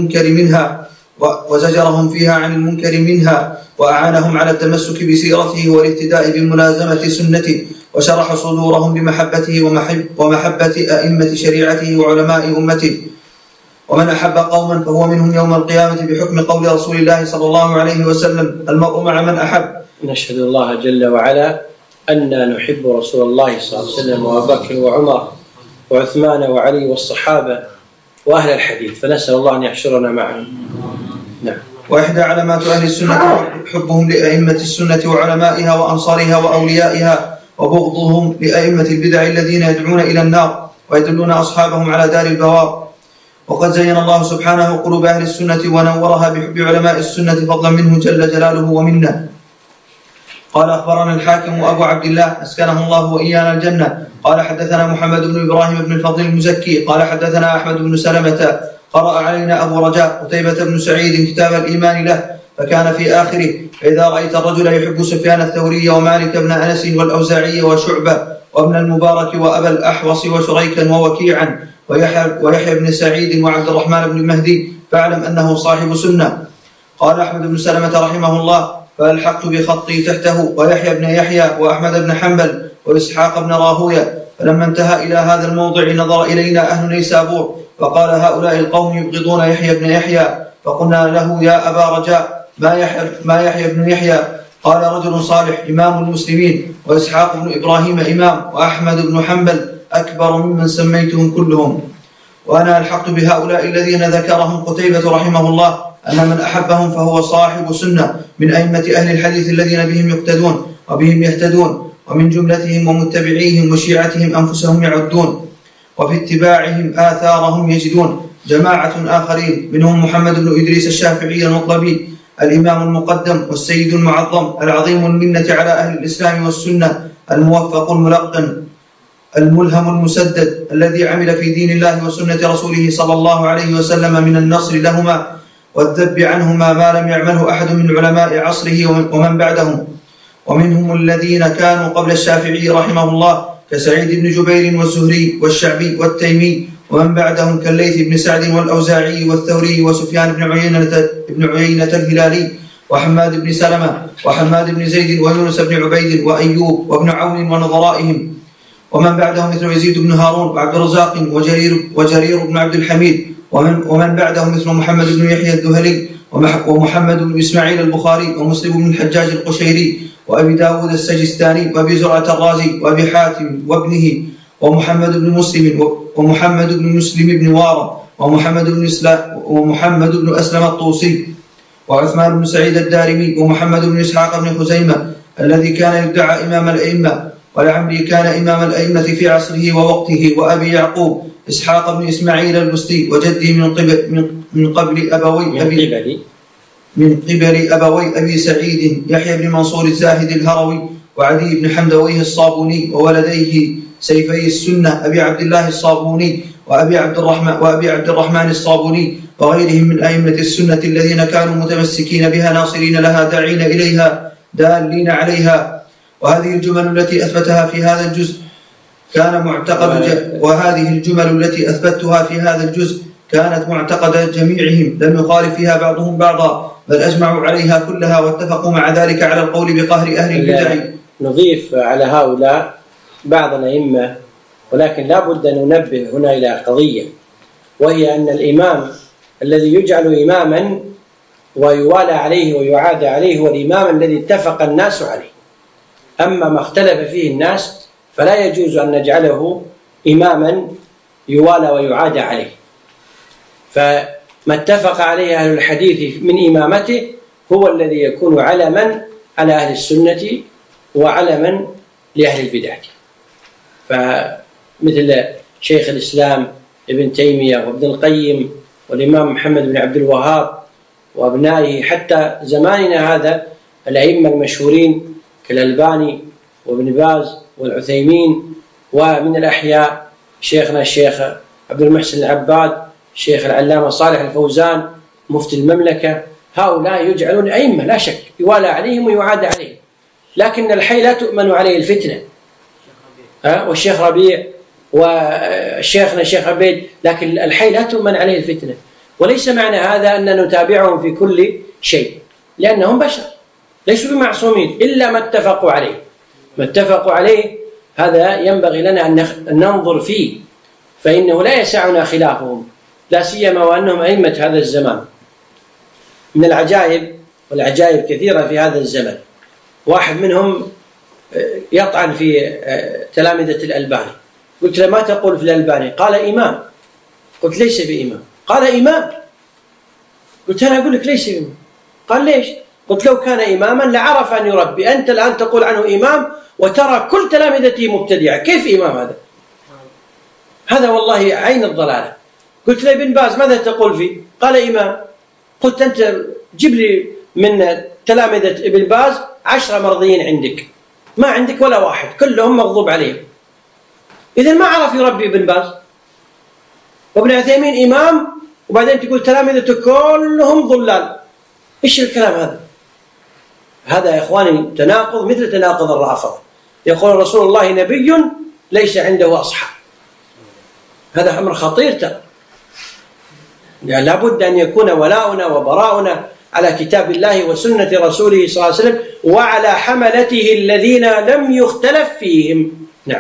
[SPEAKER 2] عن المنكر منها وأعانهم على التمسك بسيرته والاهتداء بملازمة سنته، وشرح صدورهم بمحبته ومحبة أئمة شريعته وعلماء أمته. ومن أحب قوما فهو منهم يوم القيامة بحكم قول رسول الله صلى الله عليه وسلم المرء مع من أحب.
[SPEAKER 1] نشهد الله جل وعلا أن نحب رسول الله صلى الله عليه وسلم وأبو بكر وعمر وعثمان وعلي والصحابة وأهل الحديث، فنسأل الله أن يحشرنا معهم. نعم.
[SPEAKER 2] وإحدى علامات أهل السنة حبهم لأئمة السنة وعلمائها وأنصارها وأوليائها، وبغضهم لأئمة البدع الذين يدعون إلى النار ويدلون أصحابهم على دار البوار. وقد زين الله سبحانه قلوب أهل السنة ونورها بحب علماء السنة فضلا منه جل جلاله ومنه. قال أخبرنا الحاكم أبو عبد الله أسكنه الله وإيانا الجنة قال حدثنا محمد بن إبراهيم بن الفضل المزكي قال حدثنا أحمد بن سلمة قرأ علينا أبو رجاء قتيبة بن سعيد كتاب الإيمان له، فكان في آخره فإذا رأيت الرجل يحب سفيان الثوري ومالك بن أنس والأوزاعي وشعبة وابن المبارك وأبا الأحوص وشريكا ووكيعا ويحيى بن سعيد وعبد الرحمن بن المهدي فاعلم أنه صاحب سنة. قال أحمد بن سلمة رحمه الله فألحقت بخطي تحته ويحيى بن يحيى وأحمد بن حنبل وإسحاق بن راهوية، فلما انتهى إلى هذا الموضع نظر إلينا أهل نيسابور فقال هؤلاء القوم يبغضون يحيى بن يحيى، فقلنا له يا أبا رجاء ما يحيى بن يحيى؟ قال رجل صالح إمام المسلمين، وإسحاق بن إبراهيم إمام، وأحمد بن حنبل أكبر ممن سميتهم كلهم. وأنا ألحقت بهؤلاء الذين ذكرهم قتيبة رحمه الله أن من أحبهم فهو صاحب سنة من أئمة أهل الحديث الذين بهم يقتدون وبهم يهتدون، ومن جملتهم ومتبعيهم وشيعتهم أنفسهم يعدون، وفي اتباعهم آثارهم يجدون جماعة آخرين منهم محمد بن إدريس الشافعي المطلبي الإمام المقدم والسيد المعظم العظيم المنة على أهل الإسلام والسنة، الموفق الملقن الملهم المسدد، الذي عمل في دين الله وسنة رسوله صلى الله عليه وسلم من النصر لهما والذب عنهما ما لم يعمله أحد من علماء عصره ومن بعدهم. ومنهم الذين كانوا قبل الشافعي رحمه الله كسعيد بن جبير والزهري والشعبي والتيمي، ومن بعدهم كالليث بن سعد والأوزاعي والثوري وسفيان بن عيينة الهلالي وحماد بن سلمة وحماد بن زيد ويونس بن عبيد وأيوب وابن عون ونظرائهم، ومن بعدهم مثل يزيد بن هارون وعبد الرزاق وجرير بن عبد الحميد، ومن بعدهم مثل محمد بن يحيى الذهلي ومحمد بن إسماعيل البخاري ومسلم بن الحجاج القشيري وأبي داود السجستاني وأبي زرعة الرازي وأبي حاتم وابنه ومحمد بن مسلم بن وارة ومحمد بن أسلم الطوسي وعثمان بن سعيد الدارمي ومحمد بن إسحاق بن خزيمة الذي كان يدعى إمام الأئمة، ولعمري كان إمام الأئمة في عصره ووقته، وأبي يعقوب إسحاق بن إسماعيل البستي وجدي من قبل أبوي أبي سعيد يحيى بن منصور الزاهد الهروي وعدي بن حمدويه الصابوني وولديه سيفي السنة أبي عبد الله الصابوني وأبي عبد الرحمن الصابوني وغيرهم من أئمة السنة الذين كانوا متمسكين بها ناصرين لها داعين إليها دالين عليها. وهذه الجمل التي أثبتها في هذا الجزء كانت معتقد جميعهم، لم يخالف فيها بعضهم بعضا، بل أجمعوا عليها كلها واتفقوا مع ذلك على القول بقهر أهل البدع.
[SPEAKER 1] نضيف على هؤلاء بعض الأئمة، ولكن لا بد أن ننبه هنا إلى قضية، وهي أن الإمام الذي يجعل إماما ويوالى عليه ويعادى عليه هو الإمام الذي اتفق الناس عليه. أما ما اختلف فيه الناس فلا يجوز أن نجعله إماما يوالى ويعادى عليه. فما اتفق عليه أهل الحديث من إمامته هو الذي يكون علما على أهل السنة وعلما لأهل البدع. فمثل شيخ الإسلام ابن تيمية وابن القيم والإمام محمد بن عبد الوهاب وأبنائه حتى زماننا هذا الأئمة المشهورين كالألباني وابن باز والعثيمين، ومن الأحياء شيخنا الشيخ عبد المحسن العباد، شيخ العلامة صالح الفوزان مفتي المملكة، هؤلاء يجعلون أئمة لا شك يوالى عليهم ويعاد عليهم، لكن الحي لا تؤمن عليه الفتنة. والشيخ ربيع وشيخنا الشيخ عبيد، لكن الحي لا تؤمن عليه الفتنة. وليس معنى هذا أن نتابعهم في كل شيء، لأنهم بشر ليسوا بمعصومين إلا ما اتفقوا عليه. ما اتفقوا عليه هذا ينبغي لنا أن ننظر فيه، فإنه لا يسعنا خلافهم، لا سيما وأنهم أئمة هذا الزمان. من العجائب، والعجائب كثيرة في هذا الزمن، واحد منهم يطعن في تلامذة الألباني. قلت له: ما تقول في الألباني؟ قال: إمام. قلت: ليس بإمام. قال: إمام. قلت: أنا أقول لك ليس بإمام. قال: ليش؟ قلت: لو كان إماما لعرف أن يربي، أنت الآن تقول عنه إمام وترى كل تلامذته مبتدعة، كيف إمام هذا؟ هذا والله عين الضلالة. قلت له: ابن باز ماذا تقول فيه؟ قال: إمام. قلت: أنت جيب لي من تلامذة ابن باز 10 مرضيين عندك، ما عندك ولا واحد، كلهم مغضوب عليهم. إذن ما عرف يربي ابن باز. وابن عثيمين إمام وبعدين تقول تلامذته كلهم ضلال. إيش الكلام هذا؟ هذا يا إخواني تناقض مثل تناقض الرافضة. يقول رسول الله نبي ليس عنده أصحاب. هذا أمر خطير ترى. يعني لابد أن يكون ولاؤنا وبراؤنا على كتاب الله وسنة رسوله صلى الله عليه وسلم وعلى حملته الذين لم يختلف فيهم. نعم.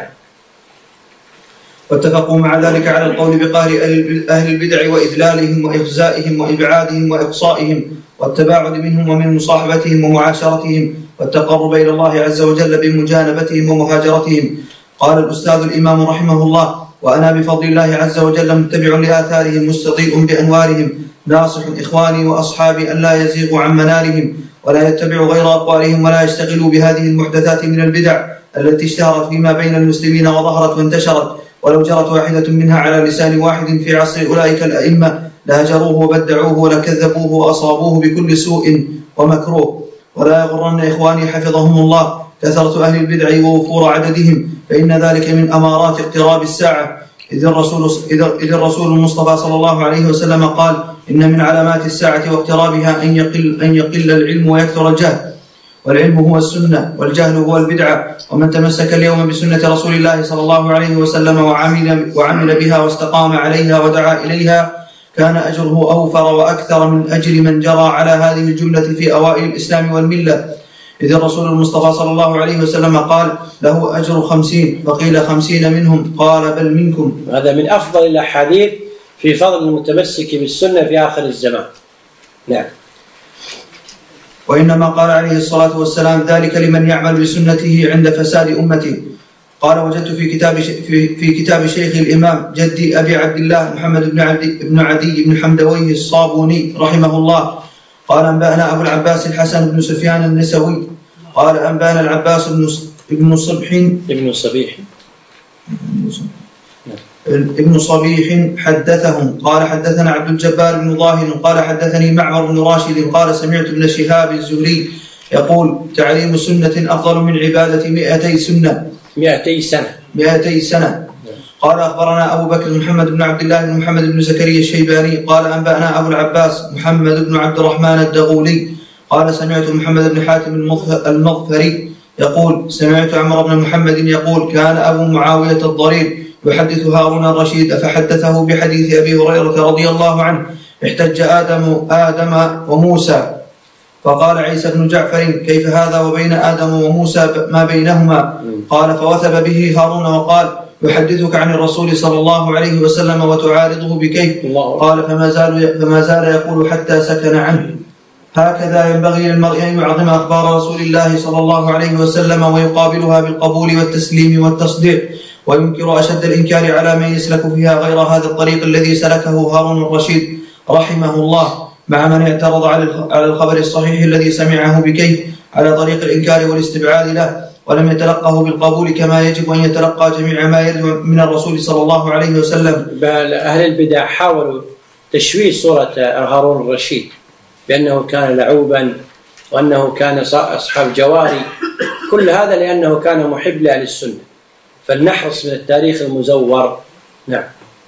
[SPEAKER 2] واتفقوا مع ذلك على القول بقهر أهل البدع وإذلالهم وإخزائهم وإبعادهم وإقصائهم والتباعد منهم ومن مصاحبتهم ومعاشرتهم والتقرب إلى الله عز وجل بمجانبتهم ومهاجرتهم. قال الأستاذ الإمام رحمه الله: وأنا بفضل الله عز وجل متبع لآثارهم مستضيء بأنوارهم، ناصح إخواني وأصحابي أن لا يزيغوا عن منارهم ولا يتبعوا غير أقوالهم ولا يشتغلوا بهذه المحدثات من البدع التي اشتهرت فيما بين المسلمين وظهرت وانتشرت، ولو جرت واحدة منها على لسان واحد في عصر أولئك الأئمة لهجروه وبدعوه ولكذبوه وأصابوه بكل سوء ومكروه. ولا يغرن إخواني حفظهم الله كثرة أهل البدع ووفور عددهم، فإن ذلك من أمارات اقتراب الساعة، إذ الرسول المصطفى صلى الله عليه وسلم قال: إن من علامات الساعة واقترابها أن يقل العلم ويكثر الجهل، والعلم هو السنة والجهل هو البدعة. ومن تمسك اليوم بسنة رسول الله صلى الله عليه وسلم وعمل بها واستقام عليها ودعا إليها كان أجره أوفر وأكثر من أجر من جرى على هذه الجملة في أوائل الإسلام والملة، إذ الرسول المصطفى صلى الله عليه وسلم قال: له أجر 50، فقيل 50 منهم، قال: بل منكم.
[SPEAKER 1] هذا من أفضل الأحاديث في فضل المتمسك بالسنة في آخر الزمان. نعم.
[SPEAKER 2] وإنما قال عليه الصلاة والسلام ذلك لمن يعمل بسنته عند فساد أمته. قال: وجدت في كتاب شيخ الإمام جدي أبي عبد الله محمد بن عدي بن حمدويه الصابوني رحمه الله قال: أنبأنا أبو العباس الحسن بن سفيان النسوي قال: أنبأنا العباس ابن صبيح حدثهم قال: حدثنا عبد الجبار بن ظاهر قال: حدثني معمر بن راشد قال: سمعت ابن شهاب الزهري يقول: تعليم سنة أفضل من عبادة 200 سنة. قال: أخبرنا أبو بكر محمد بن عبد الله بن محمد بن زكريا الشيباني قال: أنبأنا أبو العباس محمد بن عبد الرحمن الدغولي قال: سمعت محمد بن حاتم المغفري يقول: سمعت عمر بن محمد يقول: كان أبو معاوية الضرير يحدث هارون الرشيد فحدثه بحديث أبي هريرة رضي الله عنه: احتج آدم وموسى، فقال عيسى بن جعفر: كيف هذا وبين آدم وموسى ما بينهما؟ قال: فوثب به هارون وقال: يحدثك عن الرسول صلى الله عليه وسلم وتعارضه بكيف؟ قال: فما زال يقول حتى سكن عنه. هكذا ينبغي للمرء أن يعظم أخبار رسول الله صلى الله عليه وسلم ويقابلها بالقبول والتسليم والتصديق، وينكر أشد الإنكار على من يسلك فيها غير هذا الطريق الذي سلكه هارون الرشيد رحمه الله، مع من اعترض على الخبر الصحيح الذي سمعه بكيف على طريق الإنكار والاستبعاد له، ولم يتلقه بالقبول كما يجب أن يتلقى جميع ما يرد من الرسول صلى الله عليه وسلم.
[SPEAKER 1] بل أهل البدع حاولوا تشويه صورة هارون الرشيد بأنه كان لعوبا وأنه كان أصحاب جواري، كل هذا لأنه كان محب لأهل السنة، فلنحرص من التاريخ المزور. نعم.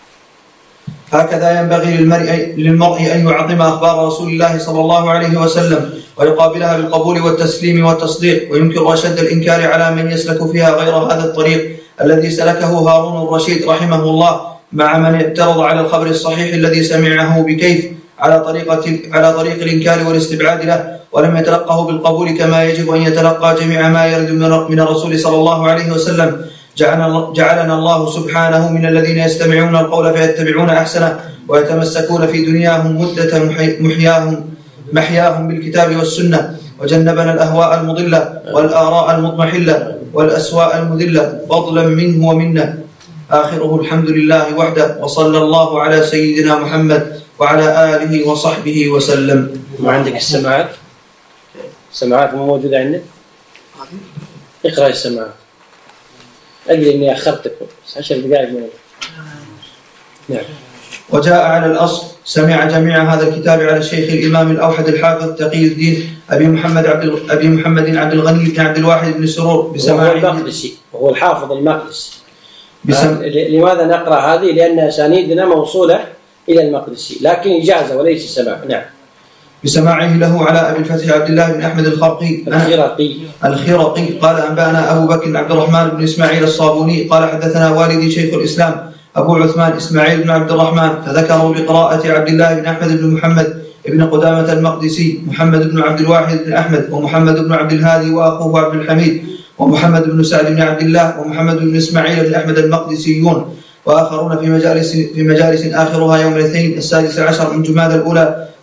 [SPEAKER 2] هكذا ينبغي للمرء أن يعظم أخبار رسول الله صلى الله عليه وسلم ويقابلها بالقبول والتسليم والتصديق، وينكر أشد الإنكار على من يسلك فيها غير هذا الطريق الذي سلكه هارون الرشيد رحمه الله، مع من اعترض على الخبر الصحيح الذي سمعه بكيف على طريق الإنكار والاستبعاد له، ولم يتلقه بالقبول كما يجب أن يتلقى جميع ما يرد من الرسول صلى الله عليه وسلم. جعلنا الله سبحانه من الذين يستمعون القول فيتبعون أحسنه ويتمسكون في دنياهم مدة محياهم بالكتاب والسنة، وجنبنا الأهواء المضلة والآراء المضمحلة والأسواء المذلة فضلا منه ومنا. آخره الحمد لله وحده، وصلى الله على سيدنا محمد وعلى آله وصحبه وسلم.
[SPEAKER 1] وعندك السماعات موجودة عندك؟ اقرأ السماعات. أدري إني أخرتكم 10 دقائق من نعم.
[SPEAKER 2] وجاء على الأصل: سمع جميع هذا الكتاب على الشيخ الإمام الأوحد الحافظ تقي الدين أبي محمد عبد الغني بن عبد الواحد بن سرور
[SPEAKER 1] بسماعه المقدسي، وهو الحافظ المقدسي. لماذا نقرأ هذه؟ لأن أسانيدنا موصولة إلى المقدسي، لكن إجازة وليس سماع. نعم.
[SPEAKER 2] بسماعه له على أبي الفتح عبد الله بن أحمد الخرقي قال: أنبأنا أبو بكر عبد الرحمن بن إسماعيل الصابوني قال: حدثنا والدي شيخ الإسلام أبو عثمان إسماعيل بن عبد الرحمن، فذكروا بقراءة عبد الله بن أحمد بن محمد ابن قدامة المقدسي، محمد بن عبد الواحد بن أحمد، ومحمد بن عبد الهادي وأخوه عبد الحميد، ومحمد بن سعد بن عبد الله، ومحمد بن إسماعيل بن أحمد المقدسيون، وآخرون في مجالس آخرها يوم الاثنين 16 من جمادى الأولى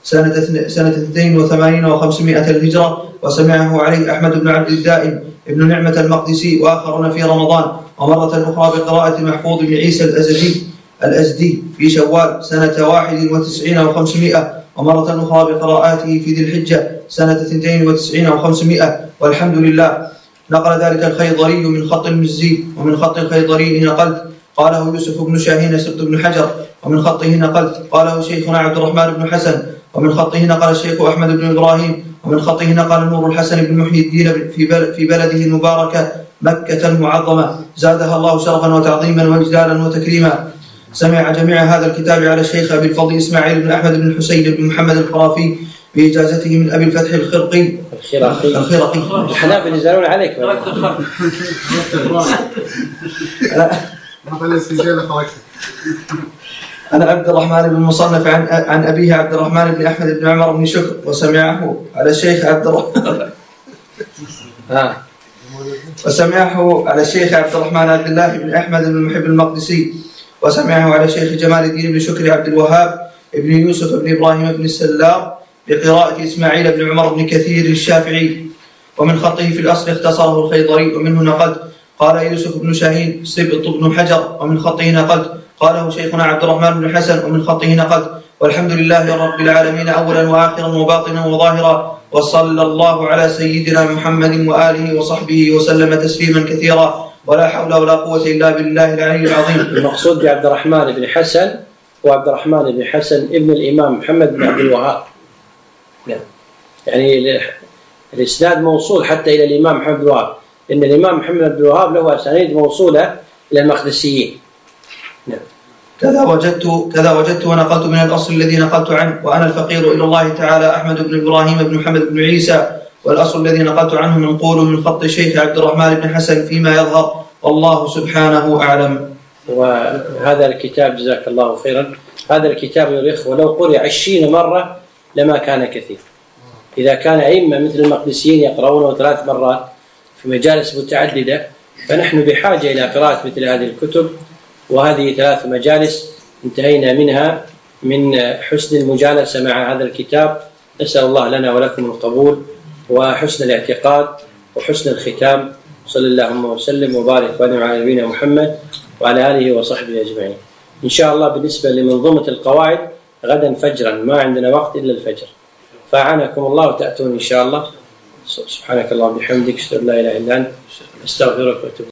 [SPEAKER 2] سنة 82 و500 الهجرة، وسمعه عليه أحمد بن عبد الدائم ابن نعمة المقدسي وآخرون في رمضان، ومرة أخرى بقراءة محفوظ بن عيسى الأزدي في شوال سنة 91 و500، ومرة أخرى بقراءاته في ذي الحجة سنة 92 و500، والحمد لله. نقل ذلك الخيضري من خط المزي، ومن خط الخيضري نقلت قاله يوسف بن شاهين سبط بن حجر، ومن خطه نقلت قاله شيخنا عبد الرحمن بن حسن، ومن خطه نقل الشيخ أحمد بن إبراهيم، ومن خطه نقل نور الحسن بن محي الدين في بلده المباركة مكة المعظمة زادها الله شرفا وتعظيما وإجلالا وتكريما. سمع جميع هذا الكتاب على الشيخ أبي الفضل إسماعيل بن أحمد بن الحسين بن محمد الخرافي بإجازته من أبي الفتح الخرقي.
[SPEAKER 1] الحنابلة يزالون عليك.
[SPEAKER 2] أنا عبد الرحمن بن مصنف عن أبيه عبد الرحمن بن أحمد بن عمر بن شكر، وسمعه على الشيخ عبد الرحمن عبد الرحمن عبد الله بن أحمد بن المحب المقدسي، وسمعه على الشيخ جمال الدين بن شكر عبد الوهاب بن يوسف بن إبراهيم بن السلار بقراءة إسماعيل بن عمر بن كثير الشافعي، ومن خطه في الأصل اختصره الخيضري، ومنه نقلت قال يوسف بن شاهين سبط بن حجر، ومن خطه نقلت قاله شيخنا عبد الرحمن بن حسن، ومن خطه نقلت والحمد لله رب العالمين أولا وآخرا وباطنا وظاهرا، وصلى الله على سيدنا محمد وآله وصحبه وسلم تسليما كثيرا، ولا حول ولا قوة إلا بالله العلي العظيم.
[SPEAKER 1] المقصود بعبد الرحمن بن حسن وعبد الرحمن بن حسن ابن الإمام محمد بن عبد الوهاب، يعني الإسناد موصول حتى إلى الإمام محمد بن الوهاب، إن الإمام محمد بن عبد الوهاب له أسانيد موصولة إلى المقدسيين.
[SPEAKER 2] كذا وجدت ونقلت من الأصل الذي نقلت عنه، وأنا الفقير إلى الله تعالى أحمد بن إبراهيم بن محمد بن عيسى، والأصل الذي نقلت عنه منقول من خط الشيخ عبد الرحمن بن حسن فيما يظهر، والله سبحانه أعلم.
[SPEAKER 1] وهذا الكتاب جزاك الله خيرا، هذا الكتاب يرخ ولو قرئ 20 مرة لما كان كثير. إذا كان أئمة مثل المقدسيين يقرؤونه 3 مرات في مجالس متعددة، فنحن بحاجة إلى قراءة مثل هذه الكتب، وهذه 3 مجالس انتهينا منها من حسن المجالسة مع هذا الكتاب. نسأل الله لنا ولكم القبول وحسن الاعتقاد وحسن الختام. صلى اللهم وسلم وبارك وانعم على نبينا محمد وعلى آله وصحبه أجمعين. إن شاء الله بالنسبة لمنظومة القواعد غدا فجرا، ما عندنا وقت إلا الفجر، فأعانكم الله وتأتون إن شاء الله. سبحانك اللهم وبحمدك، أشهد أن لا إله إلا أنت، أستغفرك وأتوب